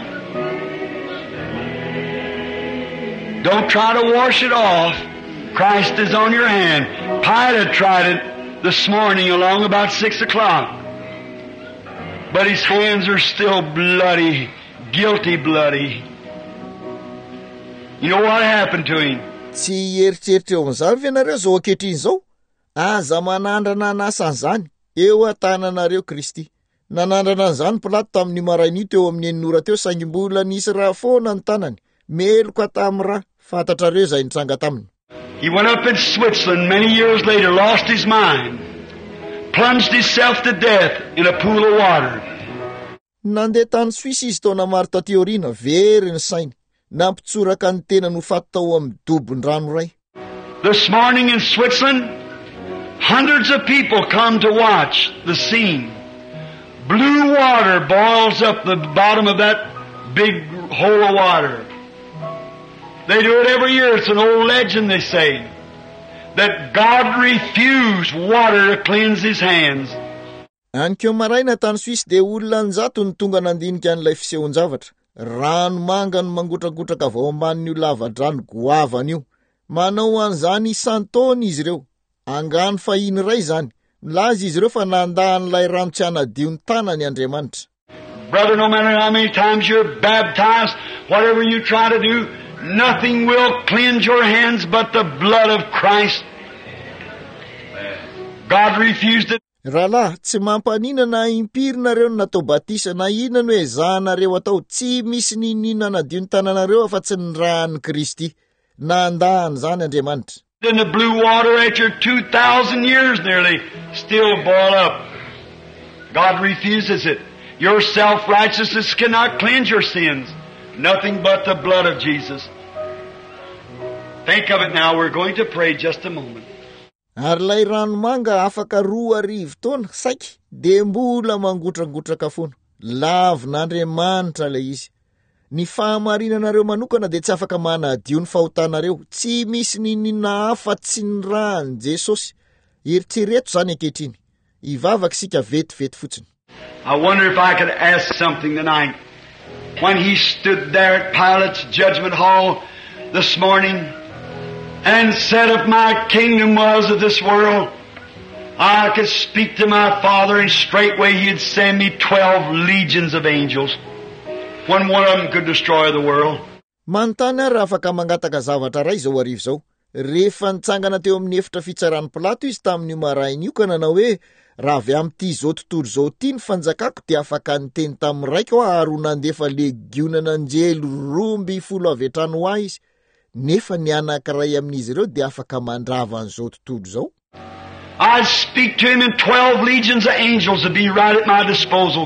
Don't try to wash it off. Christ is on your hand. Pilate tried it this morning along about six o'clock. But his hands are still bloody, guilty bloody. You know what happened to him?
Tsy eritreritra eo amin'izany ve nareo zao ankehitriny zao? Aza manandrana anasan'izany eo an-tananareo Kristy. Nanandrana an'izany Pilato tamin'ny marainy teo amin'ny eninora teo saingy mbola nisy raha foana ny tanany. Meloka tamin'ny raha fantatrareo izay nitranga taminy.
He went up in Switzerland many years later, lost his mind, plunged himself to death in a pool of water.
Nandeha tany Suisse izy taona maro taty aoriana, very ny sainy. Nampitsoraka ny tena no fatao amin'ny dobon-drano ray.
This morning in Switzerland, hundreds of people come to watch the scene. Blue water boils up the bottom of that big hole of water. They do it every year. It's an old legend, they say, that God refused water to cleanse his hands.
Ankeo maraina tany Suisse dia olona njato ny tonga nandinika an'ilay fisehoan-javatra. Rano manga no mangotragotraka avao ambanin'io lava-drano goavan'io. Manao an'izany isan-taona izy ireo. Angano fahiny ray zany. Milaza izy ireo fa nandahan'ilay rano tsy hanadio ny tanany Andriamanitra.
Brother, no matter how many times you're baptized, whatever you try to do, nothing will cleanse your hands but the blood of Christ. God refused it.
Rahalahy, tsy mampanina na impirinareo no natao batisa na inona no hoe zahanareo atao, tsy misy ninina nadio ny tananareo afa-tsy ny rahan'ny Kristy. Nandahany zany Andriamanitra.
In the blue water after two thousand years nearly still boil up. God refuses it. Your self-righteousness cannot cleanse your sins. Nothing but the blood of Jesus. Think of it now. We're going to pray just a moment.
Ary lay rano manga afaka roa arivo taona saiky dia mbola mangotragotraka foana. Lavin'Andriamanitra ilay izy. Ny fahamarinanareo manokana dia tsy afaka manadio ny fahotanareo. Tsy misy ninina hafa tsy ny rahan'i Jesosy. Eritrereto zany ankehitriny. ivavaka sika vetivety fotsiny.
I wonder if I could ask something tonight. When he stood there at Pilate's judgment hall this morning and said, if my kingdom was of this world, I could speak to my Father and straightway He'd send me twelve legions of angels. When one of them could destroy the world.
Manontany ary afaka mangataka zavatra ray zao arivo zao. Rehefa nitsangana teo amin'ny efitra fitsarany Pilato izy tamin'io maraina io ka nanao hoe raha avy amin'ity zao tontolo zao ty ny fanjakako dia afaka niteny tamin'ny raika aho ary ho nandefa legionan'anjely roa amby folo avy hatrany ho ahy izy. Nefa ny anankiray amin'izy ireo dia afaka mandrava an'izao tontolo zao.
I'd speak to him and twelve legions of angels would be right at my disposal.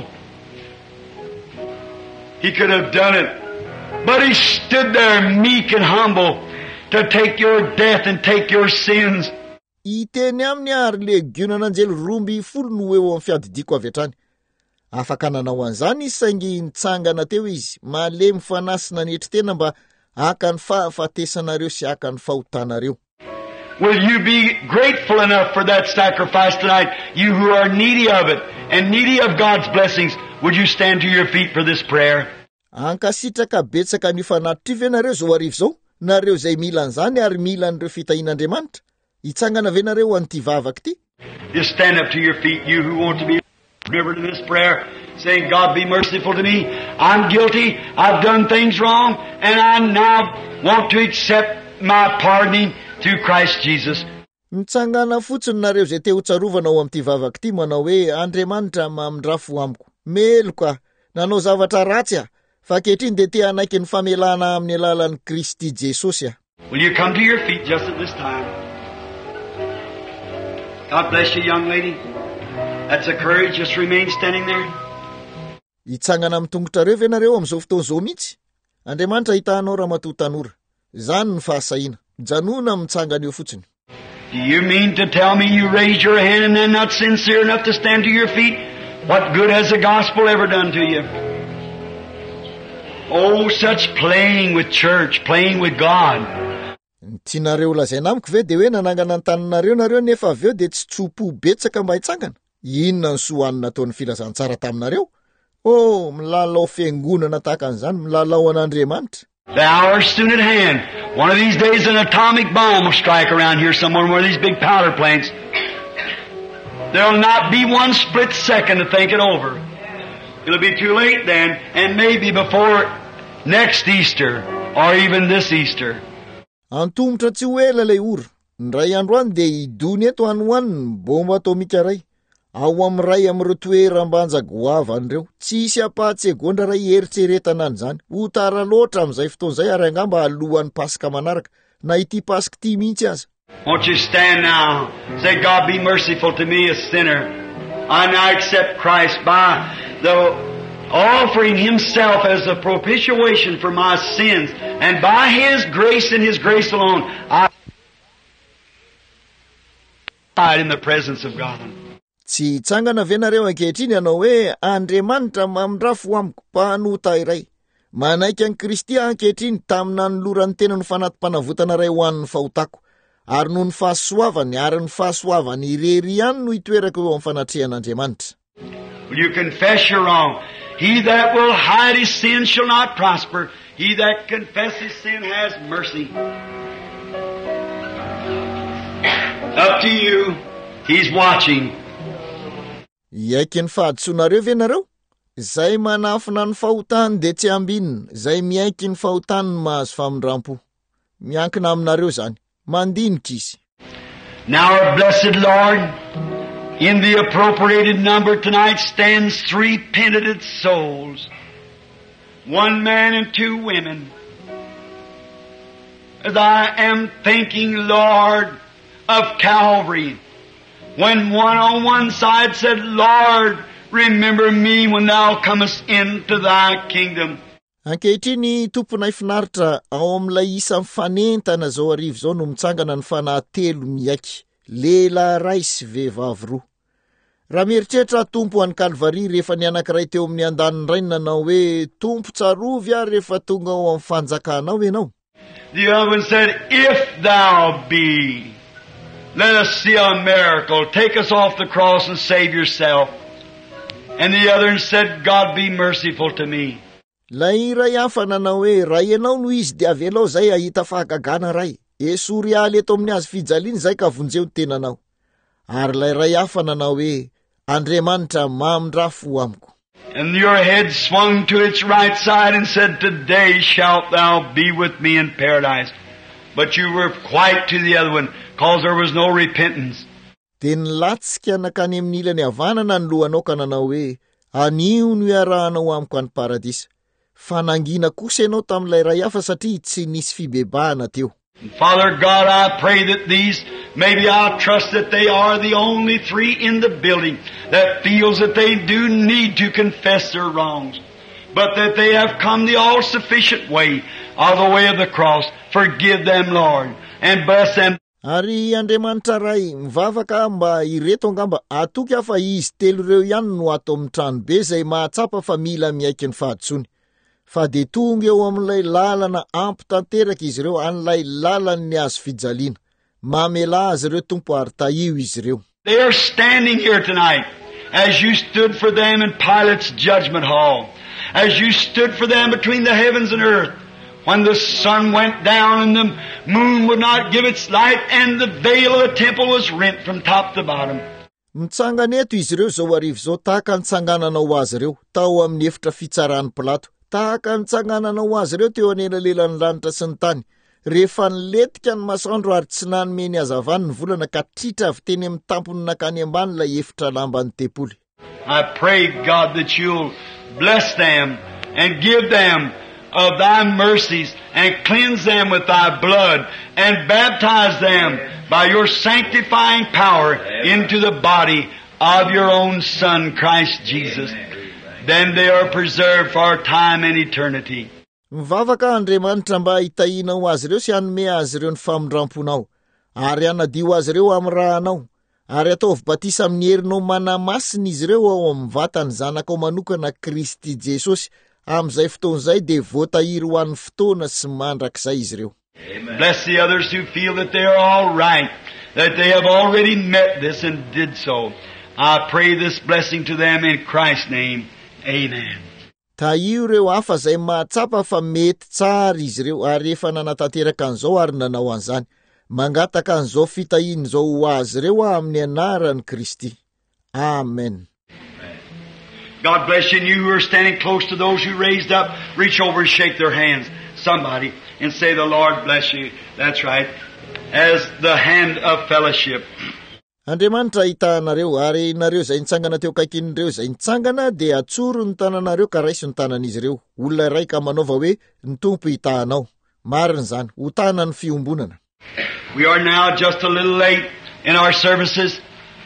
He could have done it. But he stood there meek and humble to take your death and take your sins.
Iteny aminy ary legionan'anjely roa amby folo no eo amin'ny fiadidiko avy hatrany. Afaka nanao an'izany izy saingy nitsangana teo izy, malemy fanasina netry tena mba haka ny fahafatesanareo sy haka ny fahotanareo.
Will you be grateful enough for that sacrifice tonight, you who are needy of it and needy of God's blessings? Would you stand to your feet for this prayer?
Ankasitraka betsaka ny fanatitra venareo zao arivo zao, nareo zay mila an'izany ary mila an'ireo fitahin'Andriamanitra. Itsangana venareo an'ity vavaka ity.
Just stand up to your feet, you who want to be remembered in this prayer, saying, God be merciful to me. I'm guilty. I've done things wrong, and I now want to accept my pardoning through Christ Jesus.
Mitsangana fotsiny nareo zay te ho tsarovana ao amin'ity vavaka ity manao hoe Andriamanitra mamindrafo amiko. Meloka, nanao zavatra ratsy aho, fa ankehitriny dia te hanaiky ny famelana amin'ny alalan'i Kristy Jesosy aho.
Will you come to your feet just at this time? God bless you, young lady. That's a courage. Just remain standing there.
Itsangana amin'ny tongotrareo venareo amin'izao fotoan'izao mihitsy. Andriamanitra hitanao ramatoa tanora. Zany ny fahasahiana. Janona mitsangana eo fotsiny.
Do you mean to tell me you raised your hand and then not sincere enough to stand to your feet? What good has the gospel ever done to you? Oh, such playing with church, playing with God.
Tianareo lazaina amiko ve dia hoe nanangana ny tananareo nareo nefa avy eo dia tsy tsopo betsaka mba hitsangana? Inona ny soanina ataon'ny filazantsara taminareo? Oh, milalao fiangonana tahaka an'izany, milalao an'Andriamanitra.
The hour's soon at hand. One of these days an atomic bomb will strike around here somewhere, one of these big powder plants. There'll not be one split second to think it over. It'll be too late then, and maybe before next Easter, or even this Easter.
Antomotra tsy ho ela lay ora. Ndray andro any dia idony eto anoaniny bomba atomika ray. Ao amin'ray amin'ireo toeram-banja goavan'ireo. Tsisy apahatsegonda ray eritseretana an'izany. Ho tara loatra amin'izay fotoan'izay ary angamba alohan'ny Pasika manaraka. Na ity Pasika ity mihitsy aza.
Won't you stand now? Say, God be merciful to me, a sinner. I now accept Christ by the offering Himself as a propitiation for my sins. And by His grace and His grace alone, I died in the presence of God.
Tsy tsangana venareo ankehitriny ianao hoe Andriamanitra mamindrafo amiko mpanota iray. Manaiky an'i Kristy ankehitriny tamina nolorany tena ny fanatim-panavotana iray ho an'ny fahotako. Ary noho ny fahasoavany ary ny fahasoavany irery ihany no hitoerako eo amin'ny fanatrehan'Andriamanitra.
Will you confess your wrong? He that will hide his sin shall not prosper. He that confesses sin has mercy. Up to you. He's watching.
Iaiky ny fahadisoanareo venareo? Zay manafina ny fahotany dia tsy ambinina. Zay miaiky ny fahotany ny mahazo famindrampo. Miankina aminareo zany. Mandinika izy.
Now our blessed Lord, in the appropriated number tonight stands three penitent souls. One man and two women. As I am thinking, Lord, of Calvary, when one on one side said, Lord, remember me when thou comest into thy kingdom.
Ankehitriny tomponay finaritra ao amin'ilay isa mifanentana zao arivo zao no mitsangana ny fanahy telo miaiky, lehilahy ray sy vehivavy roa. Raha mieritreritra tompo an'ny Kalvari rehefa ny anankiray teo amin'ny andaniny ray nanao hoe tompo tsarovy aho rehefa tonga ao amin'ny fanjakanao ianao.
The other one said, if thou be Let us see a miracle. Take us off the cross and save yourself. And the other said, God be merciful to me.
Lay iray hafa nanao hoe raha ianao no izy dia avelao zay ahita fahagagana ray. Esory aly eto amin'ny azo fijaliana zay ka vonjeo ny tenanao. Ary lay ray hafa nanao hoe Andriamanitra mamindra-fo amiko.
And your head swung to its right side and said, Today shalt thou be with me in paradise. But you were quite to the other one, because there was no repentance.
De nilatsika nakany amin'ny ilany havanana ny lohanao ka nanao hoe anio no iarahanao amiko any paradisa. Fa nangina kosa ianao tamin'ilay ray hafa satria tsy nisy fibebahana teo.
Father God, I pray that these, maybe I trust that they are the only three in the building that feels that they do need to confess their wrongs, but that they have come the all-sufficient way of the way of the cross. Forgive them, Lord, and bless them.
Ary Andriamanitra ray mivavaka mba ireto angamba atoky afa izy telo reo ihany no ato amin'ny tranobe zay mahatsapa fa mila miaiky ny fahatsony. Fa de tonga eo amin'ilay lalana ampy tanteraka izy reo an'ilay lalan'ny azo fijaliana. Mamela azy reo tompo ary taio izy reo.
They are standing here tonight as you stood for them in Pilate's judgment hall, as you stood for them between the heavens and earth, when the sun went down and the moon would not give its light and the veil of the temple was rent from top to bottom.
Mitsangana eto izy reo zao arivo zao tahaka nitsangananao azy reo tao amin'ny efitra fitsaran'ny Pilato. Tahaka nitsangananao azy reo teo anelalelan'ny lanitra sy ny tany. Rehefa niletika ny masoandro ary tsy nanomeny hazavana ny volana ka tritra avy teny amin'ny tampony nakany ambany ilay efitra lamban'ny tempoly.
I pray, God, that you'll bless them and give them of thy mercies and cleanse them with thy blood and baptize them by your sanctifying power into the body of your own Son, Christ Jesus. Then they are preserved for time and eternity.
Mivavaka Andriamanitra mba hitahinao azy reo sy hanome azy reo ny famindramponao, ary hanadio azy reo amin'ny rahanao, ary ataovy batisa amin'ny herinao manamasina izy reo ao amin'ny vatany zanakao manokana Kristy Jesosy. Am'izay fotoan'izay de voatahiry ho an'ny fotoana sy mandrakizay izy reo.
Bless the others who feel that they are all right, that they have already met this and did so. I pray this blessing to them in Christ's name. Amen.
Taio reo hafa zay mahatsapa fa mety tsara izy reo ary efa nanatanteraka an'izao ary nanao an'izany. Mangataka an'izao fitahiany zao ho azy reo amin'ny anaran'i Kristy. Amen.
God bless you, and you who are standing close to those who raised up, reach over and shake their hands, somebody, and say, the Lord bless you. That's right. As the hand of fellowship.
Andriamanitra hitanareo ary nareo zay nitsangana teo kaikinireo zay nitsangana de atsoro ny tananareo ka raiso ny tanan'izy reo. Olona iray ka manaova hoe ny tompo hitanao. Marina zany, ho tana ny fiombonana.
We are now just a little late in our services.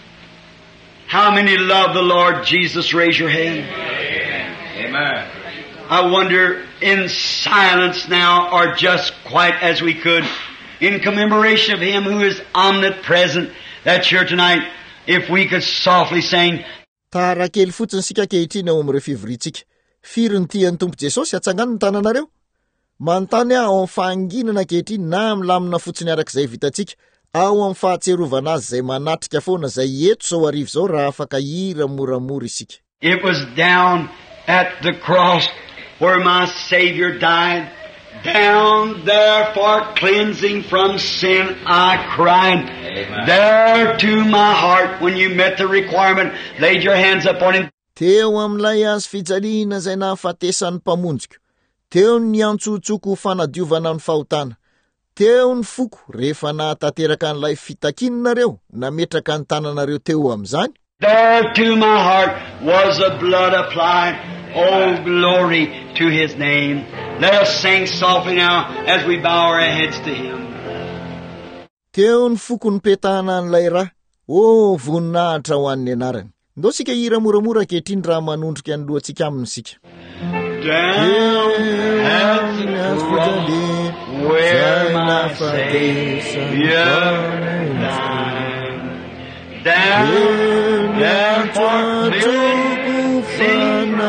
How many love the Lord Jesus? Raise your hand. Amen. I wonder, in silence now, or just quite as we could, in commemoration of Him who is omnipresent, that's here tonight, if we could softly sing.
Tara kely fotsiny sika kehitriny ao amin'ireo fivoritsika. Firy ny tian'ny Tompo Jesosy hatsangana ny tananareo? Manontany aho ao amin'ny fahanginana kehitriny na milamina fotsiny arak'izay vitantsika. Ao amin'ny fahatserovana azy zay manatrika foana zay eto zao arivo zao raha afaka hira moramora isika.
It was down at the cross where my Savior died. Down there for cleansing from sin I cried. Amen. There to my heart when you met the requirement, laid your hands upon Him.
Teo amin'ilay azo fijaliana zay nahafatesan'ny mpamonjika. Teo ny antsotsoko fanadiovana ny fahotana. Teo ny foko rehefa nahatanteraka an'ilay fitakininareo nametraka ny tananareo teo amin'izany.
There to my heart was the blood applied. Oh, glory to His name. Let us sing softly now as we bow our heads to Him.
Teo ny foko ny petahana an'ilay raha. Oh, voninahitra ho an'ny anarany. Ndao sika hira moramora kehitriny raha manondrika ny lohantsika aminy sika.
Down at the cross where my Savior died. Down there for cleansing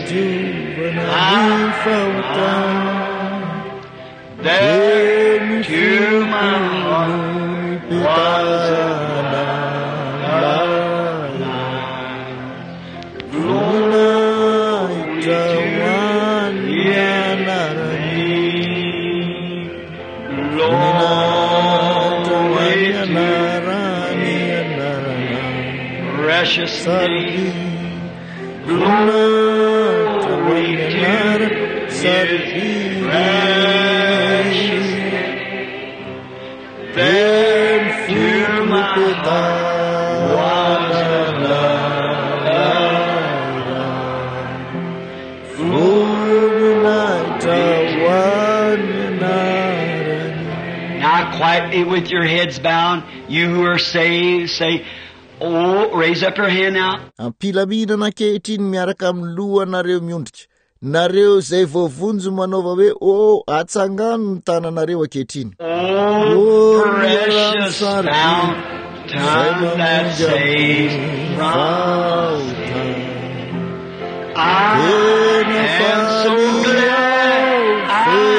I found. There to my heart
pitana voninahitra hoanyanarany voninahitra hoanyanarany anarana
precious
sarvi
name.
voninahitra hoanyanara sarvi
Then to my heart now quietly with your heads bowed, you who are saved, say, oh, raise up your hand now.
ampilaminana ankehitriny miaraka amin'ny lohanareo miondrika nareo zay voavonjo manaova hoe o atsangano ny tananareo ankehitriny
Oh, precious fountain that saves from I am so glad I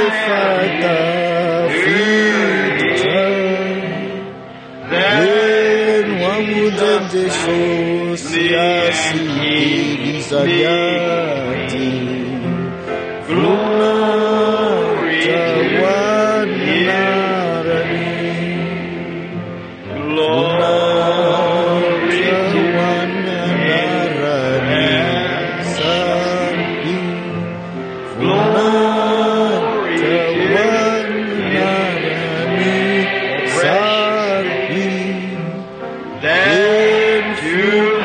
Glory to one Glory to one Glory to then to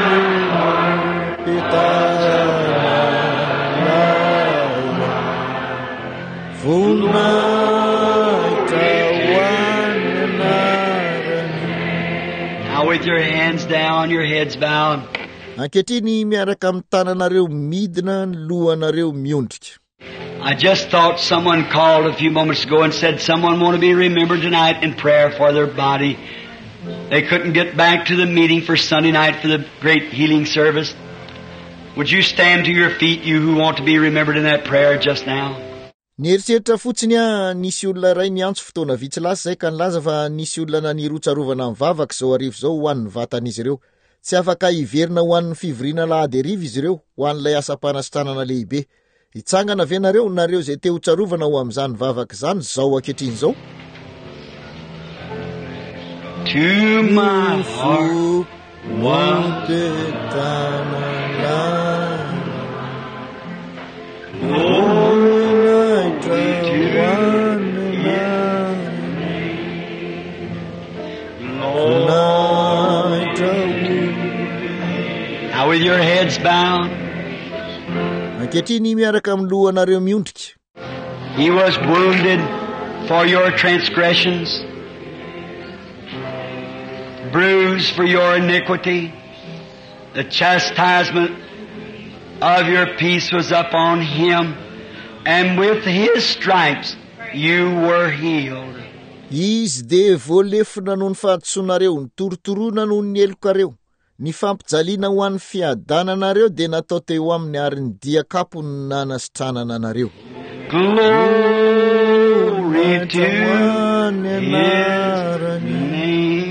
Now with your hands down, your heads bowed.
ankehitriny miaraka amin'ny tananareo midina ny lohanareo miondrika.
I just thought someone called a few moments ago and said someone want to be remembered tonight in prayer for their body. They couldn't get back to the meeting for Sunday night for the great healing service. Would you stand to your feet, you who want to be remembered in that prayer just now?
Nieritreritra fotsiny a nisy olona iray niantso fotoana vitsy lasa zay ka nilaza fa nisy olona nanirotsarovana amin'ny vavaka zao arivo zao ho an'ny vatan'izy ireo. Tsy afaka iverina ho an'ny fivoriana lahady arivo izy ireo ho an'ilay asa-panasitranana lehibe. Hitsangana ve nareo nareo zay te ho tsarovana ho amin'izany vavaka zany zao ankehitriny zao.
To my heart,
one
Now with your heads bowed,
ankehitriny miaraka amin'ny lohanareo miondrika.
He was wounded for your transgressions, bruised for your iniquity. The chastisement of your peace was upon him, and with his stripes you were healed.
Izy de voalefona noho ny fahatsoanareo, ny torotoroana noho ny elokareo, ny fampijaliana ho an'ny fiadananareo de natao teo amin'ny ariny diakapo ny nanasitranana anareo.
Glory to his name.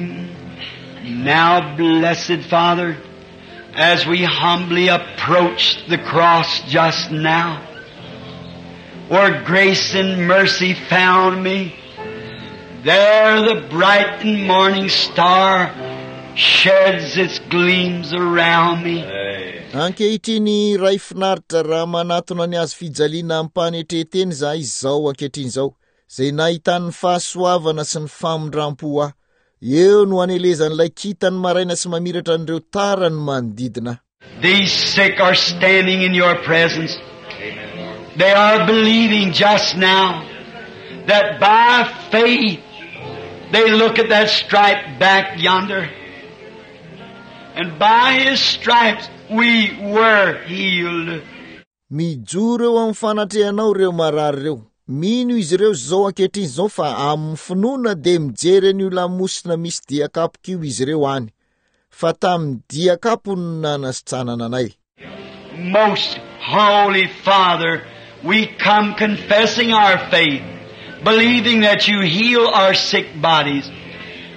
Now, blessed Father, as we humbly approach the cross just now, where grace and mercy found me, there the bright and morning star sheds its gleams around me.
Ankehitriny ray finaritra raha manatona ny azo fijaliana ampanetreteny za izao ankehitriny zao, zay nahitan'ny fahasoavana sy ny famondrampo aho. Eo no anelezan'ilay kitany maraina sy mamiratra an'ireo tarany manodidina.
These sick are standing in your presence. They are believing just now that by faith they look at that stripe back yonder, and by his stripes we were healed.
Mijoro eo amin'ny fanatrehanao reo marary reo. Mino izy reo zao ankehitriny zao fa amin'ny finoana de mijery an'io lamosina misy diakapok'io izy reo any. Fa tamin'ny diakapo ny nanasitranana anay.
Most Holy Father, we come confessing our faith, believing that you heal our sick bodies.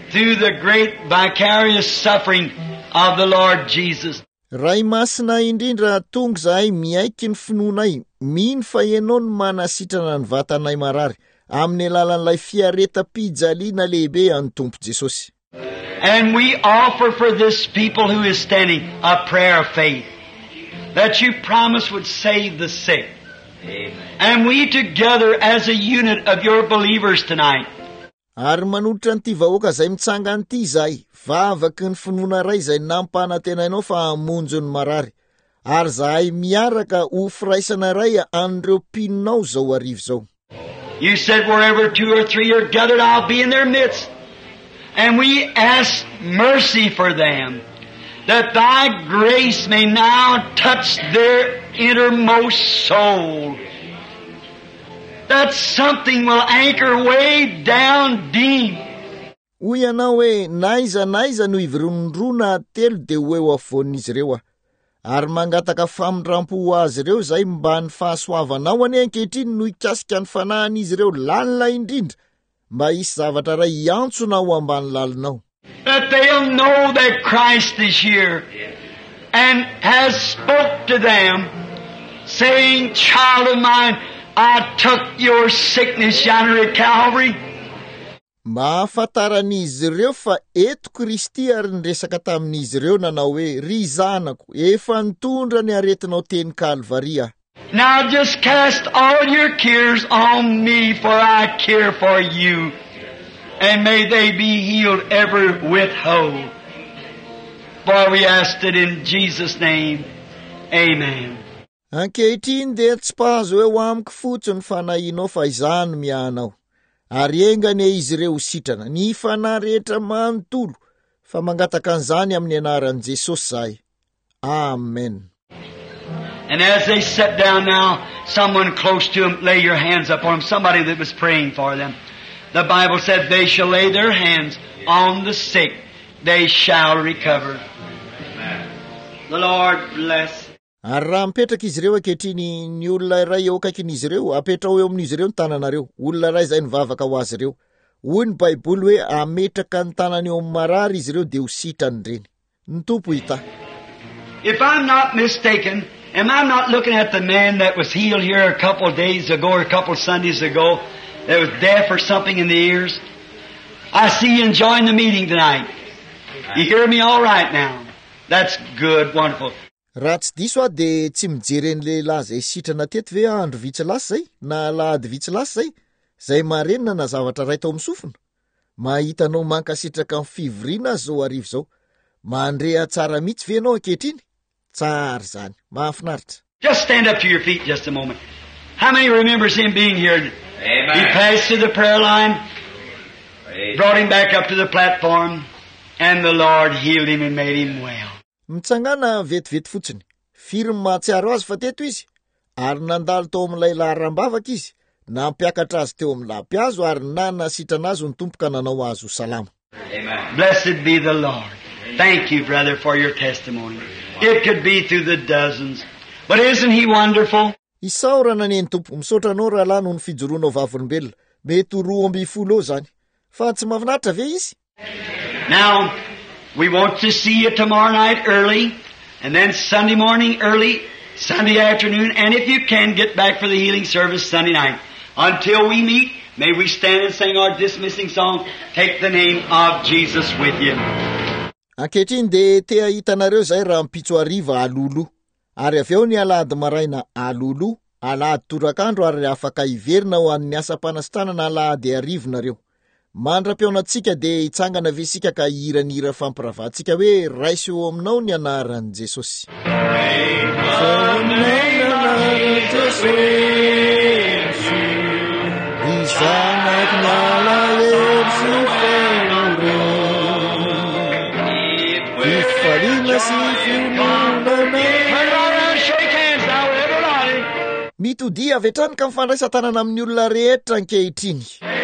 through the great vicarious suffering of the Lord Jesus.
Ray masina indrindra tonga zahay miaiky ny finoanay, mino fa ianao no manasitrana ny vatanay marary amin'ny alalan'ilay fiareta-pijaliana lehibe an'ny Tompo Jesosy.
And we offer for this people who is standing a prayer of faith, that you promise would save the sick. Amen. And we together as a unit of your believers tonight.
Ary manolotra n'ity vahoaka izay mitsanga an'ity izahay, vavaky ny finoana ray izay nampanantenainao fa hamonjy ny marary. Ary zahay miaraka ho firaisana ray an'ireo mpinonao zao arivo zao.
You said wherever two or three are gathered, I'll be in their midst. And we ask mercy for them, that thy grace may now touch their innermost soul, that something will anchor way down deep.
Hoy ianao hoe naiza naiza no ivirondrona telo de ho eo afovoan'izy ireo a. Ary mangataka famindrampo ho azy ireo zay mba ny fahasoavanao any ankehitriny no hikasika ny fanahin'izy ireo lalina indrindra, mba hisy zavatra ray iantsona ho ambany lalinao.
That they'll know that Christ is here and has spoke to them, saying, child of mine, I took your sickness yonder at Calvary.
Mahafantaran'izy ireo fa eto Kristy ary niresaka tamin'izy ireo nanao hoe, ry zanako, efa nitondra ny aretinao teny Kalvaria.
Now just cast all your cares on me, for I care for you. And may they be healed every withhold. For we asked it in Jesus' name. Amen.
Ankehitriny dia tsy pahazo hoe ho amiko fotsiny fanahinao fa izany miahanao. Ary engany izy ireo ho sitrana, ny fanahy rehetra manontolo, fa mangataka an'izany amin'ny anaran'i Jesosy zahay. Amen.
And as they sat down now, someone close to them, lay your hands upon them, somebody that was praying for them. The Bible said, they shall lay their hands on the sick, they shall recover. The Lord bless.
Ary raha mipetraka izy ireo ankehitriny ny olona iray eo akaikin'izy ireo, apetrao eo amin'izy ireo ny tananareo, olona iray izay nivavaka ho azy ireo. Hoy ny Baiboly hoe ametraka ny tanany eo amin'ny marary izy ireo dia ho sitrany ireny. Ny Tompo hita.
If I'm not mistaken, am I not looking at the man that was healed here a couple of days ago or a couple of Sundays ago that was deaf or something in the ears? I see you enjoying the meeting tonight. You hear me all right now? That's good, wonderful.
Raha tsy diso a dia tsy mijery ny lehilahy izay sitrana teto ve andro vitsy lasa zay, na alahady vitsy lasa zay, zay marenina na zavatra ray tao amin'ny sofina. Mahitanao mankasitraka amin'ny fivoriana zao arivo zao. Mandrea tsara mihitsy ve ianao ankehitriny? Tsara zany, mahafinaritra.
Just stand up to your feet just a moment. How many remembers him being here? Amen. He passed through the prayer line, Amen. Brought him back up to the platform, and the Lord healed him and made him well.
Mitsangana vetivety fotsiny. Firy mahatsiaro azy fa teto izy. Ary nandalo tao amin'ilay laharam-bavaka izy. Nampiakatra azy teo amin'ny lampiazo ary nanasitrana azy ny Tompoka nanao azy ho salama.
Amen. Blessed be the Lord. Thank you, brother, for your testimony. It could be through the dozens. But isn't he wonderful?
Isaorana ny Tompo, misotranao raha laha noho ny fijoroanao vavolombelona. Mety roa amby folo eo zany. Fa tsy mahafinaritra ve izy?
Now, we want to see you tomorrow night early, and then Sunday morning early, Sunday afternoon, and if you can, get back for the healing service Sunday night. Until we meet, may we stand and sing our dismissing song, Take the Name of Jesus with you.
Ankehitriny dia te hitanareo zay raha mpitso ariva alolo. Ary avy eo ny alahady maraina alolo, alahady torakandro ary afaka hiverina ho an'ny asa-panasitana na alahady arivonareo. Mandra-peonatsika dia hitsangana ve sika ka hiranira fampiravantsika hoe raisy eo aminao ny anaran'i Jesosy. Mitodia avy hatrany ka mifandraisan-tanana amin'ny olona rehetra ankehitriny.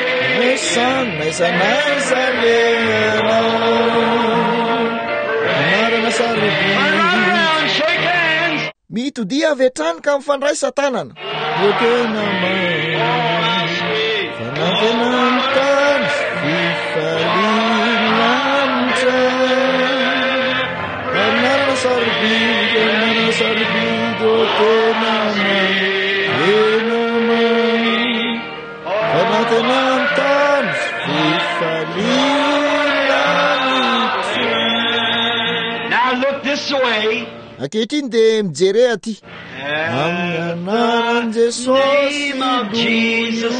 Mitodia avy hatrany ka mifandraisan-tanana. Fanatenany tany fifaliana sarbido, nana sarbido, tenana, tenama, kanatenantan, fifalilanit.
Now look this way.
Aketin de mjere ati. Amnanan Jesús,
name of Jesus,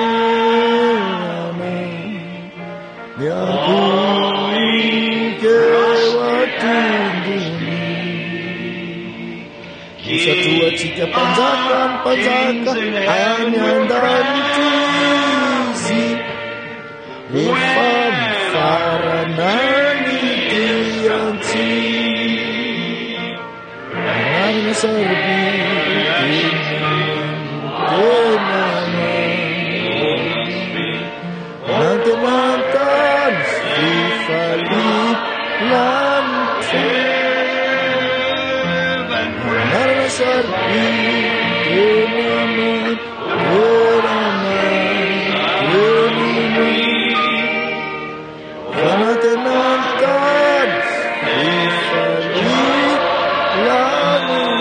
Satua chica panjakan panjaka anyandan tizi lefam faranani tianti ana sarbi nanti mantan sifali lantai nana sarbi kenama kenama kenama nanti mantan sifali lantai.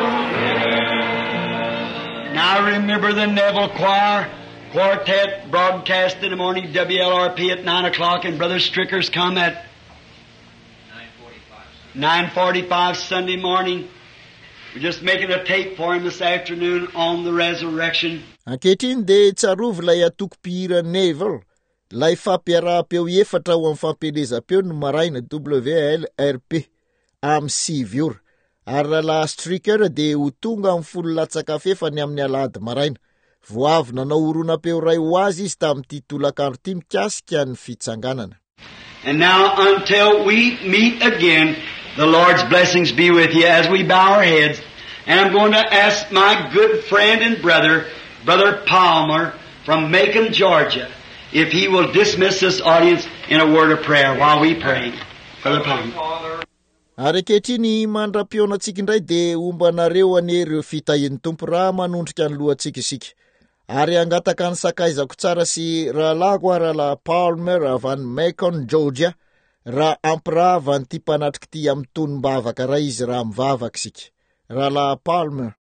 Now remember the Neville Choir Quartet broadcast in the morning, W L R P at nine o'clock, and Brother Stricker's come at nine forty-five Sunday morning. We're just making a tape for him this afternoon on the resurrection.
Ankehitriny de tsarovy lay atoko-pihira Neville, lay fampiaraham-peo efatra ho amin'ny fampelezam-peo no maraina W L R P amin'ny sivy ora. Ary rahalahy Stricker de ho tonga amin'ny folo latsaka fefany amin'ny alahady maraina. Voavy nanao oronam-peo ray ho azy izy tamin'ity tolakandro ity mikasika ny fitsanganana.
And now until we meet again, the Lord's blessings be with you as we bow our heads. And I'm going to ask my good friend and brother, Brother Palmer from Macon, Georgia, if he will dismiss this audience in a word of prayer while we pray. Brother Palmer.
Ary ankehitriny mandram-peonantsika indray de ombanareo anereo fitahin'ny tompo raha manondrika ny lohantsika isika. Ary angataka ny sakaizako tsara sy rahalahy koa rahalahy Palmer van Macon, Georgia, raha ampirava ny ty mpanatriky ty amin'ny tonim-bavaka raha izy raha mivavaka isika. Rahalahy Palmer.